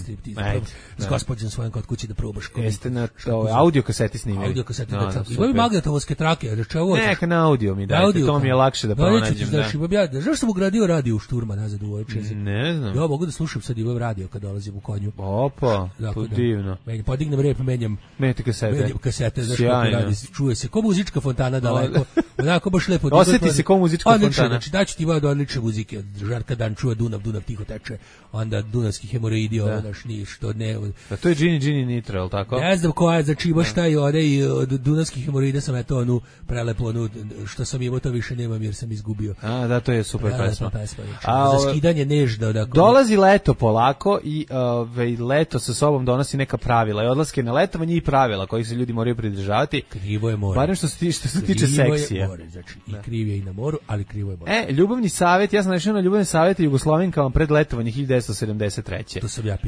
S gospođom svojom kod kući da probaš. Jeste na to, audio kaseti snimili. Audio kaseti no, da čak. Imaju magnetofonske trake, reče ovo. Neka na audio mi dajte, audio, to mi je lakše da pronađem. Znači, da. Ja, zašto sam ugradio radio u Šturma nazad u ovoj čezi? Ne znam. Ja mogu da slušam sad i ovaj radio kad dolazim u konju. Opa, to divno. Menjam, podignem rep, menjam. Menjate kasete. Menjam kasete, znači kako radi, čuje se. Ko muzička fontana daleko. Onako baš lepo. Osjeti se kao muzička fontana. Znači, daću ti vada odlične muzike. Od Žarka Dan čuva Dunav, Dunav tiho teče. Onda Dunavski hemoroidi, ovo naš niš, to ne. Da, to je Gini Gini Nitro, je li tako? Ne znam koja je, znači baš taj onaj od Dunavskih hemoroida sam eto onu prelepo, onu, što sam imao to više nemam jer sam izgubio. A, da, to je super pesma. pesma znači, A, za skidanje nežno. Dakle, dolazi leto polako i ove, leto sa sobom donosi neka pravila i odlaske na letovanje i pravila kojih se ljudi moraju pridržavati. Krivo je more. Barem što se, što se tiče seksija. More, znači, i kriv je i na moru, ali krivo je more. E, ljubavni savjet, ja sam našao na ljubavni savjet Jugoslovenkama pred letovanje hiljadu devetsto sedamdeset treće. To sam ja pisao.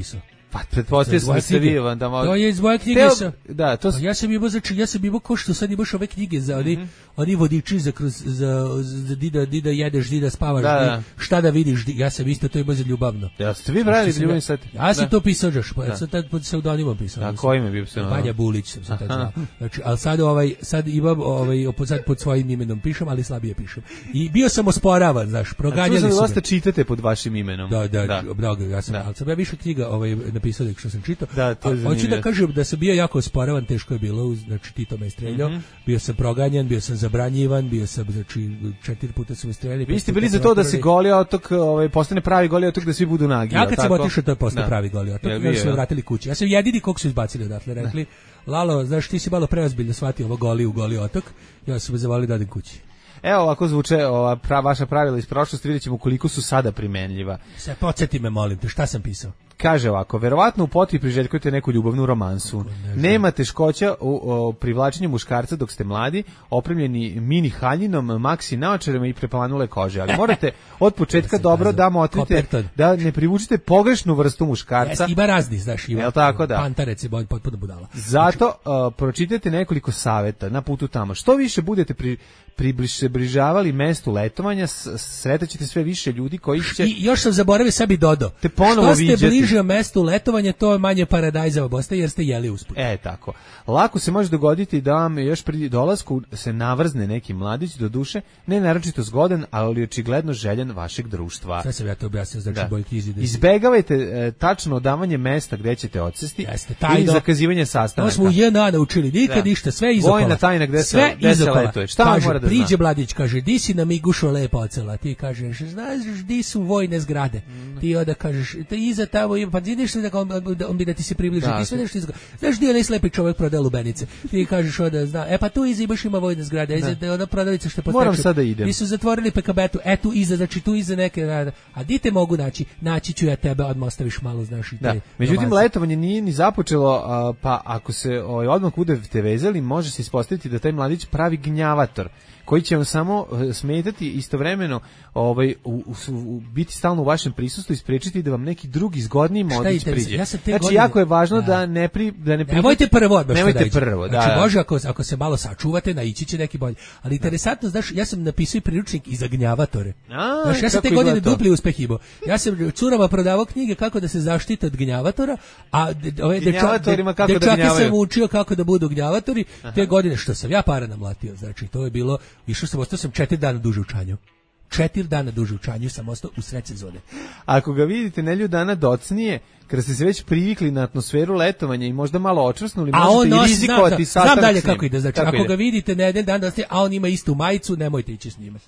Pa pretpostavio sam da ste vi vam da to je iz moje knjige Teo, sa, da, to pa ja sam imao znači ja sam imao ko što sad imaš ove knjige za oni mm-hmm. oni vodiči za kroz za, za dida dida jedeš dida spavaš da, di, da. šta da vidiš di, ja sam isto to imao za ljubavno ja ste vi brali ljubavni sat ja sam to pisao još pa ja sam tad pod pseudonimom pisao a ko ime bio pseudonim Vanja Bulić sam se tad zvao znači al sad ovaj sad imam ovaj sad pod svojim imenom pišem ali slabije pišem i bio sam osporavan znaš proganjali su me dosta čitate pod vašim imenom da da mnogo ja sam al sam ja više knjiga ovaj napisao nek što sam čitao da, to je hoću da kažem da sam bio jako osporavan, teško je bilo, znači Tito me streljao, mm-hmm. bio sam proganjan, bio sam zabranjivan, bio sam, znači, četiri puta su me streljali. Vi ste bili za to da se Goli otok, ovaj, postane pravi Goli otok, da svi budu nagi. Ja kad sam otišao, to je postao pravi Goli otok, ja, ja su me vratili kući. Ja sam jedini kog su izbacili odatle, rekli, Lalo, znaš, ti si malo preozbiljno shvatio ovo Goli u Goli otok, ja su me zavolili da odem kući. Evo ovako zvuče ova pra, vaša pravila iz prošlosti, vidjet ćemo koliko su sada primenljiva. Se podsjeti me, molim te, šta sam pisao? Kaže ovako, verovatno u potrebi priželjkujete neku ljubavnu romansu. Ne Nema teškoća u, u privlačenju muškarca dok ste mladi, opremljeni mini haljinom, maksi naočarama i preplanule kože. Ali morate od početka dobro da motrite, da ne privučite pogrešnu vrstu muškarca. Jes, ima razni, znaš, ima. Jel tako da? Pantarec je potpuno budala. Zato uh, pročitajte nekoliko saveta na putu tamo. Što više budete pri približavali mestu letovanja, sretaćete sve više ljudi koji će... I još sam zaboravio sebi dodao. Te ponovo što ste bliže mestu letovanja, to je manje paradajza obostaje jer ste jeli usput. E, tako. Lako se može dogoditi da vam još pri dolasku se navrzne neki mladić, do duše, ne naročito zgodan, ali očigledno željan vašeg društva. Sve sam ja to objasnio, znači da. Boj knjizi. Da Izbegavajte e, tačno odavanje mesta gde ćete odsesti. Jeste, ili zakazivanje sastanaka. To smo u J N A naučili, nikad da. Ništa, sve izokola. Vojna tajna gde se, sve gde se letuje. Šta kaže, mora da priđe zna? Mladić, kaže, di si nam Igušo lepo ocela? Ti kažeš, znaš, di su vojne zgrade? Mm. Ti onda kažeš, ti iza tamo, pa ideš li da on, on bi da ti se približi, da, ti sve nešto izgleda. Znaš di je onaj slepi čovjek prodaje lubenice? Ti kažeš onda, zna, e pa tu iza imaš ima vojne zgrade, iza da. Ona prodavnica što je postaču. Moram sada idem. Ti su zatvorili pekabetu, e tu iza, znači tu iza neke, a di te mogu naći? Naći ću ja tebe, odmah ostaviš malo, znaš, i te. Da. Međutim, romanse. Letovanje nije ni započelo, a, pa ako se ovaj, odmah budete vezali, može se ispostaviti da taj mladić pravi gnjavator, koji će vam samo smetati istovremeno ovaj, u, u, u, biti stalno u vašem prisustvu i spriječiti da vam neki drugi zgodniji mladić priđe. Ja znači, godine, jako je važno da, da ne pri... Da ne pri... Nemojte prvo odmah Nemojte prvo, da. Znači, može, ako, ako se malo sačuvate, naići će neki bolji. Ali interesantno, znaš, ja sam napisao i priručnik i za gnjavatori. A, znaš, ja sam te godine dupli uspeh imao. Ja sam curama prodavao knjige kako da se zaštite od gnjavatora, a ove gnjavatorima kako dečake da gnjavaju. sam učio kako da budu gnjavatori. Aha. Te godine što sam ja para namlatio, znači, to je bilo, išao sam, ostao sam četiri dana duže u čanju. Četiri dana duže u čanju sam ostao u sred sezone. Ako ga vidite nelju dana docnije, kada ste se već privikli na atmosferu letovanja i možda malo očvrsnuli, možete i rizikovati sastanak. Znam dalje kako ide, znači, kako ako ide? Ga vidite nedelj dan docnije, a on ima istu majicu, nemojte ići s njime.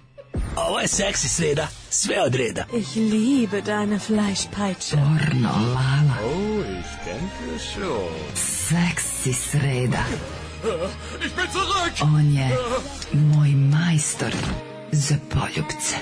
Ovo je seksi sreda, sve od reda. Ich liebe deine Fleischpeitsche. Pornolala. Oh, ich denke schon. Seksi sreda. Ich bin zurück! On je moj majstor za poljubce.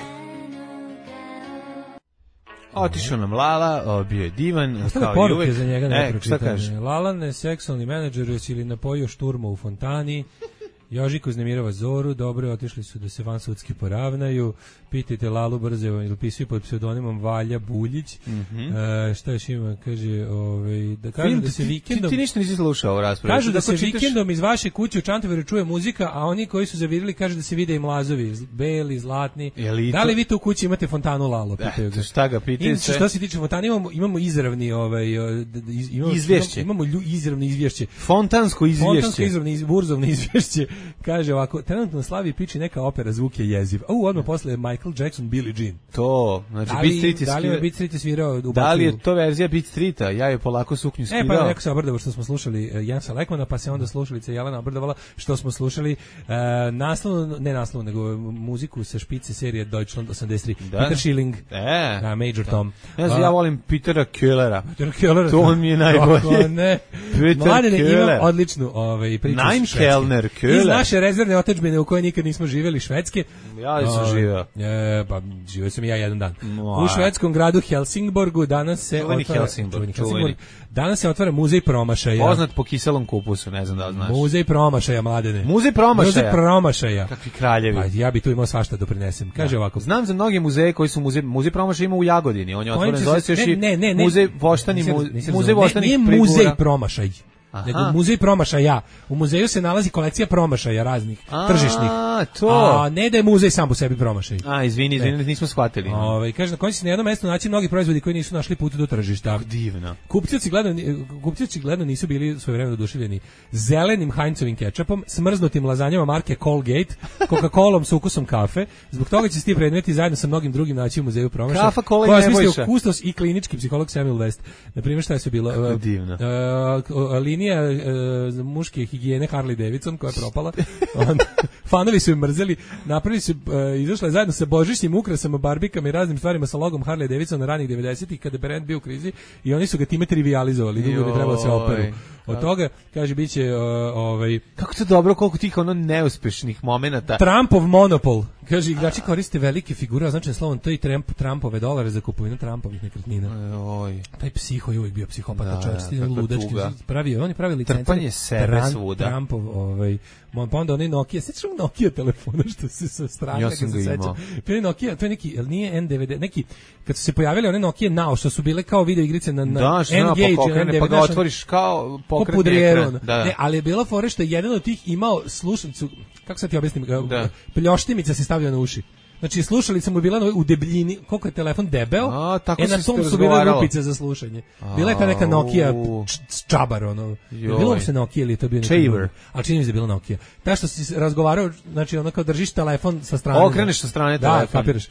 Otišao nam Lala, bio je divan, kao i uvek. Za njega e, šta kaže? Lalan je seksualni menadžer, jesi li napojio šturma u fontani? Jožiko uznemirava Zoru, dobro, otišli su da se van sudski poravnaju. Pitajte Lalu brzo, ili pisuju pod pseudonimom Valja Buljić. Mm -hmm. e, šta još ima, kaže, ovaj, da kažu Film, da se vikendom... Ti, ti ništa nisi slušao ovo raspravu. Kažu da, da se čitaš... vikendom iz vaše kuće u Čantaviru čuje muzika, a oni koji su zavirili kažu da se vide i mlazovi, beli, zlatni. To... Da li vi tu u kući imate fontanu Lalo? Pitaju ga. Šta ga pitaju se? Što se tiče fontana, imamo, imamo izravni ovaj, imamo, izvješće. Imamo, imamo izravni izvješće. Fontansko izvješće. Fontansko izravni, iz, burzovno izvješće. Kaže ovako, trenutno na Slavi piči neka opera, zvuk je jeziv. A u odmah posle je Michael Jackson, Billie Jean. To, znači da Beat Street je da li je Beat Street svirao u Da li je to verzija Beat Streeta? Ja je polako suknju skidao. E pa neko se obrdovo što smo slušali uh, Jansa Lekmana, pa se onda slušalica Jelena obrdovala što smo slušali uh, naslov, ne naslov, nego muziku sa špice serije Deutschland osamdeset tri. Da. Peter Schilling, e, uh, Major da. Tom. Ja, uh, ja volim Petera Kellera. Petera Kellera. To on mi je najbolji. Ne. Peter Mladine, Keller. imam odličnu ovaj, priču. Nein Kellner, Keller. Iz naše rezervne otadžbine u kojoj nikad nismo živjeli, Švedske. Ja sam živeo. E, pa živeo sam i ja jedan dan. No, u švedskom gradu Helsingborgu danas se čuveni otvara Helsingborg, čuveni čuveni. Helsingborg. Danas se otvara muzej promašaja. Poznat po kiselom kupusu, ne znam da li znaš. Muzej promašaja, mladene. Muzej promašaja. Muzej promašaja. Kakvi kraljevi. Pa ja bi tu imao svašta doprinesem. Kaže ovako. Znam za mnoge muzeje koji su muzej, muzej promašaja ima u Jagodini. On je otvoren, se- zove se još ne, i ne, ne, ne. muzej voštani, Nisam- mu- nisam muzej razumeo. voštanih Ne, nije prigura. muzej promašaj. Aha. Nego muzej promašaja. U muzeju se nalazi kolekcija promašaja raznih, A, tržišnih. to. A ne da je muzej sam po sebi promašaj. A, izvini, izvini, nismo shvatili. Ovaj kaže na koncu se na jednom mestu naći mnogi proizvodi koji nisu našli put do tržišta. Divno. Kupci očigledno kupci očigledno nisu bili svojevremeno oduševljeni zelenim Heinzovim kečapom, smrznutim lazanjama marke Colgate, Coca-Colom s ukusom kafe. Zbog toga će se ti predmeti zajedno sa mnogim drugim naći u muzeju promašaja. Kafa, kola i koja Nebojša. smislio kustos i klinički psiholog Samuel West. Na primjer šta je sve bilo? Kako divno. Uh, linija uh, muške higijene Harley Davidson koja je propala. Onda, fanovi su je mrzeli, napravili su, uh, izašla je zajedno sa božićnim ukrasama, barbikama i raznim stvarima sa logom Harley Davidson ranih devedesetih kada je brand bio u krizi i oni su ga time trivializovali, dugo bi trebalo da se operu. Od toga, kaže, bit će uh, ovaj... Kako to dobro, koliko tih ono neuspešnih momenata. Trumpov monopol. Kaže, igrači koriste velike figure, označen slovom, to i Trump, Trumpove dolare za kupovinu Trumpovih nekretnina. Oj. Taj psiho je uvijek bio psihopata, Da, čovjek, da, stilno kakva ludački, tuga. pravio, on je pravio licence. Trpanje sebe svuda. Trumpov, ovaj, pa onda onaj Nokia, sjećaš ono Nokia telefona što se sa strane, Ja kad sam se ga sećam? imao. To je Nokia, to je neki, jel nije N devedeset, neki, kad su se pojavili one Nokia Now, što su bile kao video igrice na, na Da, što nama N-Gage, pokrene, pa ga znaš, otvoriš kao po pokretni pudrijeru. ekran. Da. Ne, ali je bilo fore što je jedan od tih imao slušalicu, kako sad ti objasnim, Da. pljoštimica se stavlja na uši. Znači slušalica mu je bila na- u debljini, koliko je telefon debel, A, tako e na se tom ste su bile razgovaralo. rupice za slušanje. Bila je ta neka Nokia Au. č- č- čabar, ono. Joj. Bilo mu se Nokia ili je to bio neki Shaver. drugi? Ali čini mi se da je bilo Nokia. Ta što si razgovarao, znači ono kao držiš telefon sa strane. Okreneš sa strane da, telefon. kapiraš.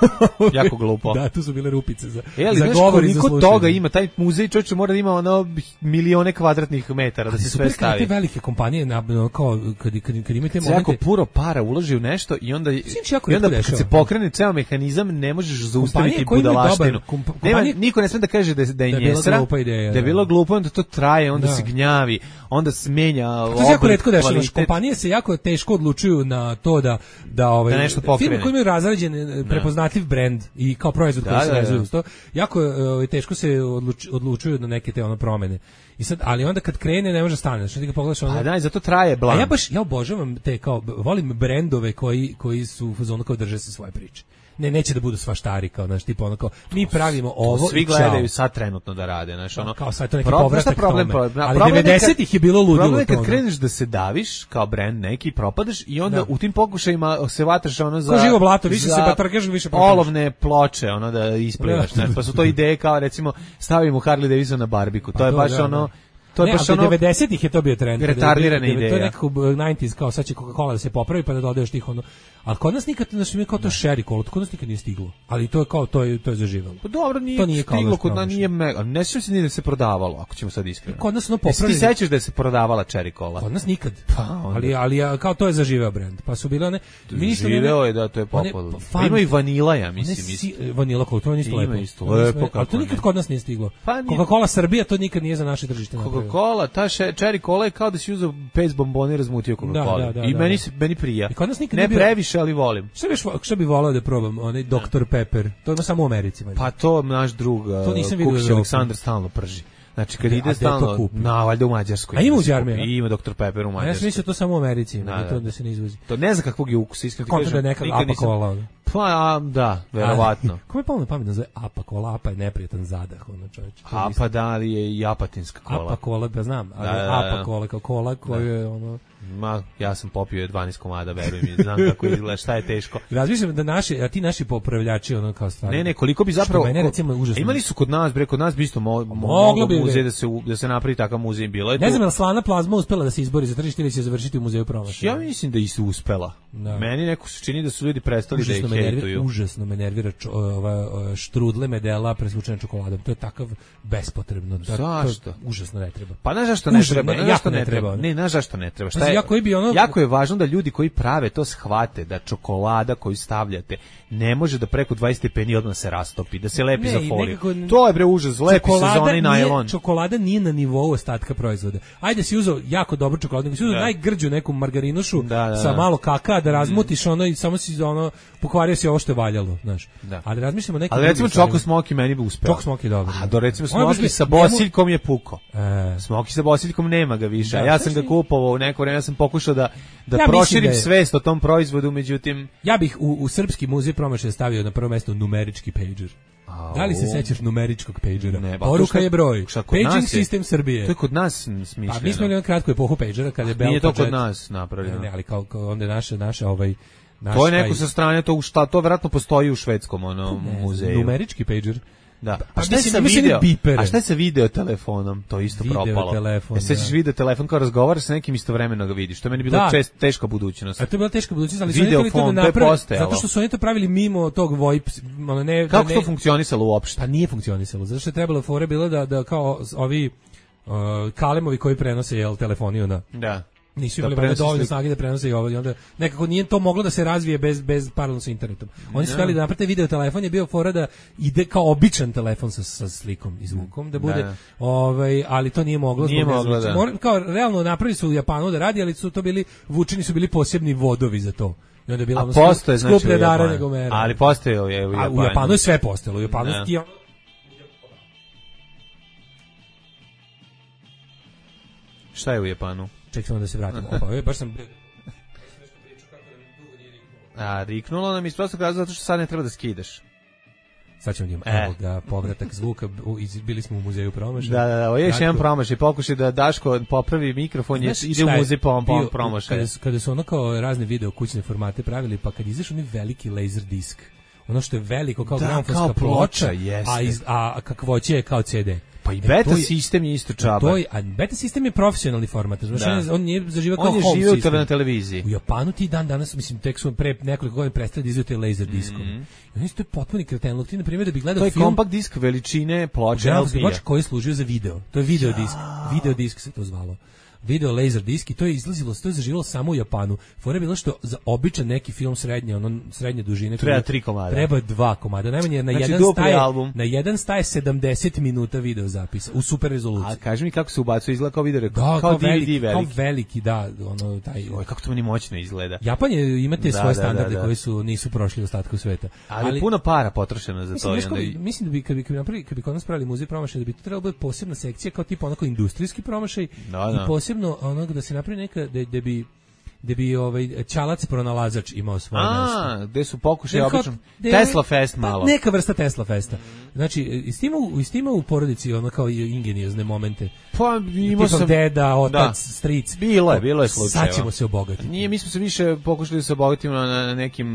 Jako glupo. Da, tu su bile rupice za, E, ali za znaš govor i za koliko slušanje. toga ima, taj muzej čovječe mora da ima ono milione kvadratnih metara da se sve Super kad te stavi. velike kompanije na, no, kao kad, kad, kad imate Se jako momente... puro para uloži u nešto i onda, Sinoć jako i onda retko kad se dešava. pokrene ceo mehanizam ne možeš zaustaviti Kompanije koje imaju budalaštinu. dobar- komp- Nema, kompanije- niko ne sme da kaže da, je- da je Da je bila njesra, glupa ideja, da je da. bilo glupo, onda to traje, onda Da. se gnjavi, onda se menja To se jako oblik, retko dešava, kvalitet. kompanije se jako teško odlučuju na to da da ovaj Da nešto pokrene. firme koje imaju razrađen eh, prepoznatljiv brend i kao proizvod koji Da, se da, da. vezuju uz to, jako eh, ovaj, teško se odluč- odlučuju na neke te ono promene. I sad, ali onda kad krene ne može stane, znači ti ga pogledaš ono. A da, i zato traje A blan. ja baš ja obožavam te kao volim brendove koji koji su u fazonu kao drže se svoje priče. Ne, neće da budu svaštari kao naš tipa ono kao mi pravimo ovo svi i čao. gledaju sad trenutno da rade, znaš, ono. Kao sad to neki Problem- povratak znaš šta problem, tome. problem, Ali problem je kad- devedesetih je bilo ludilo Problem je kad to, ono. kreneš da se daviš kao brend neki, propadaš i onda Da. u tim pokušajima se vataš ono za Ko živo blato, više za se batrgaš, više propadaš. olovne ploče, ono da isplivaš, Da. znaš, pa su to ideje kao recimo stavimo Harley Davidson na barbiku, to Pa je to, baš da, ono da. to je ne, baš ali ono devedesetih je to bio trend. retardirana To je ideja. nekako devedesetih kao sad će Coca-Cola da se popravi pa da dodaješ tih ono. Ali kod nas nikad znači mi kao to sherry cola, kod nas nikad nije stiglo. Ali to je kao to je to je zaživelo. Pa dobro, nije, To nije kao stiglo naš kod nas, promašaj. nije mega, ne sjećam se ni da se prodavalo, ako ćemo sad iskreno. Kod nas ono Jesi ti popravljeno. sećaš da se prodavala cherry cola? Kod nas nikad. Pa, onda. ali ali a, kao to je zaživeo brend. Pa su bile one mi nismo ni one- Živeo je da to je one popularno. fan- Ima i vanila, ja one mislim. si- isto. vanila cola, to je isto Ima lepo. isto To nismo- lepo, ali kako to nikad ne. kod nas nije stiglo. Pa nije. Coca-Cola Srbija to nikad nije za naše tržište napravila. Coca-Cola, ta še, cherry cola je kao da si uzeo pet bombona i razmutio Coca-Cola. Da, da, da, I da, meni, da. se, meni prija. I kod nas nikad ne nije bio- previše, ali volim. Šta biš, šta bi volao da probam, onaj doktor Pepper. To ima samo u Americi, valjda. Pa to naš drug, To nisam vidio u Kukić Evropi. Aleksandar stalno prži. Znači kad A ide gde to stalno, kupi? na, valjda u Mađarskoj. A ima u da se Đarmi, kupi. a? Ima doktor Pepper u A ja sam Mađarskoj. mislio to samo u Americi, ima, Da, da, to da. da se ne izvozi. To ne znam kakvog je ukusa, iskreno ti Kontra kažem. da je neka nikad apa nisam- kola, ono. Pa, a, da, verovatno. Kome je palo na pamet da zove apa kola, apa je neprijatan zadah, ono čovječe. To A mislim- pa da, ali je i apatinska kola. Apa kola, pa znam, ali Da, da, da. apa kola kao kola koju je ono... Ma, ja sam popio dvanaest komada, verujem mi, znam kako izgleda, šta je teško. Razmišljam da naši, a ti naši popravljači ono kao stvari. Ne, ne, koliko bi zapravo... Što mene recimo užasno. Imali su kod nas, bre, kod nas bi isto mo, mo, Moglo bi, muzej bre. da se, u- da se napravi takav muzej bilo. Je Ne tu- znam je li Slana plazma uspela da se izbori za tržište ili će završiti u muzeju promašaja. Ja mislim da i su uspela. Da. Meni neko se čini da su ljudi prestali da Užasno ih me nervira, hejtuju. užasno me nervira čo, ova, ova, štrudle medela presvučene čokoladom. To je takav bespotrebno. Da, Zašto? To užasno ne treba. Pa znaš zašto ne Užasno, treba? ne, Znaš jako zašto ne ne treba? treba. Ne, znaš zašto ne treba? Šta je, ja koji bi ono... jako je važno da ljudi koji prave to shvate, da čokolada koju stavljate ne može da preko dvadeset stepeni odmah se rastopi, da se lepi Ne, za i foliju. nekako- To je bre užas, lepi se za onaj najlon. Čokolada nije na nivou ostatka proizvoda. Ajde si uzeo jako dobru čokoladu, nego si uzeo Da. najgrđu neku margarinušu Da, da, sa da. malo kaka, da razmutiš ono i samo si ono, pokvario si ovo što je valjalo, znaš. Da. Ali razmišljamo o nekim Ali recimo drugim stvarima. Čoko Smoki meni bi uspeo. Čoko Smoki je dobar. A do recimo Ono baš Smoki bi- sa njemu- bosiljkom je puko. E, Smoki sa bosiljkom nema ga više. Da, a ja to sam ga si- kupovao u neko vreme, ja sam pokušao da da Ja mislim proširim da je- svest o tom proizvodu, međutim ja bih u, u srpski muzej promašaja stavio na prvo mesto numerički pager. Da li se sećaš numeričkog pagera? Ne, pa to Poruka šta- je broj. šta kod Paging nas je? sistem Srbije. To je kod nas smišljeno. Pa mi smo imali ono kratku epohu pagera kada je Belka Nije to kod Jet- nas Ne, napravljeno. ne, ali kao, kao onda je naša, naša ovaj... Naš To je taj- neko sa strane tog šta, to verovatno postoji u švedskom onom ne znam, muzeju. numerički pager. Da. Pa A šta je mislim, sa ima se video? one bipere. A šta je sa video telefonom? To je isto Video propalo. telefon, E, sećaš da. video telefon kao razgovaraš sa nekim istovremeno ga vidiš. To je meni bilo Da. čest, teška budućnost. A to je bila teška budućnost, ali su oni Video htjeli to da fon, to je naprave, postojalo. zato što su oni to pravili mimo tog VoIP, ono ne, Kako da ne, to funkcionisalo uopšte? Pa nije funkcionisalo, zato što je trebalo fore bilo da, da kao ovi uh, kalemovi koji prenose jel, telefoniju na... Da. Nisu Da imali valjda prenose dovoljno sliku. snage da prenose i ovo i onda nekako nije to moglo da se razvije bez bez paralelno sa internetom. Oni su Da. hteli da naprave video telefon, je bio fora da ide kao običan telefon sa, sa slikom i zvukom da bude, Da. ovaj, ali to nije moglo. Nije zbog ne znam moglo, čega. da. Mora- kao realno napravili su u Japanu da radi, ali su to bili vučeni su bili posebni vodovi za to. I onda je bila A ono postoje znači skuplja u dara Japanu. nego mera. Ali postoje je u A Japanu. u Japanu je sve postojalo. U Japanu Da. ti ono- Šta je u Japanu? Ček samo da se vratimo. Opa, e, baš sam A, riknulo nam isprosto kaže zato što sad ne treba da skidaš. sad ćemo njima. E. Evo ga, povratak zvuka. U- iz- Bili smo u muzeju promašaja. Da, da, da, ovo je još Kratko. jedan promašaj. Pokušaj da Daško popravi mikrofon, je, Znaš ide šta u je muzej pom, pom, bio- promašaj. Kada, su- kada su ono kao razne video kućne formate pravili, pa kad izaš onaj veliki laser disk, ono što je veliko kao Da, gramofonska kao ploča, ploča, jeste. a, iz, a kakvoće je kao C D. Pa i E, beta to je- sistem je isto čaba. To je, a beta sistem je profesionalni format, znači Da. on, je, on nije zaživa kao On je home živio sistem. na televiziji. U Japanu ti dan danas, mislim, tek su pre nekoliko godina prestali da izdaju te laser diskom. I oni su to je potpuni kretenluk. Ti, na primjer, da bi gledao To je film... kompakt disk veličine ploče L Gramofonski P-a. ploča koji je služio za video. To je video disk. Video disk se to zvalo. Video laser disk i to je izlazilo, to je zaživalo samo u Japanu. Fora je bilo što za običan neki film srednje, ono srednje dužine Treba tri komada. Treba dva komada. Najmanje jer na Znači, jedan dupli staje album. na jedan staje sedamdeset minuta video zapisa u super rezoluciji. A kaži mi kako se ubacuje, izgleda kao video, Da, kao, kao, D V D veliki, veliki. kao veliki, da, ono taj. Oj, kako to meni moćno izgleda. Japan je imate Da, svoje da, standarde da, da. koji su nisu prošli u ostatku sveta. Ali, puno para potrošeno za Mislim, to. i znaš onda ko- i- mislim da bi kad bi kad bi napravili kad bi kod nas pravili muzej promašaja da bi to trebalo biti posebna sekcija kao tipa onako industrijski promašaj Da, da. i posebno onog da se napravi neka da, da bi da bi ovaj Čalac pronalazač imao svoje mesto. A, gde su pokušaj Ne, kao- obično. ne, Tesla Fest pa malo. neka vrsta Tesla Festa. Znači, istima u, istima u porodici ono kao i ingeniozne momente. Pa imao Tipa sam... deda, otac, Da. stric. Bilo je, bilo je slučajeva. Sad ćemo se obogatiti. Nije, mi smo se više pokušali da se obogatimo na, na nekim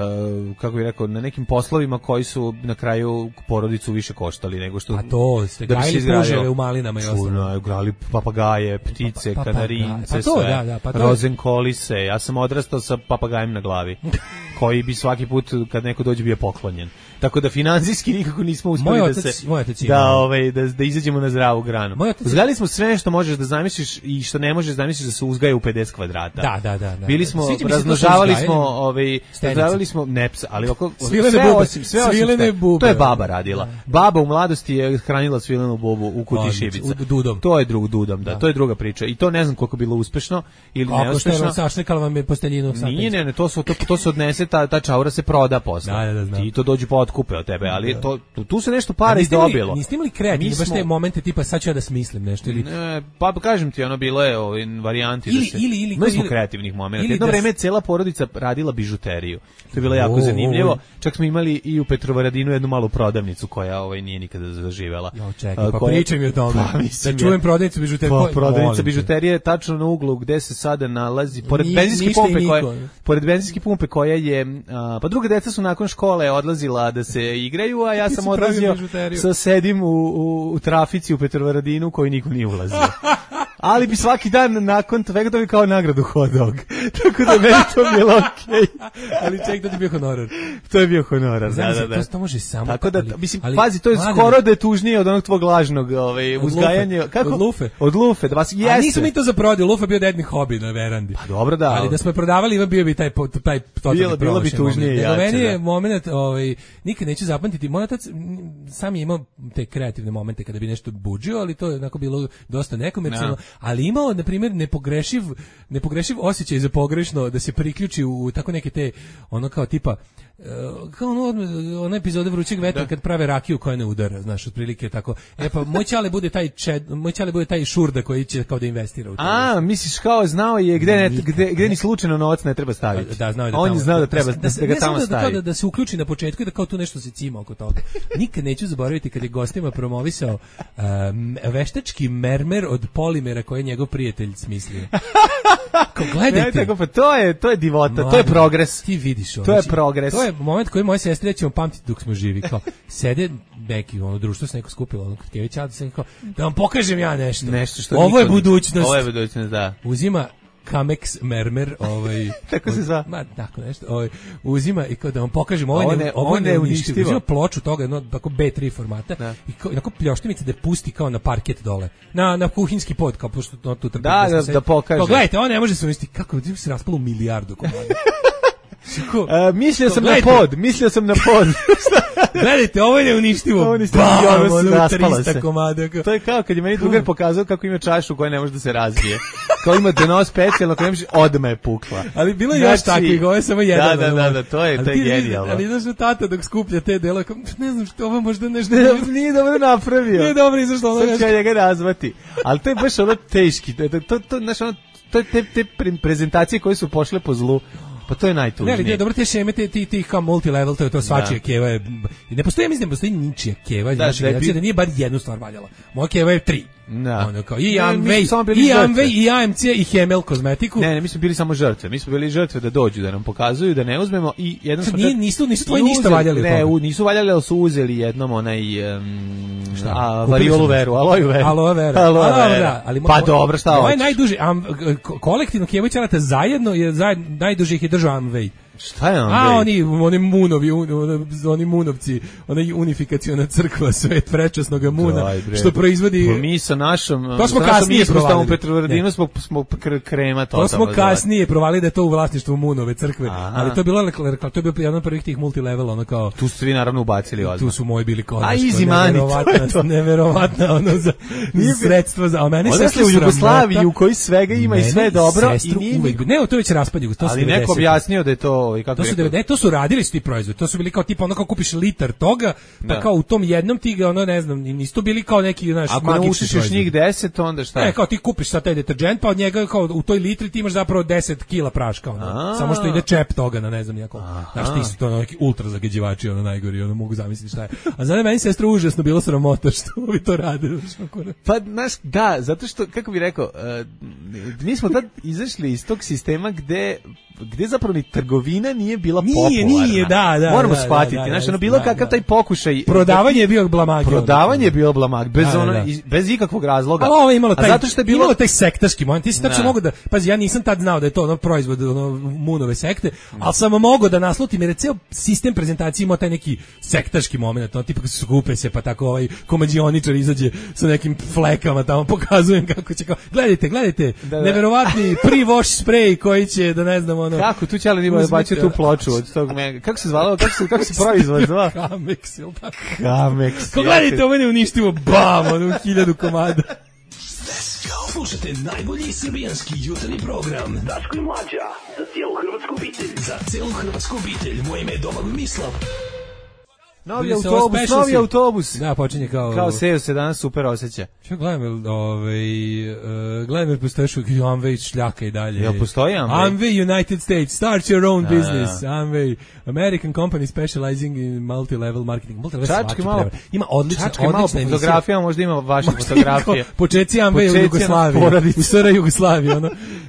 uh, kako bih rekao, na nekim poslovima koji su na kraju porodicu više koštali nego što... A to, ste da bi se gajili izgradio. puževe u malinama i ostalo. Čuna, grali papagaje, ptice, Pa- pa- kanarince, pa to, sve, da, da, pa to je- rozenkolise. Ja sam odrastao sa papagajem na glavi, koji bi svaki put kad neko dođe bio poklonjen. Tako da finansijski nikako nismo uspeli Moj da otac- se moj otac ima. da ovaj da da izađemo na zdravu granu. Moj otac- Uzgajali smo sve što možeš da zamisliš i što ne možeš da zamisliš da se uzgaja u pedeset kvadrata. Da, da, da, da. Bili smo Sviđa mi se to sa razmnožavali smo uzgajanjem. ovaj Stenice. razmnožavali smo neps, ali oko Svilene sve bube. osim sve osim Svilene ste- bube. To je baba radila. Baba u mladosti je hranila svilenu bubu u kuti Odlično, šibica. u dudom. To je drug dudom, da, Da. to je druga priča. I to ne znam koliko je bilo uspešno ili Kako što neuspešno. je sašnikala vam je posteljinu sa Nije, ne, ne, to se to, to se odnese, ta ta čaura se proda posle. Da, da, da, znam. Ti to dođu po otkupe od tebe, ali to tu, tu se nešto para A niste imali- izdobilo. Niste imali kreativni, Mi baš smo- te momente tipa sad ću ja da smislim nešto ili Ne, pa kažem ti, ono bilo je ovaj varijanti Ili- da se... ili- ili- Imali smo ili- kreativnih momenata. ili Jedno da vreme s- je cela porodica radila bižuteriju. To je bilo jako O, zanimljivo. o. Čak smo imali i u Petrovaradinu jednu malu prodavnicu koja ovaj nije nikada zaživela. Jo, čekaj, A, pa koja- pričaj mi o tome. Pa, mislim, Da čujem je- prodavnicu bižuterije. Pa, Molim prodavnica te. bižuterije je tačno na uglu gde se sada nalazi pored Ni- benzinske ništa i pumpe niko. koja pored benzinske pumpe koja je a, pa druga deca su nakon škole odlazila da se igraju, a ja Ti sam si pravio odlazio bižuteriju. sa sedim u, u, u trafici u Petrovaradinu koji niko nije ulazio. ali bi svaki dan nakon toga to bi kao nagradu hot dog. Tako da meni to bilo okej. Okay. Ali ček, da ti bio honorar. To je bio honorar, Znam, da, da, da. To, to može samo... Tako da, ali, mislim, ali, pazi, to je mladen, skoro da je tužnije od onog tvog lažnog ovaj, uzgajanja. Od Kako? Od lufe. Od lufe, da vas jeste. A nismo mi to za prodaju, lufa je bio dedni hobi na verandi. Pa dobro da. Ali da smo je prodavali, ima bio bi taj, taj totalni bilo, bilo bi tužnije i jače. Meni je da. moment, ovaj, nikad neću zapamtiti, moj otac sam je imao te kreativne momente kada bi nešto buđio, ali to je onako bilo dosta nekomercijalno, no. Ali imao, na primjer, nepogrešiv, nepogrešiv osjećaj za pogrešno da se priključi u tako neke te, ono kao tipa, kao ono, ona epizoda Vrućeg vetra da. Kad prave rakiju koja ne udara, znaš, otprilike tako. E pa moj ćale bude taj čed, moj ćale bude taj šurda koji će kao da investira u to. A, misliš kao znao je gde ne, gde gde ni slučajno novac ne treba staviti. Da, znao je da on tamo, je znao da treba da, da, da, da ga tamo da, stavi. Da, da, da se uključi na početku i da kao tu nešto se cima oko toga. Nikad neću zaboraviti kad je gostima promovisao um, veštački mermer od polimera koje je njegov prijatelj smislio. Kao gledajte. Ne, tako, pa to je to je divota, Mladen, to je progres. Ti vidiš ovo. To je znači, progres. To je moment koji moje sestre ćemo pamtiti dok smo živi. Kao sede neki ono društvo se neko skupilo, ono kod Kevića, da sam kao da vam pokažem ja nešto. Nešto što ovo je budućnost. Ovo je budućnost, da. Uzima Kamex mermer, ovaj tako se zva. Ma tako nešto. Ovaj uzima i kao da vam kažem, ovo ne, ne, ovo ne uništivo. Uzima ploču toga, jedno tako be tri formata da. I kao onako pljoštimice da pusti kao na parket dole. Na na kuhinjski pod kao pošto no, tu trpi. Da, da, da, da pokaže. Pa gledajte, ovo ne može se uništiti. Kako bi se raspalo milijardu komada. Uh, mislio sam gledajte. na pod, mislio sam na pod. Gledajte, ovo je neuništivo. Ovo ništa, bam, ono raspala se. Komada. To je kao kad je meni drugar pokazao kako ima čašu koja ne može da se razbije. Kao ima dno specijalno koje nemaš, odmah je pukla. Ali bilo je znači, još takvih, ovo je samo jedan. Da, da, da, da, to je, to je genijalno. Ali znaš da tata dok skuplja te dela, kao, ne znam što, ovo možda nešto... Ne, nije dobro napravio. Nije dobro izašlo. Ono sad ću ja njega nazvati. Ali to je baš ono teški. To, to, to, znaš, ono, to je te, te prezentacije koje su pošle po zlu. Pa to je najtužnije. Ne, ali dobro te šeme, ti ti ti kao multilevel, to je to svačija keva je. Ne postoji, mislim, ne postoji ničija keva, znači da, da, da nije bar jednu stvar valjala. Moja keva je tri. Da. Ono kao i Amway, i Amway, i A M C, i Hemel kozmetiku. Ne, ne, mi smo bili samo žrtve. Mi smo bili žrtve da dođu, da nam pokazuju, da ne uzmemo i jednom smo... Nije, nisu, nisu tvoji ništa valjali. Ne, u, nisu valjali, ali su uzeli jednom onaj... Um, šta? A, variolu veru, aloju veru. Aloe vera. Aloe vera. vera. Ali pa dobro, šta hoćeš? Ovo je najduži, am, kolektivno Kevo ćelata zajedno je zajed, najduži ih je držao Amway. Šta je on? A oni oni munovi, oni, oni munovci, ona unifikaciona crkva svet prečasnog muna Daj, što proizvodi. Pa mi sa našom, to smo kasnije provalili. U Petrovaradinu smo smo krema to. To smo kasnije provalili da je to u vlasništvu Munove crkve, Aha. Ali to je bilo to je bio jedan od prvih tih multilevel, ono kao. Tu su svi naravno ubacili odmah. Tu su moji bili kao. A easy money, neverovatno ono za sredstva za, a meni se u Jugoslaviji u kojoj svega ima i sve dobro i nije. Ne, to je već raspad Jugoslavije. Ali neko objasnio da je to Kako to su devedeset, to su radili su ti proizvodi. To su bili kao tipa ono kao kupiš litar toga, pa da. Kao u tom jednom ti ga ono ne znam, nisu bili kao neki naš magični proizvod. Ako naučiš njih deset, onda šta? Ne, kao ti kupiš sad taj deterdžent, pa od njega kao u toj litri ti imaš zapravo deset kila praška ono. Samo što ide čep toga na ne znam jako. Znaš ti su to ono, neki ultra zagađivači ono najgori, ono mogu zamisliti šta je. A za meni sestra užasno bilo sramota što vi to rade. Pa znaš, da, zato što kako bih rekao, uh, mi smo tad izašli iz tog sistema gde gde zapravo ni trgovina nije bila nije, popularna. Nije, da, da. Moramo da, shvatiti, da, da, znači ono bilo da, kakav da. taj pokušaj. Prodavanje je bio blamag. Prodavanje je bio blamag, bez da, ono, da. bez ikakvog razloga. Ali ovo je imalo taj, zato što je bilo imalo taj sektaški moment. Ti si tačno mogu da, pazi, ja nisam tad znao da je to ono proizvod ono Munove sekte, ali sam mogao da naslutim jer je ceo sistem prezentacije imao taj neki sektaški moment, ono tipa kad se skupe se pa tako ovaj komađioničar izađe sa nekim flekama tamo pokazujem kako će kao gledajte, gledajte, da, da. Neverovatni pre-wash spray koji će da ne znam ono. Kako tu ćali ima da bacio tu ploču od tog mega. Kako se zvalo? Kako se kako se proizvod zvao? Kamex, ili tako? Kamex. Ko gledajte, ovo ne uništimo, bam, ono hiljadu komada. Let's go. Slušajte najbolji srbijanski jutarnji program. Daško i Mlađa, za cijelu hrvatsku obitelj. Za cijelu hrvatsku obitelj, moje ime je Domagoj Mislav. Novi autobus, novi autobus. Da, počinje kao... Kao Seo se danas super osjeća. Što gledam, ovaj, uh, gledam jer postoji što Amway šljaka i dalje. Jel postoji Amway? Amway United States, start your own da, business. da. Amway, American company specializing in multi-level marketing. Multi-level Čačke malo, ima odlična, Čačke odlična malo fotografija, možda ima vaše fotografije. Počeci Amway u Jugoslaviji, u S R Jugoslaviji, ono.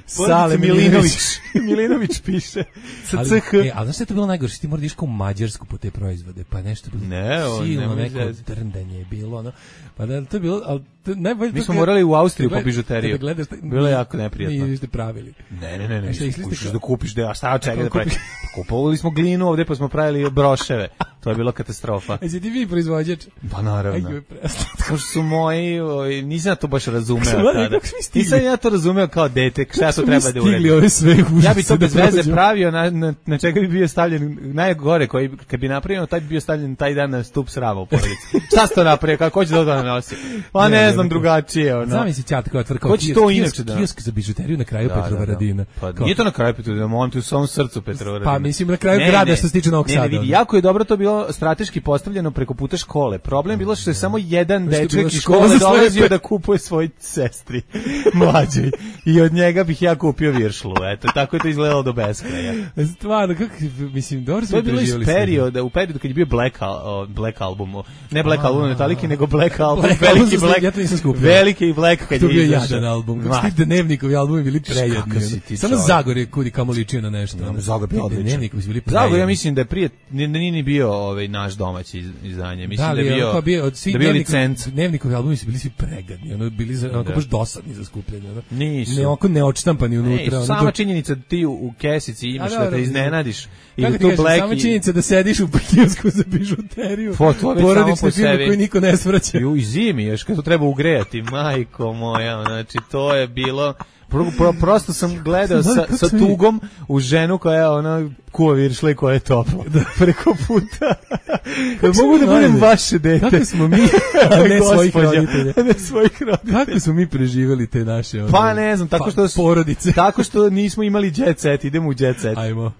Sale Milinović. Milinović piše. Sa ali, C H. E, ali znaš što je to bilo najgore? Ti moraš da ideš kao u Mađarsku po te proizvode, pa nešto bilo ne, o, silno ne neko drndanje je bilo, ono. Pa da, to je bilo, ali to, najbolje... Mi smo morali u Austriju po bižuteriju. Gledaš, bilo je jako neprijatno. Niste pravili. Ne, ne, ne, ne, ne kušiš da kupiš, da, a šta očekaj da pravi? Kupovali smo glinu ovde, pa smo pravili broševe. To je bila katastrofa. A si ti vi proizvođač? Pa naravno. Ajde, kao što su moji, oj, nisam ja to baš razumeo tada. Nisam ja to razumeo kao dete, šta to treba da uredim. Ove sve ja bi to bez veze pravio, na, na, na čega bi bio stavljen, najgore, koji, kad bi napravio, taj bi bio stavljen taj dan na stup srama u porodici. Šta si to napravio, kako hoće da to nosi? Pa ne, ne znam, drugačije. Ono. Znam si ćata koja otvara kao kiosk, to inače da. Kiosk za bižuteriju na kraju da, Petrova Radina. Pa nije to na kraju Petrova Radina, molim ti u svom srcu Petrova Radina. Pa mislim na kraju ne, grada što se tiče Novog Sada. Ne, ne, vidi, jako je dobro to bilo strateški postavljeno preko puta škole. Problem je bilo što je samo jedan dečak iz škole dolazio da kupuje svoj sestri mlađoj. I od njega bih ja kupio viršlu. Eto, tako je to izgledalo do beskraja. Stvarno, kako, mislim, dobro smo preživjeli. To je bilo iz perioda, u periodu kad je bio Black, al, Black Album, ne Black Album Metallica, nego Black Album, Black veliki album, Black, ja to nisam skupio. veliki i Black kad to je bio jadan album. Kako ti dnevnikovi albumi bili prejedni. Samo Zagorje kudi kamo ličio na nešto. No, Zagor bio odličan. Dnevnikovi bili prejedni. Zagor, ja mislim da je prije, nije ni bio ovaj, naš domaći izdanje. Mislim da, da je bio, bio od svih da bio licenc. Dnevnikovi albumi su bili svi pregadni. Ono, bili za, onako baš dosadni za skupljanje. Ono. Nisu. Ne, oko neodštampani unutra. Ono, sama činjenica da ti u, u kesici imaš da, da te iznenadiš. I u tu Black sama činjenica da sediš u kiosku za bižuteriju. Porodične filme koji niko ne svraća. Ju, i zimi još kad to treba ugrejati, majko moja. Znači, to je bilo... Pro, pro, prosto sam gledao sa, sa tugom u ženu koja je ona kuva viršle koja je topla preko puta. Da mogu da budem vaše dete. Kako smo mi, a ne svojih roditelja. Ne svojih roditelja. Kako smo mi preživjeli te naše one, pa ne znam, tako što, porodice. Tako što nismo imali jet set, idemo u jet set. Ajmo.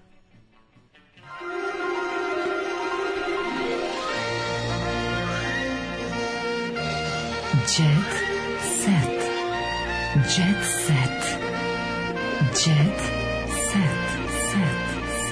Jet set. Jet set. Jet set. Set.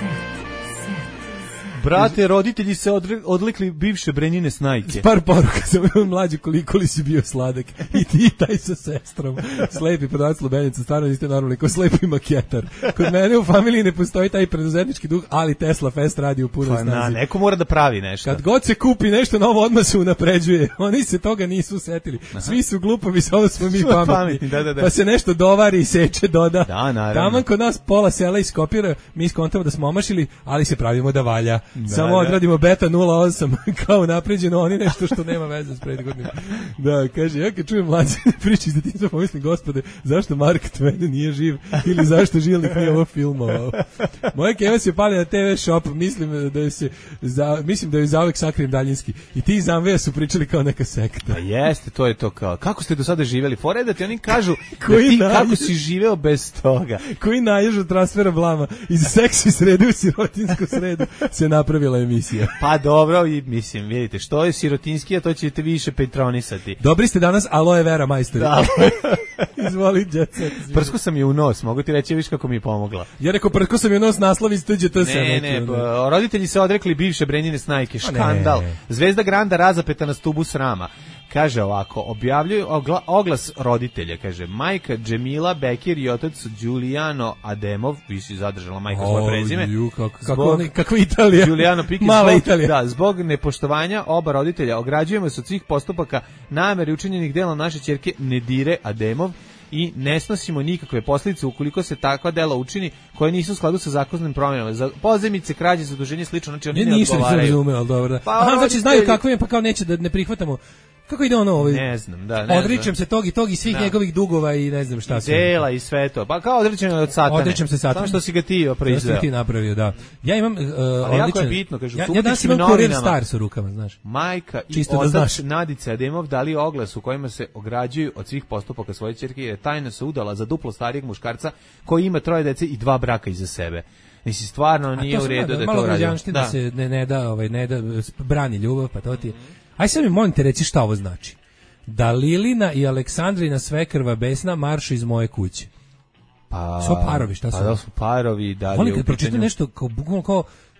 Brate, roditelji se odre, odlikli bivše Brenjine snajke. Par poruka sam imao mlađu koliko li si bio sladak. I ti taj sa sestrom. Slepi prodavac lubenica, stvarno niste normalni, ko slepi maketar. Kod mene u familiji ne postoji taj preduzetnički duh, ali Tesla Fest radi u punoj pa, snazi. Na, neko mora da pravi nešto. Kad god se kupi nešto novo, odmah se unapređuje. Oni se toga nisu setili. Svi su glupovi, samo smo mi pametni. Da, da, da. Pa se nešto dovari, seče, doda. Da, naravno. Taman kod nas pola sela iskopira, mi iskontamo da smo omašili, ali se pravimo da valja. Da, samo da. Odradimo beta nula osam kao napređeno, oni nešto što nema veze s prethodnim. Da, kaže, ja kad čujem mlađe priče iz detinjstva, pomislim, gospode, zašto Mark Twain nije živ ili zašto Žilnik nije ovo filmovao. Moja keva se pali na te ve shop, mislim da je se za, mislim da je zauvek sakrijem daljinski. I ti iz Amveja su pričali kao neka sekta. Pa jeste, to je to kao. Kako ste do sada živjeli? Fore da ti oni kažu da ti naježu, kako si živeo bez toga. Koji naježu transfera blama iz seksi srede u sirotinsku sredu se napravila emisija. Pa dobro, i mislim, vidite, što je sirotinski, a to ćete više patronisati. Dobri ste danas, aloe vera majstori. Da. Izvoli, jet set. Prsko sam je u nos, mogu ti reći, viš kako mi je pomogla. Ja rekao, prsko sam je u nos, naslov iz tuđe to se. Ne, ne, ba, roditelji se odrekli bivše Brenjine snajke, škandal. Zvezda Granda razapeta na stubu srama. Kaže ovako, objavljuju ogla, oglas roditelja, kaže, majka Džemila Bekir i otac Giuliano Ademov, vi si zadržala majka svoje oh, prezime. Ju, kako, kako, kako Italija. Giuliano Piki, mala zbog, Italija. Da, zbog nepoštovanja oba roditelja ograđujemo se od svih postupaka namere učinjenih dela naše ćerke Nedire Ademov i ne snosimo nikakve posljedice ukoliko se takva dela učini koje nisu u skladu sa zakonnim promjenama. Za pozajmice, krađe, zaduženje, slično, znači oni ne, ne odgovaraju. Ništa ne ali dobro. Pa, aha, znači znaju kako je, pa kao neće da ne prihvatamo. Kako ide ono ovaj? Ne znam, da, ne odričem znam. se tog i tog i svih da. Njegovih dugova i ne znam šta sve. Dela i sve to. Pa kao odričem od satane. Odričem se satane. Samo što si ga ti proizveo. Što ti napravio, da. Ja imam uh, ali jako je bitno, kažu, ja, ja danas imam Kurir Stars u rukama, znaš. Majka i čisto otac da Nadice Ademov dali oglas u kojima se ograđuju od svih postupaka svoje ćerke jer je tajno se udala za duplo starijeg muškarca koji ima troje dece i dva braka iza sebe. Mislim, stvarno nije u redu da, da to radi. Malo da se ne, ne da, ovaj, ne da brani ljubav, pa to ti. Aj sad mi molim te reci šta ovo znači. Da Lilina i Aleksandrina svekrva besna maršu iz moje kuće. Pa, su parovi, šta su? Pa da su parovi, da li oni kad pročitaju nešto kao bukvalno kao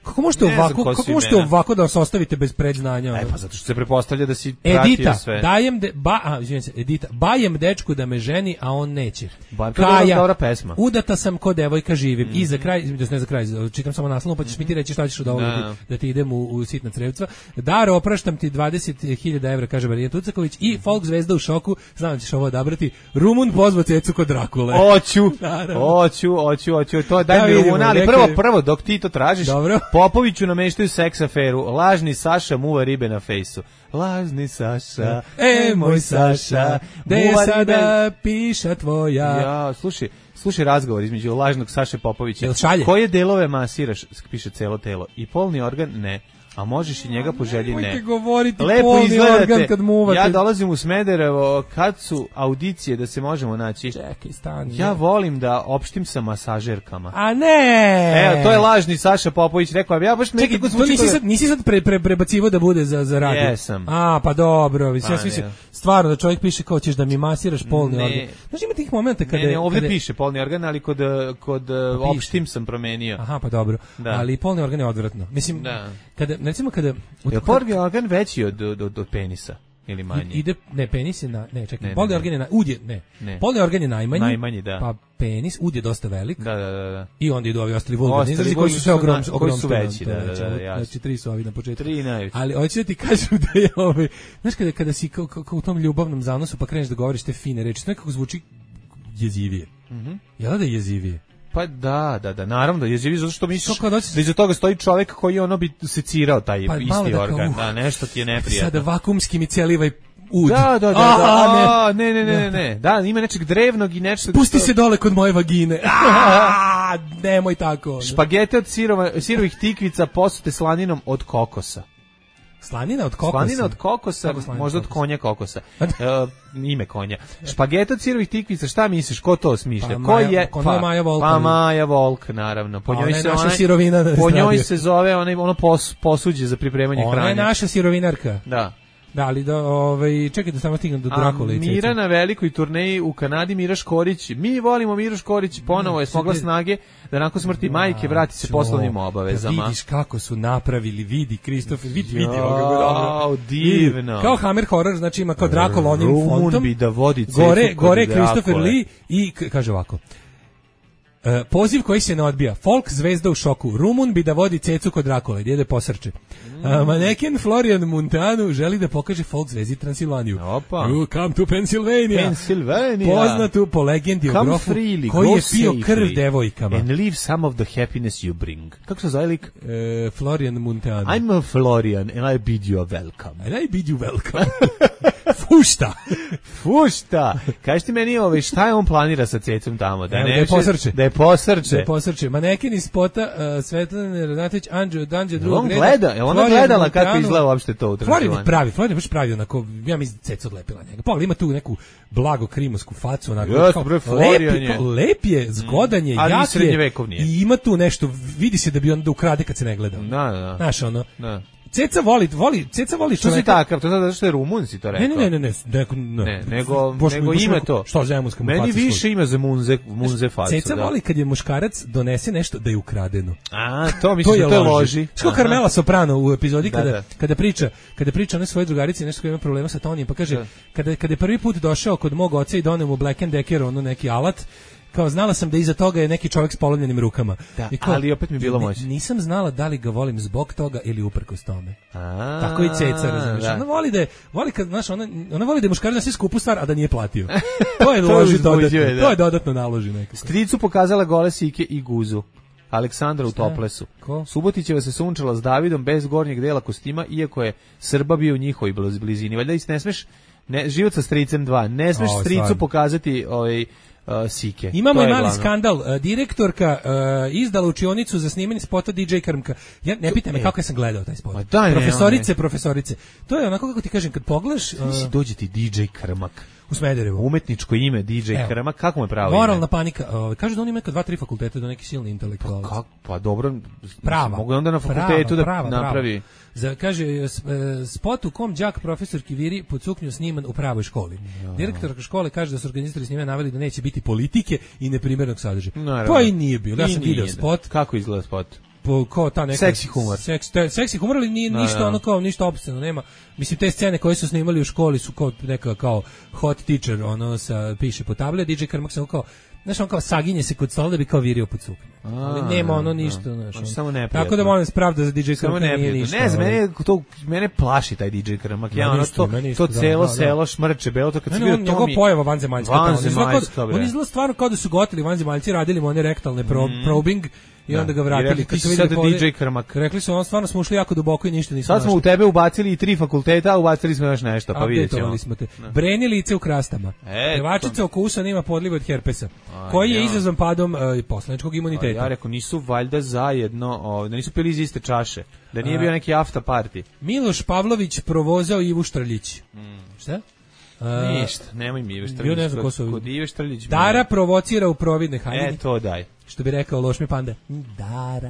Kako možete ovako, kako možete ovako da vas ostavite bez predznanja? E pa zato što se pretpostavlja da si pratio Edita, sve. dajem de, ba, a, izvinim se, Edita, bajem dečku da me ženi, a on neće. Ba, to je dobra pesma. Udata sam ko devojka živim. Mm. I za kraj, da ne za kraj, čitam samo naslovnu, pa ćeš mi ti reći šta ćeš od ovoga da. da ti idem u, u sitna crevca. Daro, opraštam ti dvadeset hiljada evra, kaže Marija Tucaković, i folk zvezda u šoku, znam da ćeš ovo odabrati, Rumun pozvao cecu kod Drakule. Oću, oću, oću, oću, to daj da mi Rumuna, ali prvo, prvo, dok ti to tražiš, dobro. Popoviću nameštaju seks aferu, lažni Saša muva ribe na fejsu. Lažni Saša, e moj Saša, gde je sada piša tvoja? Ja, slušaj, slušaj razgovor između lažnog Saše Popovića. Jel šalje? Koje delove masiraš, piše celo telo, i polni organ, ne. A možeš i njega po želji, ne. Nemojte govoriti lepo polni izgledate. Organ kad muvate. Ja dolazim u Smederevo, kad su audicije da se možemo naći. Čekaj, stani. Ja volim da opštim sa masažerkama. A ne! Evo, to je lažni Saša Popović, rekao, ja baš Čekaj, to nisi sad, nisi sad pre, pre, prebacivo da bude za, za radio? Jesam. A, pa dobro, mislim, ja svi se, stvarno da čovjek piše kao ćeš da mi masiraš polni ne. organ. Znaš, ima tih momenta kada... Ne, ne, ovdje kada... piše polni organ, ali kod, kod pa opštim sam promenio. Aha, pa dobro. Da. Ali polni organ je odvratno. Mislim, da. kada, recimo kada... Je polni organ veći od, od, od, od penisa? Ili manji? Ide, ne, penis je na, ne, čekaj, polni organ je na, ud je, ne, ne. Polni organ je najmanji, najmanji, da. Pa penis, ud je dosta velik. Da, da, da, da. I onda idu ovi ostali vulgarni izrazi koji su sve ogrom, koji su veći, da, da, da, da, znači tri su ovi na početku. Tri najveći. Ali hoću da ti kažem da je ovaj, znaš kada kada si kao, kao u tom ljubavnom zanosu pa kreneš da govoriš te fine reči, nekako zvuči jezivije. Mhm. Mm Jel da je jezivije? Pa da, da, da, naravno da je živi zato što misliš da iza toga stoji čovjek koji ono bi secirao taj pa, isti da organ, uh, da, nešto ti je neprijatno. Sada vakumski mi celivaj ud. Da, da, da, a, da. Ne, ne, ne, ne, ne, da, ima nečeg drevnog i nečeg... Pusti se dole kod moje vagine. A, nemoj tako. Špagete od sirova, sirovih tikvica posute slaninom od kokosa. Slanina od kokosa? Slanina od kokosa, možda od konja kokosa. uh, ime konja. Špageta od sirovih tikvica, šta misliš, ko to smišlja? Pa, ko Maja, je? Pa, Maja Volk. Pa Maja Volk, naravno. Po njoj se, naša sirovina po njoj se zove onaj, ono pos, posuđe za pripremanje ona hrane. Ona je naša sirovinarka. Da. Da, ali da, ovaj, čekaj da samo stignem do Drakule. A Mira na velikoj turneji u Kanadi, Mira Škorić. Mi volimo Miru Škorić, ponovo je smogla snage da nakon smrti majke vrati se poslovnim obavezama. Da vidiš kako su napravili, vidi Kristofer, vidi, vidi ovo divno. Kao Hammer Horror, znači ima kao Drakula onim fontom. Rumun bi da vodi cecu gore, gore Kristofer Lee i kaže ovako. Uh, poziv koji se ne odbija. Folk zvezda u šoku. Rumun bi da vodi cecu kod Drakule. Djede posrče. Mm. Uh, maneken Florian Montanu želi da pokaže folk zvezdi Transilvaniju. Opa. You come to Pennsylvania. Pennsylvania. Poznatu po legendi come o grofu freely, koji je pio safely, krv devojkama. And leave some of the happiness you bring. Kako se zove lik? Uh, Florian Montanu. I'm a Florian and I bid you a welcome. And I bid you welcome. Fušta. Fušta. Kaži ti meni ovaj, šta je on planira sa cecom tamo? Da, ne, ne, da je posrče. Da je posrče. Da je posrče. Maneken iz spota uh, Svetlana Radnatić, Anđeo, Danđe, drugog on reda. Gleda, je ona gledala Montano, kako izgleda uopšte to u Florian je pravi, Florian je baš pravi onako, ja mislim ceca odlepila njega. Pogledaj, ima tu neku blago krimosku facu, onako, yes, kao, bre, lep, je, kao, lep je, zgodan je, mm. jak je, i ima tu nešto, vidi se da bi on da ukrade kad se ne gleda. Da, da. Znaš, ono, da. Ceca voli, voli, Ceca voli čovjeka. Što si takav, to zato što je Rumun si to rekao. Ne, ne, ne, ne, ne, ne, ne nego, nego ime to. Što zemunska mu meni više ima za munze, munze facu. Ceca da. Voli kad je muškarac donese nešto da je ukradeno. A, to mislim da to je loži. Što Carmela Soprano u epizodi da, kada, da. kada priča, kada priča ona svoje drugarici nešto koja ima problema sa Tonijem, pa kaže, da. kada, kada je prvi put došao kod mog oca i doneo mu Black and Decker, ono neki alat, kao znala sam da iza toga je neki čovjek s polovljenim rukama. Da, kao, ali opet mi bilo moći. Nisam znala da li ga volim zbog toga ili uprkos tome. A, tako i Ceca, razumiješ. Ona voli da je, voli kad, znaš, ona, ona voli da je muškarac na sve skupu stvar, a da nije platio. To je loži dodatno, da. To je dodatno naloži nekako. Stricu pokazala gole sike i guzu. Aleksandra u toplesu. Ko? Subotićeva se sunčala s Davidom bez gornjeg dela kostima, iako je Srba bio u njihovoj blizini. Valjda i ne smeš, ne, život sa stricem dva, ne smeš o, stricu stvarno. Pokazati ovaj, Uh, sike. Imamo i mali glavno. Skandal. Uh, direktorka uh, izdala učionicu za snimanje spota D J Krmka. Ja ne pitaj me kako ja sam gledao taj spot. Daj, profesorice, ne, ne. profesorice. To je onako kako ti kažem kad pogledaš, uh, si dođe ti D J Krmak. U Smederevu. Umetničko ime D J Evo. Krmak, kako mu je pravo moralna ime? Panika. Uh, kažu da on ima dva, tri fakultete, da neki silni intelektualac. Pa, pa dobro, prava. Mogu onda na fakultetu prava, prava, da napravi. Prava. Za, kaže, spot u kom đak profesor Kiviri pod suknju sniman u pravoj školi. Ja. Direktorka škole kaže da su organizatori snimanja naveli da neće biti politike i neprimjernog sadržaja. To i nije bilo. Ja sam video spot. Kako izgleda spot? po, kao ta neka... Seksi humor. Seks, te, seksi humor, ali nije da, ništa da. ono kao, ništa opsceno, nema. Mislim, te scene koje su snimali u školi su kao neka kao hot teacher, ono sa, piše po tabli, D J Krmak sam kao, znaš, on kao saginje se kod stola da bi kao virio pod suknju. Ali nema ono ništa, znaš. On, samo neprijatno. Tako da molim se pravda za D J Krmak nije ništa. Ne znam, mene, to, mene plaši taj D J Krmak. Ja, ono to, to celo da, selo šmrče, belo, to kad se vidio to mi... pojava vanzemaljska. Vanzemaljska, on izgleda stvarno kao da su gotili vanzemaljci, radili mu one rektalne pro, mm. probing i onda ga vratili. Ti si sad D J Krmak. Rekli su, on stvarno smo ušli jako duboko i ništa nismo našli. Sad smo u tebe ubacili i tri fakulteta, a ubacili smo još nešto, pa vidjet ćemo. Smo te. Breni lice u krastama. Pevačica oko usa nema podliva od herpesa, a, koji je ja. izazvan padom uh, poslaničkog imuniteta. A, ja rekao, nisu valjda zajedno, o, da nisu pili iz iste čaše, da nije a, bio neki after party. Miloš Pavlović provozao Ivu Štrljić. Mm. Šta? Uh, Ništa, nemoj mi Ive Štrljić. Bio ne znam ko su. Kod Ive Štrljić. Dara provocira u providne haljine. E, to daj. Što bi rekao Lošmi Panda. Dara.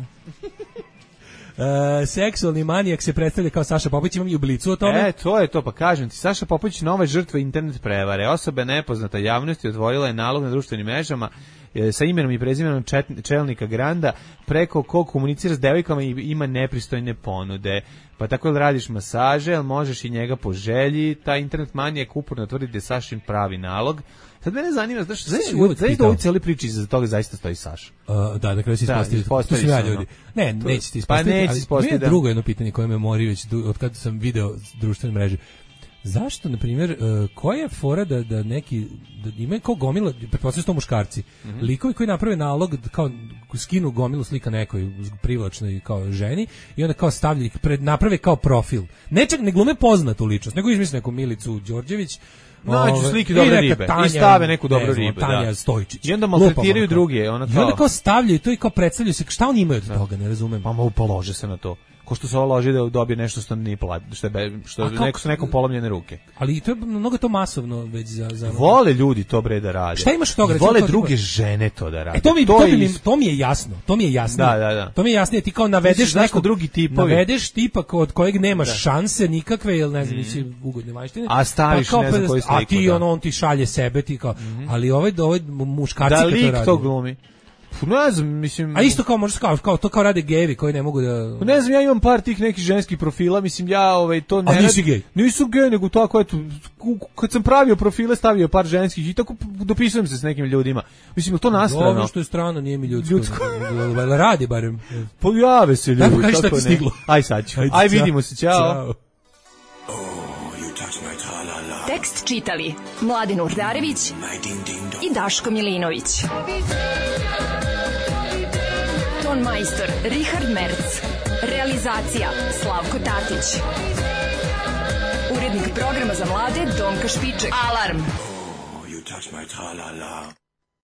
Uh, seksualni manijak se predstavlja kao Saša Popović, imam i u Blicu o tome. E, to je to, pa kažem ti, Saša Popović nove žrtve internet prevare. Osoba nepoznata javnosti otvorila je nalog na društvenim mrežama e, sa imenom i prezimenom čet, čelnika Granda, preko kog komunicira s devojkama i ima nepristojne ponude. Pa tako li radiš masaže, ali možeš i njega po želji. Ta internet manijak uporno tvrdi da je Sašin pravi nalog. Sad mene zanima, znaš, znaš da u ovoj cijeli priči za toga zaista stoji Saša. Uh, da, da kada se ispostaviti, to su ja ljudi. Ne, neće ti ispostaviti, pa neće ispostaviti, ali da. Drugo jedno pitanje koje me mori već od kada sam video društvene mreže. Zašto, na primjer, uh, koja je fora da, da neki, da imaju kao gomila, pretpostavljaju to muškarci, mm -hmm. likovi koji naprave nalog, kao skinu gomilu slika nekoj privlačnoj kao ženi i onda kao stavljaju ih, pred, naprave kao profil. Nečak ne glume poznatu ličnost, nego izmisle neku Milicu Đorđević, nađu slike dobre ribe Tanja, i stave neku dobru ribu. Tanja da. Stojčić. I onda maltretiraju druge. Ona I onda kao stavljaju to i kao predstavljaju se, šta oni imaju od da. toga, ne razumem. Pa mogu polože se na to. Ko što se loži da dobije nešto što nije plat, što je što kao, neko su nekom polomljene ruke. Ali to je mnogo to masovno već za za vole ljudi to bre da rade. Šta imaš od toga? Vole druge tipa... žene to da rade. E to mi to, to, mi, to mi je jasno. To mi je jasno. Da, da, da. To mi je jasnije, ti kao navedeš neko drugi tipovi. Navedeš tipa kod kojeg nemaš da. šanse nikakve, ili ne znam, nisi mm. ugodne majštine. A staviš pa ne znam koji sliku. A ti on on ti šalje sebe, ti kao. Mm -hmm. Ali ovaj ovaj muškarci da, kad to radi. To glumi. Ne znam, mislim... A isto kao možeš kao, kao to kao rade gejevi koji ne mogu da... Ne znam, ja imam par tih nekih ženskih profila, mislim ja ovaj to ne... A nisi gej? Nisu gej, nego tako eto, kad sam pravio profile, stavio par ženskih i tako dopisujem se s nekim ljudima. Mislim, je to nastrano? Dobro što je strano, nije mi ljudsko. ljudsko. Radi barem. Pojave se ljudi, kako, kako ne. Stiglo. Aj sad ću. Aj, Aj vidimo se, čao. Ćao. Tekst čitali Mladin Urdarević i Daško Milinović. Ton majstor Richard Merc. Realizacija Slavko Tatić. Urednik programa za mlade Donka Špiček. Alarm! Oh, you touch my tra-la-la.